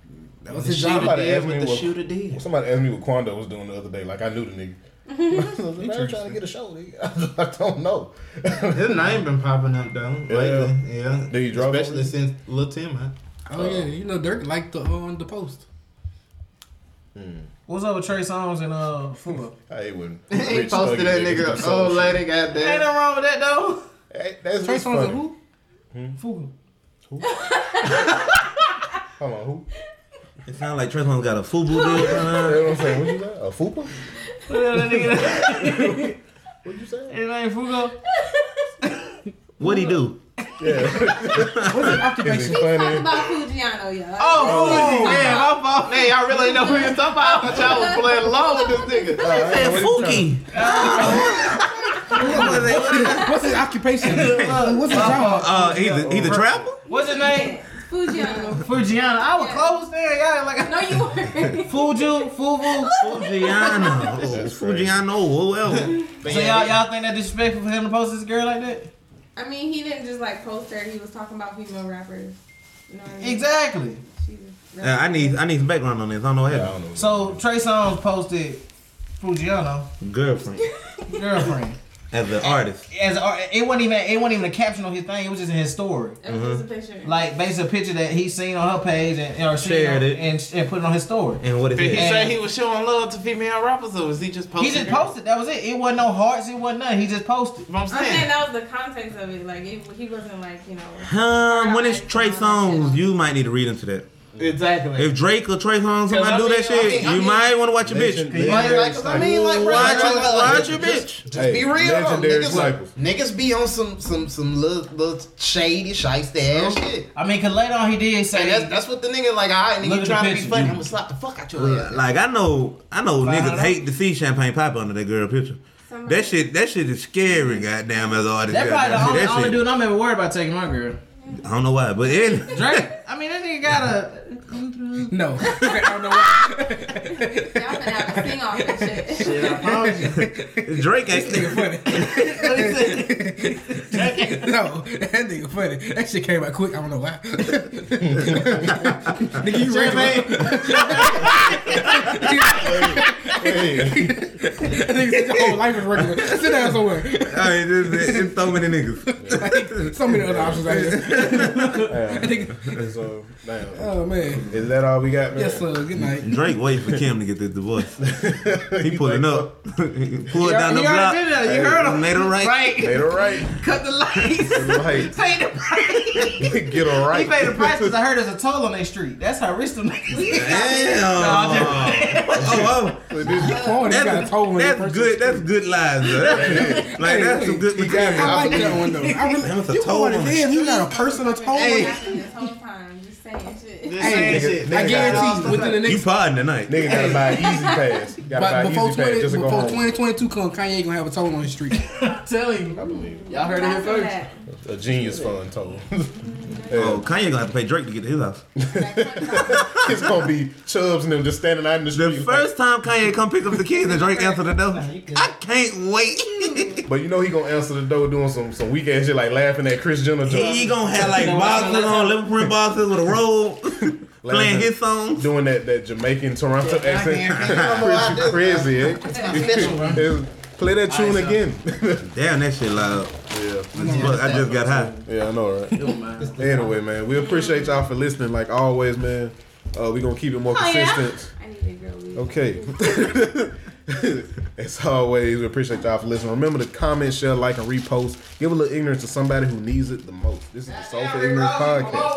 E: That was his
F: shooter
E: job.
A: Somebody
F: did
A: asked me
F: what the
A: what-
F: shooter did.
A: Somebody asked me what Quando was doing the other day. Like I knew the nigga. I was trying to get a show. Nigga. I don't know.
F: His name been popping up though lately. Yeah.
A: Did he drop
F: Especially
A: it?
F: since Lil Tim, man.
E: Oh yeah, you know Dirk liked the post.
D: What's up with Trey Songz and Fugo?
A: I hate when
F: He
A: rich
F: posted
A: thuggy
F: that
A: niggas do
F: nigga
A: some
F: old
A: shit.
F: lady
D: Ain't
F: goddamn.
D: nothing wrong with that though.
A: Hey, that's
E: Trey
A: just
E: Songz
A: funny.
E: and who?
D: Fugo.
A: Hold on, who?
C: It sounds like Trey Songz got a FUBU deal.
A: You know what I'm saying? What you say? A fupa? What you say?
D: His name Fugo.
C: What'd he do?
A: Yeah.
E: What's his
A: Is
E: occupation?
A: he
G: He's talking
A: funny?
G: about Fujiano, y'all.
D: Oh, yeah, my fault.
F: Hey, y'all really know who you're talking about? I thought y'all was playing along with this nigga.
E: What's his occupation? What's his job?
C: He's a trapper?
D: What's his name?
G: Fujiano.
D: Fujiano. I was close there. Y'all like
G: No, you weren't.
D: Fubu.
C: Fujiano, whoever.
D: So y'all think that disrespectful for him to post this girl like that?
G: I mean, he didn't just like post her. He was talking about female rappers. You know what I mean?
D: Exactly.
G: She's a
C: I need some background on this. I don't know what
A: I
C: happened.
A: don't know.
D: So Trey Songz posted Fujiano
C: Girlfriend.
D: girlfriend.
C: As an artist.
D: It wasn't even a caption on his thing. It was just in his story.
G: It was just a picture.
D: Like basically a picture that he seen on her page or
C: Shared it.
D: and put it on his story.
C: And what is
F: Did he
C: it?
F: say he was showing love to female rappers, or was he just posting?
D: He just posted. That was it. It wasn't no hearts. It wasn't nothing. He just posted.
F: What I'm
G: I'm saying
F: saying.
G: that was the context of it. Like he wasn't like
C: When it's Trey Songz, you might need to read into that.
F: Exactly.
C: If Drake or Trey Songz somebody
F: I
C: do
F: mean,
C: that shit,
F: I mean,
C: you might want to watch your bitch.
F: Watch
C: Watch your bitch.
F: Just
A: Hey,
F: be real though.
A: legendary snipers.
F: Niggas be on some little shady, shiesty ass shit.
D: I mean, cause later on he did say
F: And that's what the nigga like. Alright,
D: Look
F: nigga,
D: at
F: you
D: the
F: trying to be
D: picture.
F: funny? I'm gonna slap the fuck out your ass.
C: Like I know niggas
D: $500?
C: hate to see Champagne Pop under that girl picture. That shit is scary, goddamn, as an artist.
D: that probably
C: goddamn.
D: the
C: That
D: only
C: shit-
D: dude I'm ever worried about taking my girl.
C: I don't know why, but
D: Drake. I mean, that nigga got a.
E: No. I don't know why.
G: Y'all been having to sing off that shit.
D: Shit, I promise you.
C: Drake ain't.
E: Funny. No, that nigga funny. That shit came out quick. I don't know why. Nigga, you ready? That nigga said your whole life is regular. Sit down somewhere.
C: I mean, there's so many niggas.
E: So many other options out here.
A: So, damn.
E: Oh man.
A: Is that all we got, man?
E: Yes, sir. Good night.
C: Drake waiting for Kim to get this divorce. He pulling up. He pulled down the
D: You
C: block.
D: already been there. You heard him.
C: Made her right.
A: Made her right.
D: Cut the lights.
A: Right.
D: Pay the price.
A: Get her right.
D: He paid the price because I heard there's a toll on their street. That's how rich them niggas is.
C: Damn.
E: Oh, they got a toll on their
C: That's
E: person.
C: good. That's good lies, bro. Like that's some good material.
E: I like that one though. I really,
C: That's a
E: you
C: toll
E: want it
C: on
E: in? You got a personal toll.
G: Hey.
E: on
G: This whole time, just saying shit.
E: Hey,
A: Nigga,
E: I guarantee you, within the
C: You
E: next.
C: podding tonight.
A: Nigga gotta buy an easy pass. Gotta buy
E: But
A: an
E: before
A: easy pass just to go home.
E: 2022 come, Kanye gonna have a toll on the street.
D: I'm telling you. Y'all heard it here first.
A: A genius fund total.
C: Oh, Kanye gonna have to pay Drake to get to his house.
A: It's gonna be Chubbs and them just standing out in the street.
C: The first time Kanye come pick up the kids and Drake answer the door, I can't wait.
A: But you know he gonna answer the door doing some weak ass shit like laughing at Chris Jenner.
C: He gonna have like boxes on, Liverpool boxes with a robe, playing his songs.
A: Doing that Jamaican Toronto accent. Crazy, eh? Play that tune again.
C: Damn, that shit loud.
A: Yeah.
C: Look, I just got high.
A: Yeah, I know, right? Anyway, man, we appreciate y'all for listening. Like always, man. We gonna keep it more consistent.
G: I need a girl weed.
A: Okay. As always, we appreciate y'all for listening. Remember to comment, share, like, and repost. Give a little ignorance to somebody who needs it the most. This is the Soul for Ignorance podcast.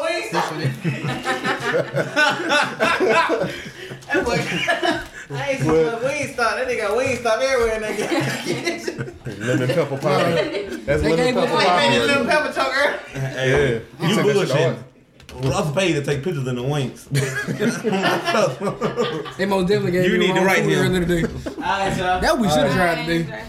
D: I ain't seen no Wingstop. That nigga got Wingstop everywhere, nigga.
A: Lemon pepper pie. That's lemon
E: gave
A: pepper
E: us
D: Hey, man, this
A: pie.
D: little pepper choker.
A: Yeah.
C: You
A: took that shit to
C: bullshit.
A: heart.
C: Ross paid to take pictures in the wings.
E: They most definitely gave
C: You
E: me
C: need to
E: wrong
C: write
E: food
C: him.
E: earlier today.
D: All right, y'all.
E: That we should have tried today.
G: Alright.